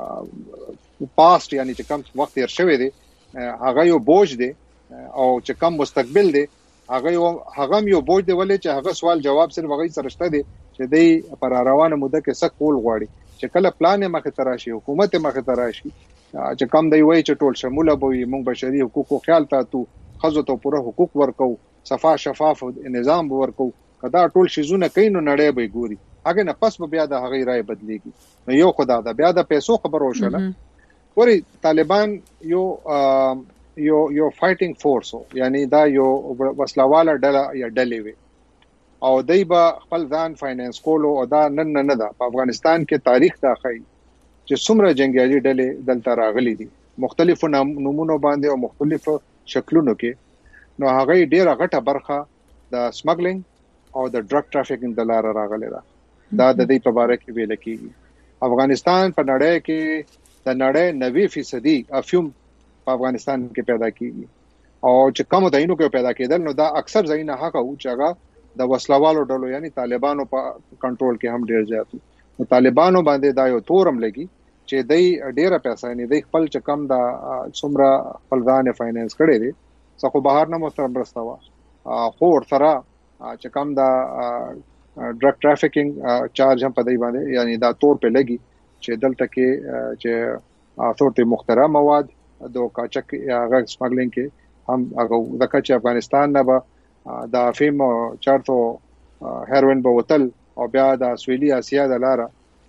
پاست یعنی چې کم وخت تیر شوی دی هغه یو بوج دی او چې کم مستقبل دی هغه یو هغه یو بوج دی ولې چې هغه سوال جواب صرف هغه سره شته دی چې دی پر روانه موده کې څه کول غواړي چې کله پلان مخه تراشي حکومت مخه تراشي چې کم دی وایي چې ټول شموله به موږ بشري حقوقو خیال ساتو خزو ته پوره حقوق ورکو صفا شفاف نظام ورکو کدا ټول شیزونه کین نو نړۍ به ګوري هغه نه پس بیا د هغه رائے بدلیږي نو یو خدا دا بیا د پیسو خبر وشله وري طالبان یو یو یو فایټینګ فورس یعنی دا یو وسلواله ډله یا ډلې وي او دای با خپل ځان فاینانس کولو او دا نن نه ده په افغانستان کې تاریخ دا خي چې څومره جنگیالي ډلې دلته راغلي دي مختلفو نمونو باندې او مختلفو شکلونو کې نو هغه ډیره غټه برخه د سمګلینګ او د ډرګ ټرافیکینګ د لار راغلي ده دا د دې په اړه کې ویل کېږي افغانستان په نړۍ کې د نړۍ نوي فیصدي افیوم په افغانستان کې پیدا کیږي او چې کوم دینو کې پیدا کېدل نو دا اکثر ځایونه هغه او چې هغه د وسلوالو ډلو یعنی طالبانو په کنټرول کې هم ډیر زیات نو طالبانو باندې دا یو تورم لګي چې دای ډیره پیسې نه دی خپل چې کم دا څومره خپل ځان فاینانس کړي دي څخه بهر نه مسترم رسوا خو ورته چې کم دا ډرګ ټرافیکینګ چارج هم په دی باندې یعنی دا تور په لګي چې دلته کې چې اثورته مخترع مواد د کاچک یا غږ سمګلینګ کې هم هغه د کچ افغانستان نه به د افیم چارتو هیروین په وتل او بیا د سویلي اسیا د لاره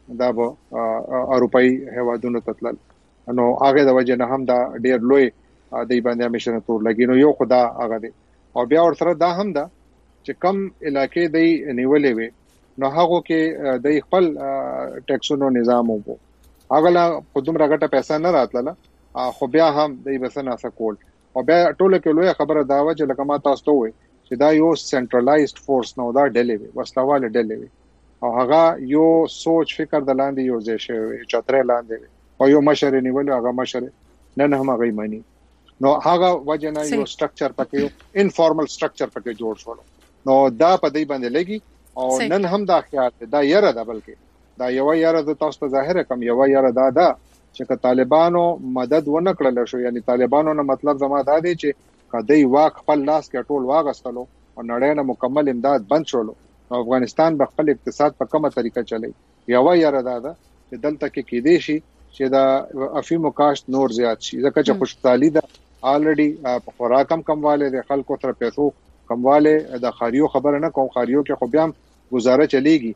دا به اروپאי هوادونو تتلل نو هغه د وجه نه هم دا ډیر لوی د باندې همیشه تور لګي نو یو خدا هغه دی او بیا ورسره دا هم دا چې کم علاقې دی نیولې وي نو هغه کې د خپل ټیکسونو نظام وو هغه لا قدم راګټه پیسې نه راتله خو بیا هم د بسنه سکول او بیا ټوله کې لوی خبره دا و چې لکه ما تاسو ته وې چې دا یو سنټرلایزډ فورس نو دا ډلې وي وسلواله ډلې وي او هغه یو سوچ فکر د لاندې یو ځای شوی چتره لاندې او یو مشر نیول هغه مشر نن هم هغه مانی نو هغه وجنه یو سټرکچر پکې انفارمل سټرکچر پکې جوړ شو نو دا په دې باندې لګي او نن هم دا خیال دا یره ده بلکې دا یو یره د تاسو ته ظاهر کم یو یره دا ده چې طالبانو مدد ونه کړل شو یعنی طالبانو نه مطلب زما دا دی چې کدی واک خپل لاس کې ټول واغستلو او نړۍ نه مکمل امداد بند شولو افغانستان به خپل اقتصاد په کومه طریقه چلی یو یره دا ده چې دلته کې کې دی شي چې دا افیمو کاشت نور زیات شي ځکه چې خوشحالي ده الریډي په خوراکم کمواله د خلکو تر پیسو کمواله د خاریو خبره نه کوم خاریو کې خو بیا گزاره چلیږي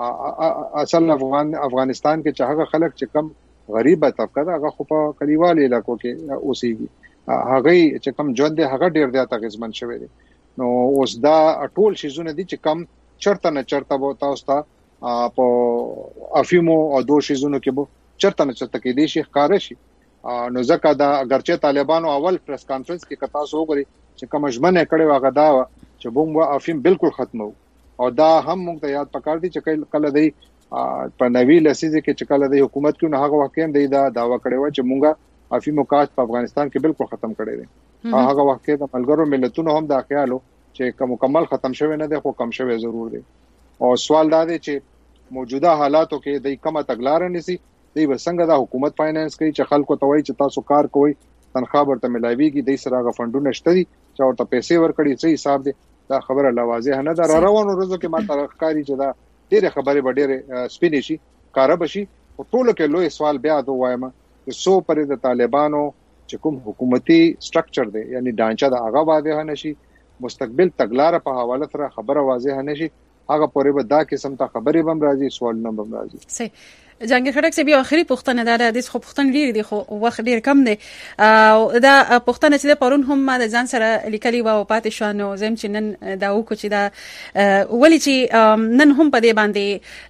اصل افغان افغانستان کې چې هغه خلک چې کم غریبه طبقه ده هغه خو په کلیوالي علاقو کې اوسېږي هغه چې کم ژوند دی هغه ډیر زیات غزمن شوی دی نو اوس دا ټول شیزونه دي چې کم چرته نه چرته وو تاسو ته په افیمو او دو شیزونو کې وو چرته نه چرته کې دي شي ښکار شي نو ځکه دا اگرچه طالبانو اول پریس کانفرنس کې کتا سو غري چې کوم ژمنه کړي واغه دا چې بوم وا افیم بالکل ختمو او دا هم موږ ته یاد پکار دي چې کله دی په نوی لسیزه کې چې کله د حکومت کې نه هغه وخت هم دی دا داوا کړی و چې مونږه افیم مقاصد په افغانستان کې بالکل ختم کړی دی هغه وخت کې د ملګرو ملتونو هم دا خیالو چې مکمل ختم شوی نه دی خو کم شوی ضرور دی او سوال دا دی چې موجوده حالاتو کې د کومه تګلار نسی دی وسنګ دا حکومت فاینانس کوي چې خلکو ته وایي چې تاسو کار کوئ تنخواه ورته ملایويږي د سراغه فندونه شته دي چې ورته پیسې ورکړي څه حساب دي دا خبره لوازه نه ده روانو روزو کې ما ترخکاری چې دا ډېر خبره به ډېر سپینې شي کار به شي او ټول کې لوی سوال بیا دوه وایم چې سو پر د طالبانو چې کوم حکومتي سټرکچر دی یعنی ډانچه دا هغه واضح نشي مستقبل تګلار په حواله سره خبره واضح نشي هغه پورې به دا قسم ته خبرې بم راځي سوال نه بم راځي صحیح جنګ خړک سی بیا اخري پښتنه دا د خو پښتن ډیر دي خو وخت ډیر کم دی او دا پښتنه چې پرون هم ما د ځان سره لیکلي و او پاتې شو نو زم چې نن دا وکړو چې دا ولې چې نن هم په دې باندې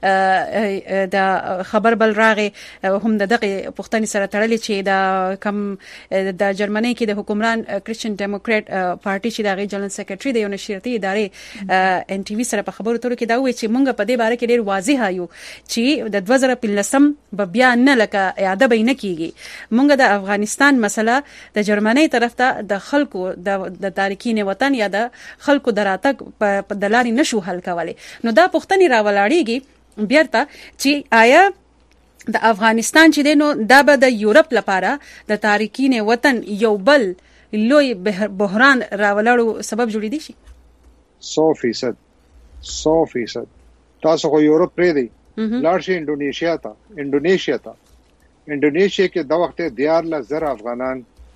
دا خبر بل راغی هم د دغه پښتني سره تړلې چې دا کم د جرمني کې د حکمران کرسچن ډیموکرات پارټي چې د جنرال سیکریټري د یو نشریاتي ادارې ان ټي وي سره په خبرو ترو کې دا وایي چې مونږ په دې باره کې ډیر واضح یو چې د دوه زره لسم بیا نه لکه اعاده به نه کیږي مونږ د افغانستان مسله د جرمني طرف ته د خلکو د تاریخین وطن یا د خلکو دراتک په دلاري نشو حل کولای نو دا پښتني راولاړيږي بیرته چې آیا د افغانستان چې دینو دا به د یورپ لپاره د تاریخین وطن یو بل لوی بحران راولړو سبب جوړی دي شي سو فیصد سو فیصد تاسو خو یورپ پرې دی لارشي انډونیشیا ته انډونیشیا ته انډونیشیا کې د وخت دیار ل زر افغانان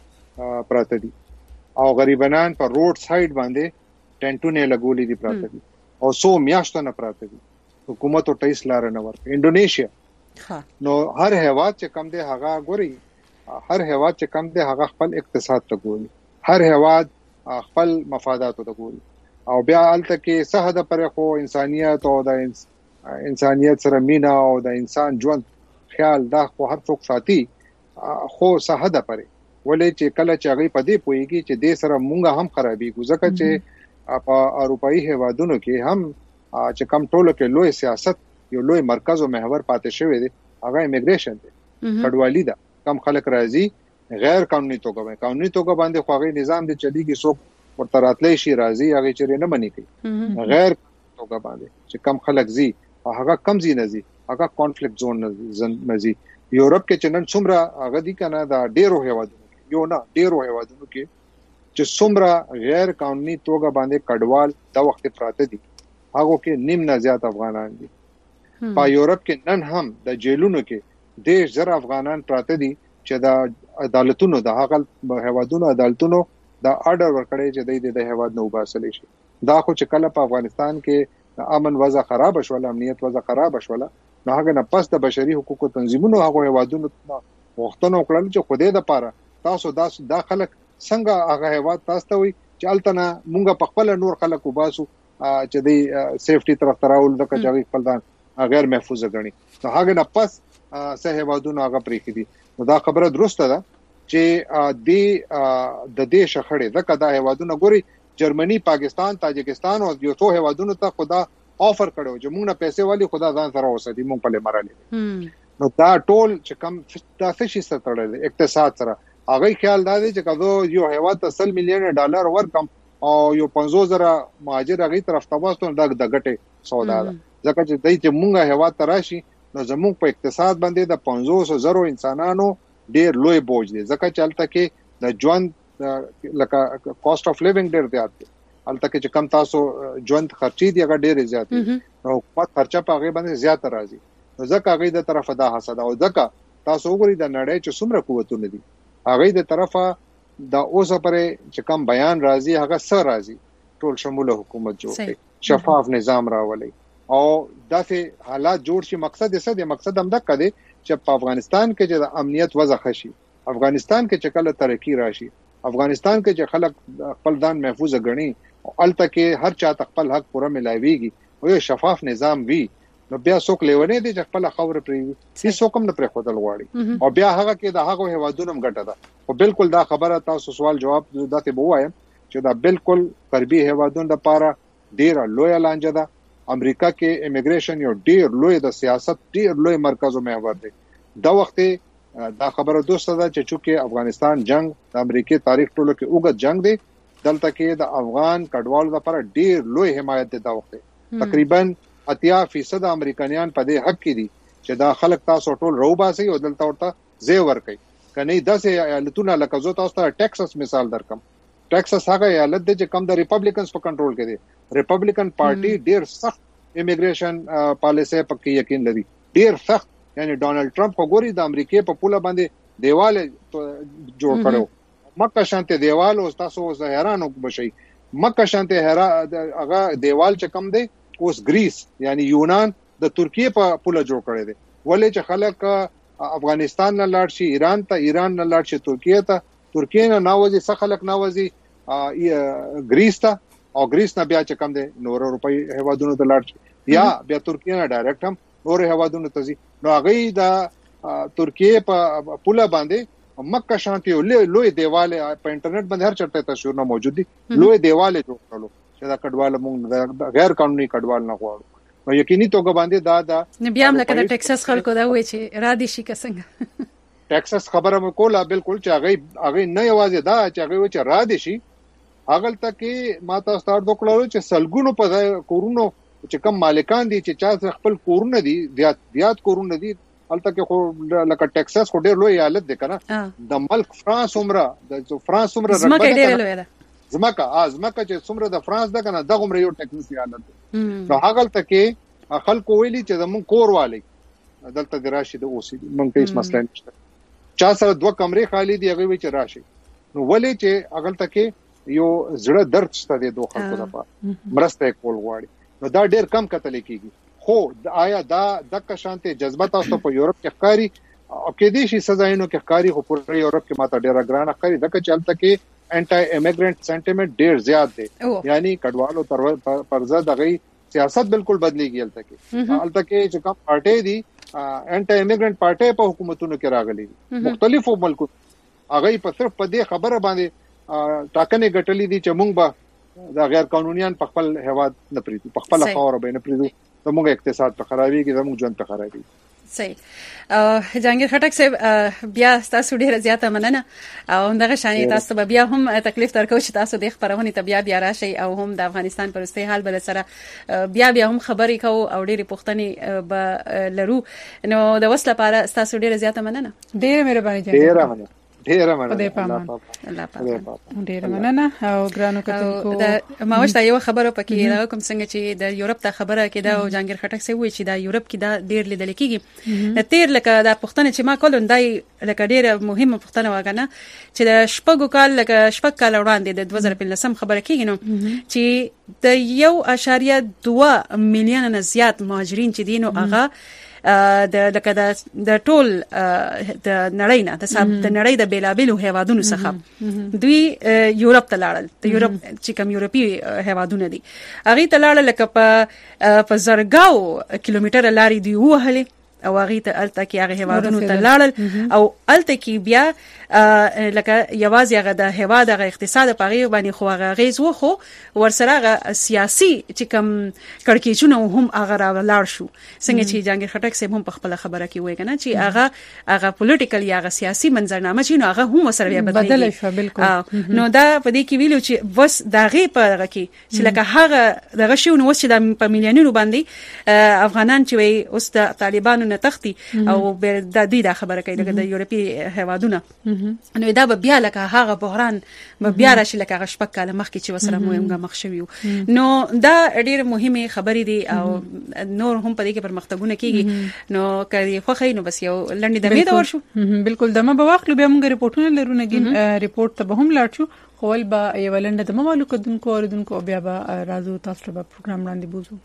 پراته دي او غریبانان په روډ سایډ باندې ټنټونه لګولې دي پراته دي او سو میاشتو نه پراته دي حکومت او ټیس لار نه ورته انډونیشیا نو هر هیواد چې کم دی هغه ګوري هر هیواد چې کم دی هغه خپل اقتصاد ته ګوري هر هیواد خپل مفادات ته ګوري او بیا الته کې صحه د پر خو انسانيت او د انسانيت سره مینا او د انسان ژوند خیال دا خو هر څوک ساتي خو صحه د پره ولې چې کله چې هغه پدې پويږي چې د سره مونږه هم خرابېږي ځکه چې په اروپאי هیوادونو کې هم چې کم ټولو کې لوی سیاست یو لوی مرکز او محور پاتې شوی دی هغه ایمیګریشن دی کډوالي دا کم خلک راځي غیر قانوني توګه قانوني توګه باندې خواغي نظام دی چلیږي څوک ورته راتلې شي راځي هغه چیرې نه منې کوي غیر توګه باندې چې کم خلک زی هغه کم زی نه زی هغه کانفلیکټ زون نه زی یورپ کې چې نن څومره هغه دي کنه دا ډیرو هیوادونو یو نه ډیرو هیوادونو کې چې څومره غیر قانوني توګه باندې کډوال د وخت پراته دي هغه کې نیم نه زیات افغانان دي په یورپ کې نن هم د جیلونو کې ډیر زر افغانان پراته دي چې د عدالتونو د هغه هیوادونو عدالتونو دا آرډر ورکړی چې د هیواد نو باسل شي دا خو چې کله په افغانستان کې امن وضع خراب شول امنیت وضع خراب شول نو هغه نه پس د بشري حقوقو تنظیمونو هغه هوادونو وختونه وکړل چې خوده د پاره تاسو داس دا خلک څنګه هغه هواد تاسو ته وي چې التنا مونږ په خپل نور خلک وباسو چې د سیفټي طرف تراول د کجاوي خپل ځان غیر محفوظ غني نو هغه نه پس سه هوادونو هغه پریخي دي نو دا خبره درسته ده چې د د دې شخړې د کدا هوادونو ګوري جرمني پاکستان تاجکستان او یو څو هوادونو ته خدا آفر کړو چې موږ نه پیسې والی خدا ځان سره وساتي موږ په لمرالې نو دا ټول چې کم تاسو شي ستړل اقتصاد سره هغه خیال دا دی چې کله یو هواد ته سل میلیون ډالر ورکم او یو پنځوس زره مهاجر هغه طرف ته واسطو د غټه سودا ده ځکه چې دای چې موږ هواد تراشي نو زموږ په اقتصاد باندې د پنځوس زره انسانانو ډیر لوی بوج دی ځکه چې الته کې د ژوند لکه کاست اف لیوینګ ډیر زیات دی الته کې چې کم تاسو ژوند خرچي دی هغه ډیر زیات دی نو حکومت خرچه په هغه باندې زیات راځي نو ځکه هغه د طرفه دا حسد او ځکه تاسو وګورئ د نړۍ چې څومره قوتونه دي هغه د طرفه د اوسه پرې چې کم بیان راځي هغه سر راځي ټول شموله حکومت جوړ کړي شفاف نظام راولي او داسې حالات جوړ شي مقصد یې څه دی مقصد هم دا کړي چې په افغانستان کې چې د امنیت وضع خشي افغانستان کې چې کله ترقی راشي افغانستان کې چې خلک خپل ځان محفوظ غني او الته کې هر چا خپل حق پوره ملایويږي او یو شفاف نظام وي نو بیا څوک لیونه دي چې خپل خبره پری هیڅ څوک نه پری خدل غواړي او بیا هغه کې د هغه هوادونو ګټه ده او بالکل دا خبره تاسو سوال جواب دته بوایم چې دا بالکل غربي هوادونو لپاره ډیر لوی لانجه ده امریکا کې امیګریشن یو ډیر لوی د سیاست ډیر لوی مرکز او محور دی دا وخت دا خبره دوسته ده چې چونکه افغانستان جنگ د امریکای تاریخ ټولو کې اوږد جنگ دی دلته کې د افغان کډوالو لپاره ډیر لوی حمایت دی دا وخت تقریبا اتیا فیصد امریکایان په دې حق کې دي چې دا خلک تاسو ټول روباسي او دلته ورته زی ورکي کني داسې ایالتونه لکه زه تاسو ته ټیکساس مثال درکم ټیکساس هغه ایالت دی چې کم د ریپبلیکنز په کنټرول کې دی ریپبلیکن پارټي ډیر سخت امیګریشن پالیسي پکې یقین لري ډیر سخت یعنی ډونالد ټرمپ وګوري د امریکای په پوله باندې دیواله جوړ کړو مکه شانته دیوال او تاسو زهرانو بشي مکه شانته هرا هغه دیوال چې کم دی اوس گریس یعنی یونان د ترکیه په پوله جوړ کړی دی ولې چې خلک افغانستان نه لاړ شي ایران ته ایران نه لاړ شي ترکیه ته ترکیه نه ناوځي څه خلک ناوځي گریس ته او گریس نه بیا چې کم دی نور اروپאי هوادونو ته لاړ شي یا بیا ترکیه نه ډایرکټ هم نور هوادونو ته ځي نو هغه د ترکیه په پوله باندې مکه شانتي لوی دیواله په انټرنیټ باندې هر چرته تصویرونه موجود دي لوی دیواله جوړ کړو چې دا کډواله مونږ غیر قانوني کډوال نه غواړو نو یقیني توګه باندې دا دا بیا هم لکه د ټیکساس خلکو دا وایي چې را دي شي څنګه ټیکساس خبره مې کوله بالکل چې هغه هغه نه یوازې دا چې هغه چې را دي شي هغه تکي ماته ستارت وکړو چې سلګونو په کورونو چې کوم مالکان دي چې چا خپل کورونه دي زیات زیات کورونه دي البته کې خو لکه ټیکساس خو ډېر لوی ایالت دی کنه د ملک فرانس عمره د فرانس عمره زمکه ډېر لوی ده زمکه ا زمکه چې څومره د فرانس ده کنه د عمره یو ټیکساس ایالت دی نو هغه تکي خلکو ویلي چې زمون کور والی دلته د راشي د اوسې مونږ هیڅ مسله نشته چا سره دوه کمرې خالی دي هغه وی چې راشي نو ولې چې هغه تکي یو زړه درد شته د دوه خلکو لپاره مرسته کول غواړي نو دا ډیر کم کتل کیږي خو آیا دا د کشانته جذبه تاسو په یورپ کې ښکاری او کې دي شي سزاینو کې ښکاری خو پر یورپ کې ماته ډیر ګران ښکاری د که چلته کې انټي ایمیګرنٹ سنټیمنت ډیر زیات دی یعنی کډوالو پر ضد دغه سیاست بالکل بدلیږي الته کې الته کې چې کوم پارټي دي انټي ایمیګرنٹ پارټي په حکومتونو کې راغلي مختلفو ملکو هغه په صرف په دې خبره باندې ټاکنې ګټلې دي چې مونږ به دا غیر قانونيان په خپل هواد نه پریدو په خپل خاور به نه پریدو زموږ اقتصاد په خرابېږي زموږ ژوند په خرابېږي صحیح جهانگیر خټک صاحب بیا تاسو ډیره زیاته مننه او دغه شانې تاسو به بیا هم تکلیف درکو چې تاسو د خبرونه ته بیا بیا راشي او هم د افغانستان پرسته حال بل سره بیا بیا هم خبرې کوو او ډیره پوښتنې به لرو نو د وسله لپاره تاسو ډیره زیاته مننه ډیره مهرباني جناب ډیره مننه ډیره مننه الله پاک ډیره مننه او ګرانو کتونکو دا ما واش دا یو خبره پکې دا کوم څنګه چې د یورپ ته خبره کې دا جهانگیر خټک سي وی چې دا یورپ کې دا ډیر لیدل کېږي د تیر لکه دا پښتنه چې ما کول دای لکه ډیره مهمه پښتنه واګنه چې د شپږو کال لکه شپږ کال وړاندې د دوه زره پنځلسم خبره کېږي نو چې د یو اشاریه دوه میلیون نه زیات مهاجرین چې دینو هغه د لکه د ټول د نړۍ نه د د نړۍ د بیلابېلو هیوادونو څخه دوی یورپ ته لاړل د یورپ چې کوم یورپي هیوادونه دي هغه ته لاړل لکه په په زرګاو کیلومتره لارې دی وهلې او هغه ته الته کې هغه هیوادونو ته لاړل او الته کې بیا لکه یوازې هغه د هیواد هغه اقتصاد په غیر باندې خو هغه غیز و خو ورسره هغه سیاسي چې کوم کړکېچونه هم هغه راولاړ شو څنګه چې جهانگیر خټک صاحب هم په خپل خبره کې وایي کنه چې هغه هغه پولیټیکل یا هغه سیاسي منظرنامه چې نو هغه هم سره بیا بدل شو بالکل نو دا په دې کې ویلو چې وس دا غي په هغه کې چې لکه هغه دغه شی نو وس چې د په میلیونونو باندې افغانان چې وي اوس د طالبانو تختی او د دې د خبره کوي لکه د یورپي هیوادونه نو دا به بیا لکه هغه بحران به بیا راشي لکه هغه شپږ کاله مخکې چې وسره موږ مخ شویو نو دا ډېر مهمه خبرې دي او نور هم په دې کې پرمختګونه کیږي نو کړي خو خې نو بس یو لنډه دمه دا ورشو بالکل دمه به واخلو بیا موږ ریپورتونه لرو نګین ریپورت ته به هم لاړ شو خو ول به یو لنډه دمه والو کدونکو اوردونکو بیا به راځو تاسو ته پروګرام وړاندې بوزو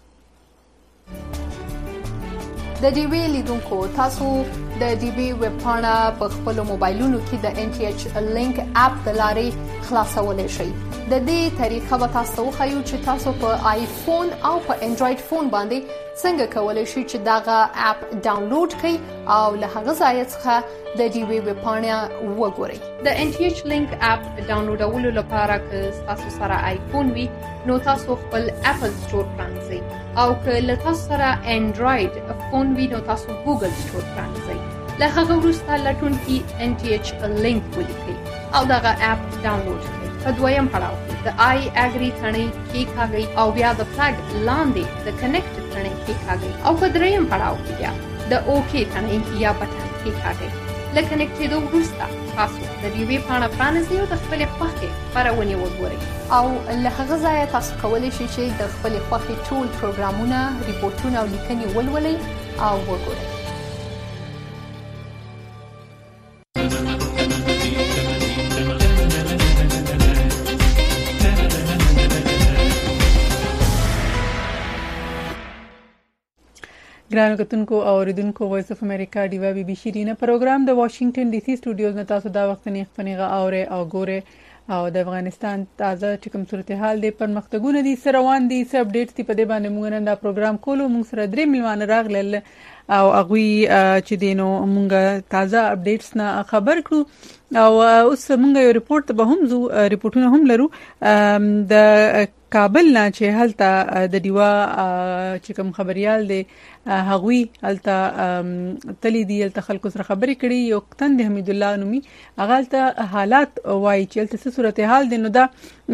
د ډي وی لیدونکو تاسو د ډي وی ویب پاڼه په خپل موبایلونو کې د ان ټي ایچ لینک اپ د لارې خلاصولای شئ د دې طریقه به تاسو وښیو چې تاسو په آیفون او په انډراید فون باندې څنګه کولای شئ چې داغه اپ ډاونلوډ کړئ او له هغه ځای څخه د ډي وی ویب پاڼه وګورئ د ان ټي ایچ لینک اپ ډاونلوډولو لپاره که تاسو سره آیفون وي نو تاسو خپل اپل سٹور پرانځئ او که له تاسو سره انډراید فون وي نو تاسو ګوګل سٹور پرانځئ له هغه وروسته لټون کې ان ټي ایچ لینک ولیکئ او دغه اپ ډاونلوډ کړئ په دویم پړاو کې د آی اګری ثنې کې کاږئ او بیا د فلګ لاندې د کنیکټ ثنې کې کاږئ او په دریم پړاو کې بیا د اوکی ثنې یا بټن کې کاږئ لکه کنیکټېدو وروسته تاسو د ډي وی پاڼه پرانیزئ او د خپلې خوښې خپرونې وګورئ او له هغه ځایه تاسو کولی شئ چې د خپلې خوښې ټول پروګرامونه ریپورتونه او لیکنې ولولئ او وګورئ ګرانو کتونکو او اوریدونکو وایس اف امریکا دیوا بي بي شيرینه پروګرام د واشنگټن ډي سي سټوډیوز نه تاسو دا وخت نه خپنیغه اوره او ګوره او د افغانستان تازه چې کوم صورتحال دی پرمختګونه دي سره روان دي سب اپډیټس تی په دې باندې موږ نن دا پروګرام کولو موږ سره درې ملوان راغلل او هغه چې دینو موږ تازه اپډیټس نه خبر کړو او اوس موږ یو ریپورت به هم زو ریپورتونه هم لرو د کابل نه چې هلته د دیوا چې کوم خبريال دی هغوی هلته تلی دی هلته خلکو سره خبرې کړي یو تند حمید الله نومي هغه هلته حالات وایي چې هلته څه صورتحال دی نو دا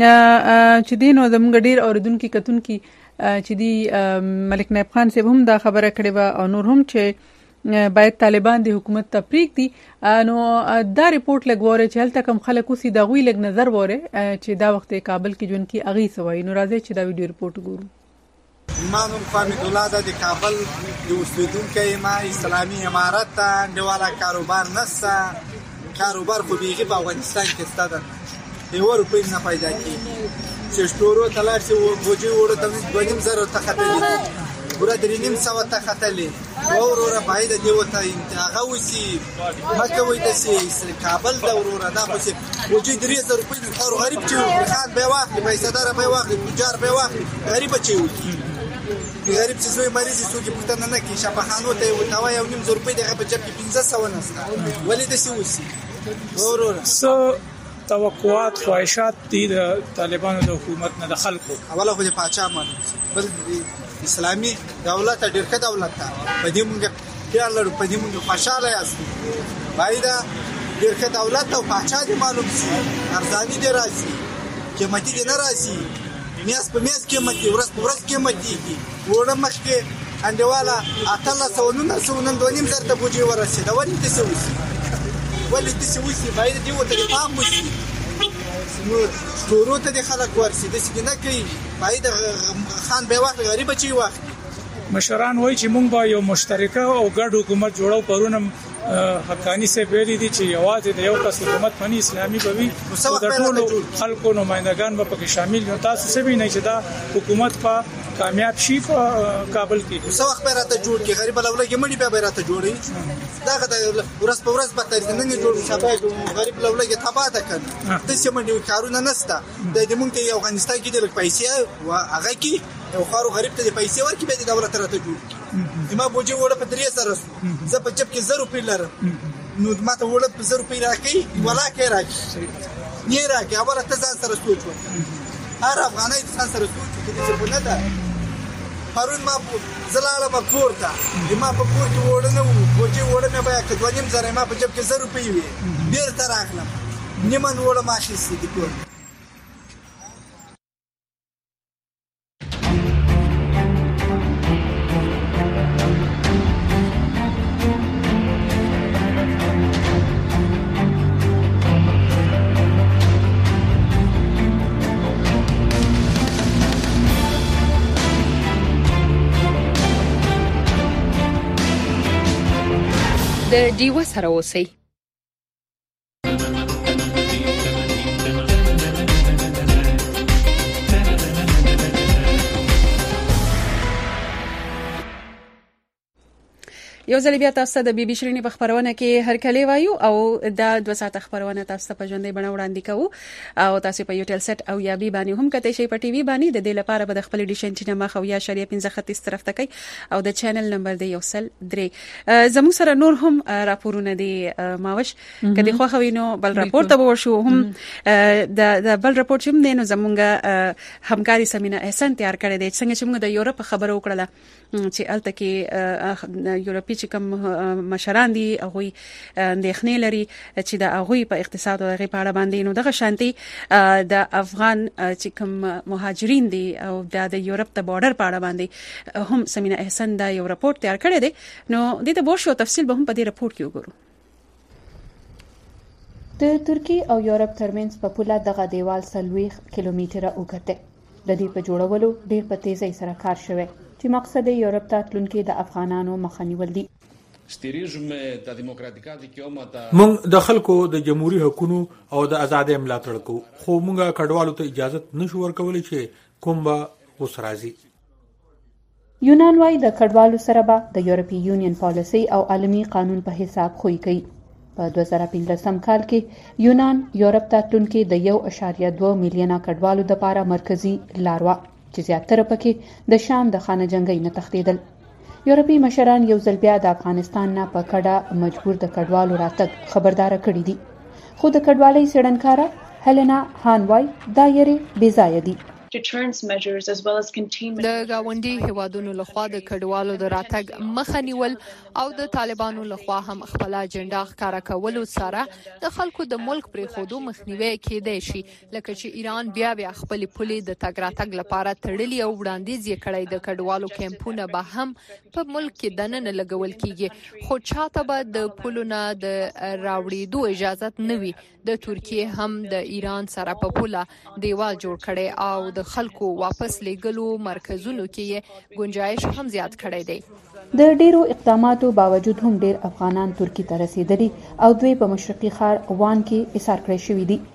چې دینو زموږ ډیر اوریدونکو کتونکو چې دی ملک نایب خان صاحب هم دا خبره کړې و او نور هم چې باید طالبان د حکومت تفریق دي نو دا ریپورت لګوره چې هلته کوم خلک اوسې د غوي لګ نظر وره چې دا وخت کابل کې جون کې اغي سوي نو راځي چې دا ویډیو ریپورت ګورو مانوم حمید الله د کابل د اوسیدونکو ما اسلامي امارت ته انډیواله کاروبار نسته کاروبار خو بیغي په افغانستان کې ستاده یو روپۍ نه پیدا کیږي چې شتورو تلار چې وګړي وړو د دویم زره ته خطرې ګوره درې نیم سوه ته ختلې او وروره باید دې ورته هغه وسي مه کوئ داسې کابل ده وروره دا خو چې وجود درې زره روپۍ د خاورو غریب چې خان به یې واخلي پیسهداره به یې واخلي تجار به یې واخلي غریب به چې وکړي غریب چې زوی مریض یې څوک یې پوښتنه نه کوي شفاخانو ته یې ورته وایي یو نیم زره روپۍ د هغه په جب کې پنځه سوه نسته ولې داسې وسي وروره توقعات خواهشات دي د طالبانو د حکومت نه د خلکو اوله خو د پاچا مانو بل اسلامي دولت ډېر ښه دولت ده په دې موږ خیال لرو په دې موږ خوشاله یاستو باید ډېر ښه دولت او پاچا دې معلوم شي ارزاني دې راځي قیمتي دې نه راځي میاس په میاس قیمتي ورځ په ورځ قیمتي وړه مخکې انډیواله اتلس سوه نولس سوه نن دوه نیم زره ته بوجۍ ورسېده ولې داسې وشي ولې داسې وشي باید دې ورته د پام وشي نو شتورو ته دې خلک ورسي داسې نه کوي باید خان به واخلي غریب چې واخلي مشران وایي چې موږ به یو مشترکه او ګډ حکومت جوړو پرونه حقانی سه ویلي دي چې یوازې د یو کس حکومت باندې اسلامي به وي او د ټولو خلکو نمائندگان به پکې شامل وي تاسو څه وینئ چې دا حکومت په کامیاب شي په کابل کې. څو وخت راته جوړ کې غریب لولګي مړي به راته جوړي دا غته ورځ په ورځ به تر نن جوړ شپه غریب لولګي تبا ده کړ د سیمه کارونه نسته د دې مونږ ته افغانستان کې د پیسې او هغه کې یو خارو غریب ته پیسې ورکړي به د دولت راته جوړ کی ما بوجي وړه په درې سره زه په جيب کې زر روپۍ لرم نو ما ته وړه په زر روپۍ راکې ولا کې راکې نه راکې اوبره ته ځان سره سوچ وکړه هر افغاني ځان سره سوچ وکړي چې په نه ده پرون ما زلاله په کور ته ما په کور کې وړه نه بوجي وړه مې بیا کډو نیم زره ما په جيب کې زر روپۍ وي ډیر تر راغلم نیمه وړه ماشي سي دي کور د ډیوه سره اوسئ. یو ځل بیا تاسو د بي بي شيرينې په خبرونه کې هر کله وایو او د دوه ساعت خبرونه تاسو په ژوندۍ بڼه وړاندې کوو او تاسو په یوټل سټ او یا بي باندې هم کته شي په ټي وي باندې د دې لپاره به د خپل ډیشن چې مخ او یا شریعه پنځه خط طرف ته کوي او د چینل نمبر دی یو سل درې زموږ سره نور هم راپورونه دي ماوش کدي خو خوینو بل راپور ته ورشو هم د د بل راپور چې موږ نو زمونږ همکاري سمینه احسان تیار کړی دی څنګه چې موږ د یورپ خبرو وکړه چې الته کې یورپی چې کوم مشران دي هغه اندېښنې لري چې د هغه په اقتصاد او غي په اړه باندې نو دغه شانتي د افغان چې کوم مهاجرین دي او د یورپ د بارډر په اړه باندې هم سمینه احسان دا یو راپور تیار کړی دی نو د دې به شو تفصیل به هم په دې راپور کې وګورو. د ترکی او یورپ ترمنځ په پوله دغه دیوال سلويخ کیلومتره اوږده د دې په جوړولو ډېر په تیزی سره کار شوی چې مقصد یې یورپ ته تلونکي د افغانانو مخنیول دي. مونږ د خلکو د جمهوریت حقوقو او د ازادۍ ملاتړ کوو خو مونږه کډوالو ته اجازه نشو ورکولای چې کوم به وسرازي. یونان وايي د کډوالو سره به د یورپی یونین پالیسي او عالمي قانون په حساب خوې کوي. په دوه زره پنځلسم کال کې یونان یورپ ته تلونکي د یو اعشاریه دوه میلیونه کډوالو د لپاره مرکزی لاروا چې زیاتره پکې د شام د خانه جنگي نه تښتیدل. یورپی مشران یو ځل بیا د افغانستان نه په کډه مجبور د کډوالو راتګ خبردار کړی دي خو د کډوالۍ سړنکاره هلینا هانوای دایره بيځای دي. د گاونډي هیوادونو لخوا د کډوالو د راتګ مخه نیول او د طالبانو لخوا هم خپل اجنډا ښکارا کول سره د خلکو د ملک پرې خودو مخنیوي کېدای شي لکه چې ایران بیا بیا خپل پولي د تګ راتګ لپاره تړلي او وړاندیز یې کړی د کډوالو کیمپونه به هم په ملک کې دننه لګول کیږي خو چاته به د پولونه د راوړېدو اجازه نه وي. د ترکیه هم د ایران سره په پوله دیوال جوړ کړي او د خلکو واپس لګلو مرکزونو کې گنجائش هم زیات کړي دي. د ډیرو اقداماتو باوجود هم ډیر افغانان ترکی ته رسیدلي او دوی په مشرقي ښار وان کې ایثار کړی شوی دي.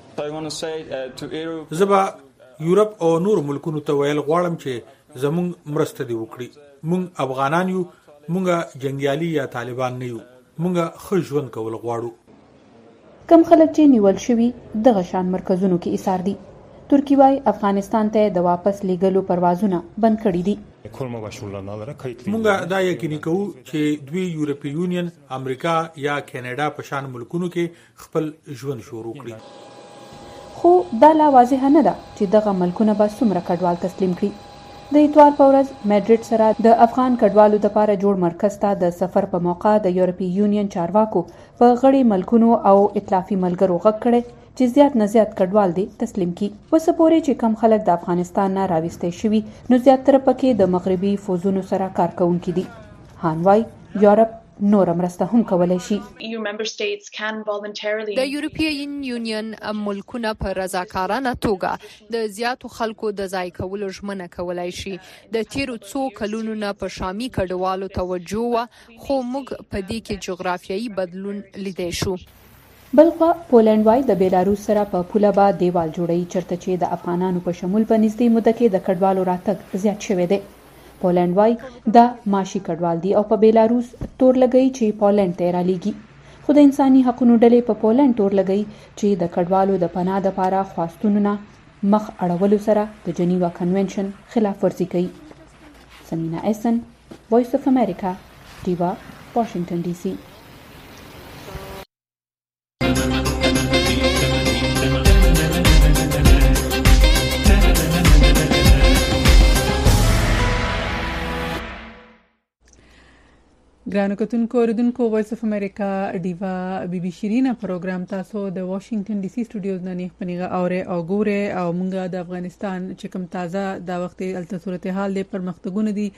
زبا یورپ او نور ملکونو ته ویل غواړم چې زموږ مرسته دی وکړي. موږ افغانان یو، موږ جنگیالي یا طالبان نه یو، موږ ښه ژوند کول غواړو. کم خلک چې نیول شوی دغه شان مرکزونو کې ایثار دي. ترکی وايي افغانستان ته د واپس لیږلو پروازونه بند کړي دي. موږ دا یقیني کوو چې دوی یورپی یونین، امریکا یا کینیډا په شان ملکونو کې خپل ژوند شروع کړي. خو دا لا واضح نه ده چې دغه ملکونه به څومره کډوال تسلیم کړي. د اتوار په ورځ میډریډ سره د افغان کډوالو لپاره جوړ مرکز ته د سفر په موقع د یورپی یونین چارواکو په غړي ملکونو او ائتلافي ملګرو غږ کړي چې زیات نه زیات کډوال دي تسلیم کی. وسپوري چې کم خلک د افغانستان نه راوستي شوي نو زیاتره پکې د مغربي فوزونو سره کار کوونکي دي. هانوای یورپ نور مرسته هم کولای شي. د یورپین یونین ملکونه په رضاکارانه توګه د زیاتو خلکو د ځای کولو ژمنه کولای شي. د تیرو څو کلونو نه په شامي کډوالو توجه وا خو موږ په دې کې جغرافیایي بدلون لیدای شو. بلخوا پولند وای د بیلاروس سره په پوله با دیوال جوړی چرته چې د افغانانو په شمول په نږدې موده کې د کډوالو راتګ زیات شوی دی. پولند وای دا ماشي کډوال دي او په بیلاروس تور لګی چې پولند ته رالیږي، خو د انساني حقوقو ډلې په پولند تور لګی چې د کډوالو د پناه لپاره خواستونو نه مخ اړولو سره د جنیوا کنونشن خلاف ورزي کوي. سمینا ایسن، وایس اف امریکا، ډیوا، واشنگټن ډي سي. ګرانو کتونکو اوریدونکو وایس اف امریکا ډیوا بي بي شیرینا پروګرام تاسو د واشنگټن ډي سي سټوډیوز نه نه پنیغه اوره او ګوره او مونږه د افغانستان چې کوم تازه د وخت الته صورتحال د پرمختګونه دي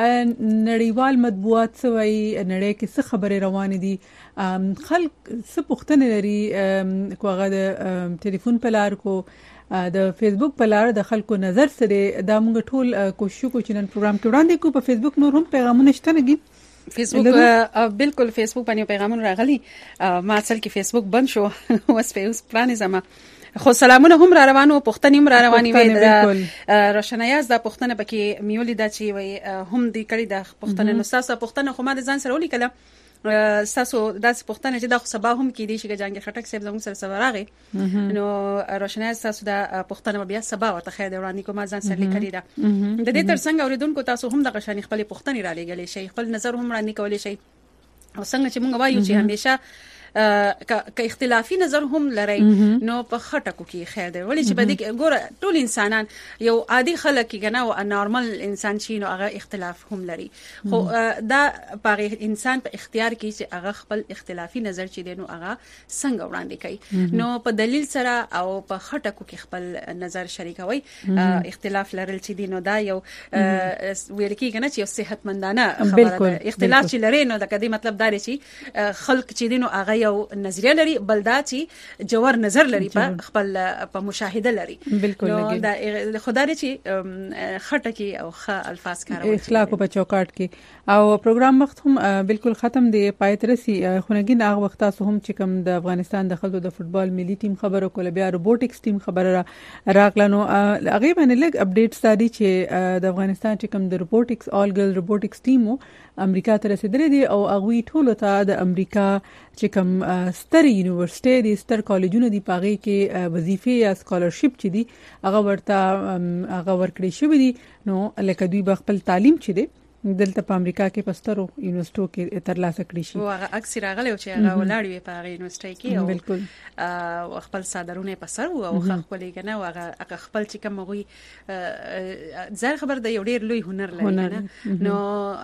نړیوال مطبوعات سوي نړۍ کې څه خبره روانه دي خلک څه پوښتنه لري کوغه د ټلیفون په لار کو د فیسبوک په لار د خلکو نظر سره دا موږ ټول کوشش کوو چې نن پروګرام کې وړاندې کوو. په فیسبوک نور هم پیغامونه شته نګي فیسبوک بالکل فیسبوک باندې پیغامونه راغلي، ما اصل کې فیسبوک بند شو اوس په اوس پلان زما خو سلامونه هم را روانو، پښتنې هم را رواني وي. د روشنایاز د پښتنه پکې میولې دا چې وي هم دې کړي د پښتنه نو تاسو پښتنه خو ما د ځان سره ولیکله تاسو داس پښتنه چې دا خو سبا هم کې دي چې جنگي خټک صاحب زموږ سره سره راغی نو روشنایاز تاسو د پښتنه بیا سبا ورته خیر وړاندې کوم ځان سره لیکلي دا د دې ترڅنګ اوریدونکو تاسو هم د غشاني خپل پښتنې را لګلې شي، خپل نظر هم وړاندې کولای شي او څنګه چې موږ وایو چې همیشه که اختلافي نظر هم لري نو په خټکو کې خیر دی، ولې چې بده ګوره ټول انسانان یو عادي خلک کې نه او نارمل انسان شي نو هغه اختلاف هم لري، خو دا په انسان په اختیار کې چې هغه خپل اختلافي نظر چې دی نو هغه څنګه وړاندې کوي نو په دلیل سره او په خټکو کې خپل نظر شریکوي. اختلاف لرل چې دی نو دا یو ویل کېږي نه چې یو صحتمندانه خبره ده. اختلاف چې لري نو دا کدي مطلب دا دی چې خلک چې دی نو هغه یو نظریه لري بل دا چې جوهر نظر لري په خپل په مشاهده لري. بالکل دا خدای چې خټکی او خ الفاظ کاروي اخلاق په چوکاټ کې او پروګرام وخت هم بالکل ختم دی پای تر سي خونګین هغه وخت تاسو هم چې کوم د افغانستان د خلکو د فوتبال ملي ټیم خبرو کول بیا روبوټکس ټیم خبره راغلنو هغه باندې لګ اپډیټس دي چې د افغانستان چې کوم د روبوټکس اول ګرل روبوټکس ټیم امریکا ته رسیدلې دي او هغه ټول ته د امریکا چې کوم ستر یونیورسيټي دي ستر کالجونه دي پاغي کې وظیفه یا سکالرشپ چې دي هغه ورته هغه ورکړي شوی دي نو لکه دوی خپل تعلیم چې دي دلته په امریکا کې پسترو یونیورسيټو کې ترلاسه کړی شي. هغه اکثر راغلی او چې هغه ولاړ وي په یونیورسيټي کې او بالکل خپل صادرونه په سر او خپل کنه هغه خپل چې کوم غوي ځل خبر د یو ډیر لوی هنر لري نو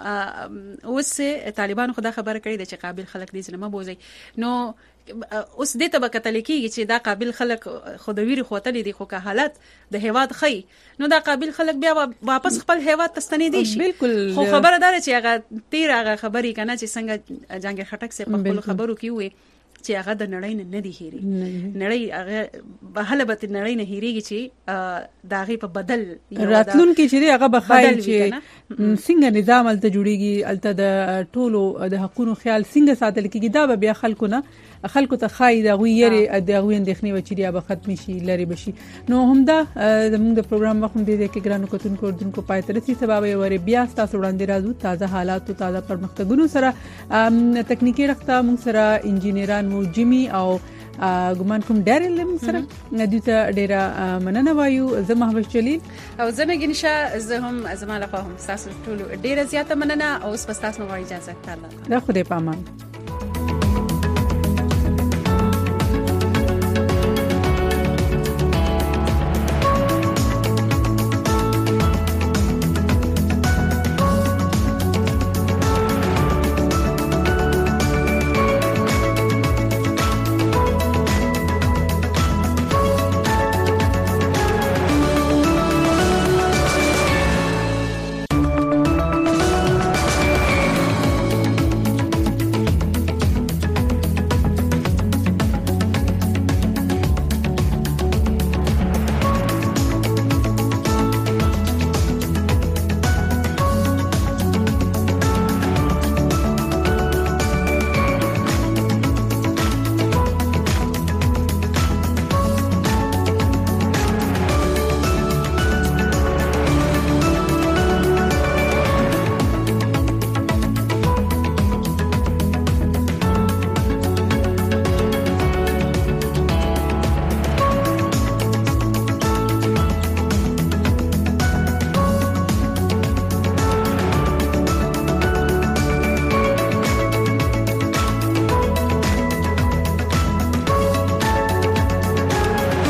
اوس طالبان خدا خبر کړی د چې قابل خلک دي چې ما بوزي نو اوس دې ته کتل کېږي چې دا قابل خلک خودویری خوتلې دي خو که حالت د هیواد خي نو دا قابل خلک بیا واپس خپل هیواد ته ستنې دي شي. بالکل خو خبره ده چې هغه تیر هغه خبرې کنه چې څنګه جنگ خټک سه په خپل خبرو کې وي چې هغه د نړۍ نه دی هېري نړۍ هغه بهله به نړۍ نه هېریږي چې دا غي په بدل راتلون کې چې هغه بخایل چې څنګه نظام الته جوړیږي الته د ټولو د حقوقو خیال څنګه ساتل کېږي دا به بیا خلکو نه خلکو ته خای دا غویری د غوین دښنی وچریا به ختم شي لري بشي نو همدا زموږ د پروګرام وخت دی چې ګرانو کتونکو اردوونکو پای تر سي سبب یې وری بیا تاسو وړاندې راځو تازه حالات او تازه پرمختګونو سره تکنیکی رخته موږ سره انجینران مو جیمی او ګمان کوم ډېر لم سره ندی ته ډېر مننه وایو زه محمد جلیل او زه مګینشا زه هم زما لپاره هم تاسو ټول ډېر زیاته مننه او اوس په تاسو نو اجازه تعالی دا خو دې پامان.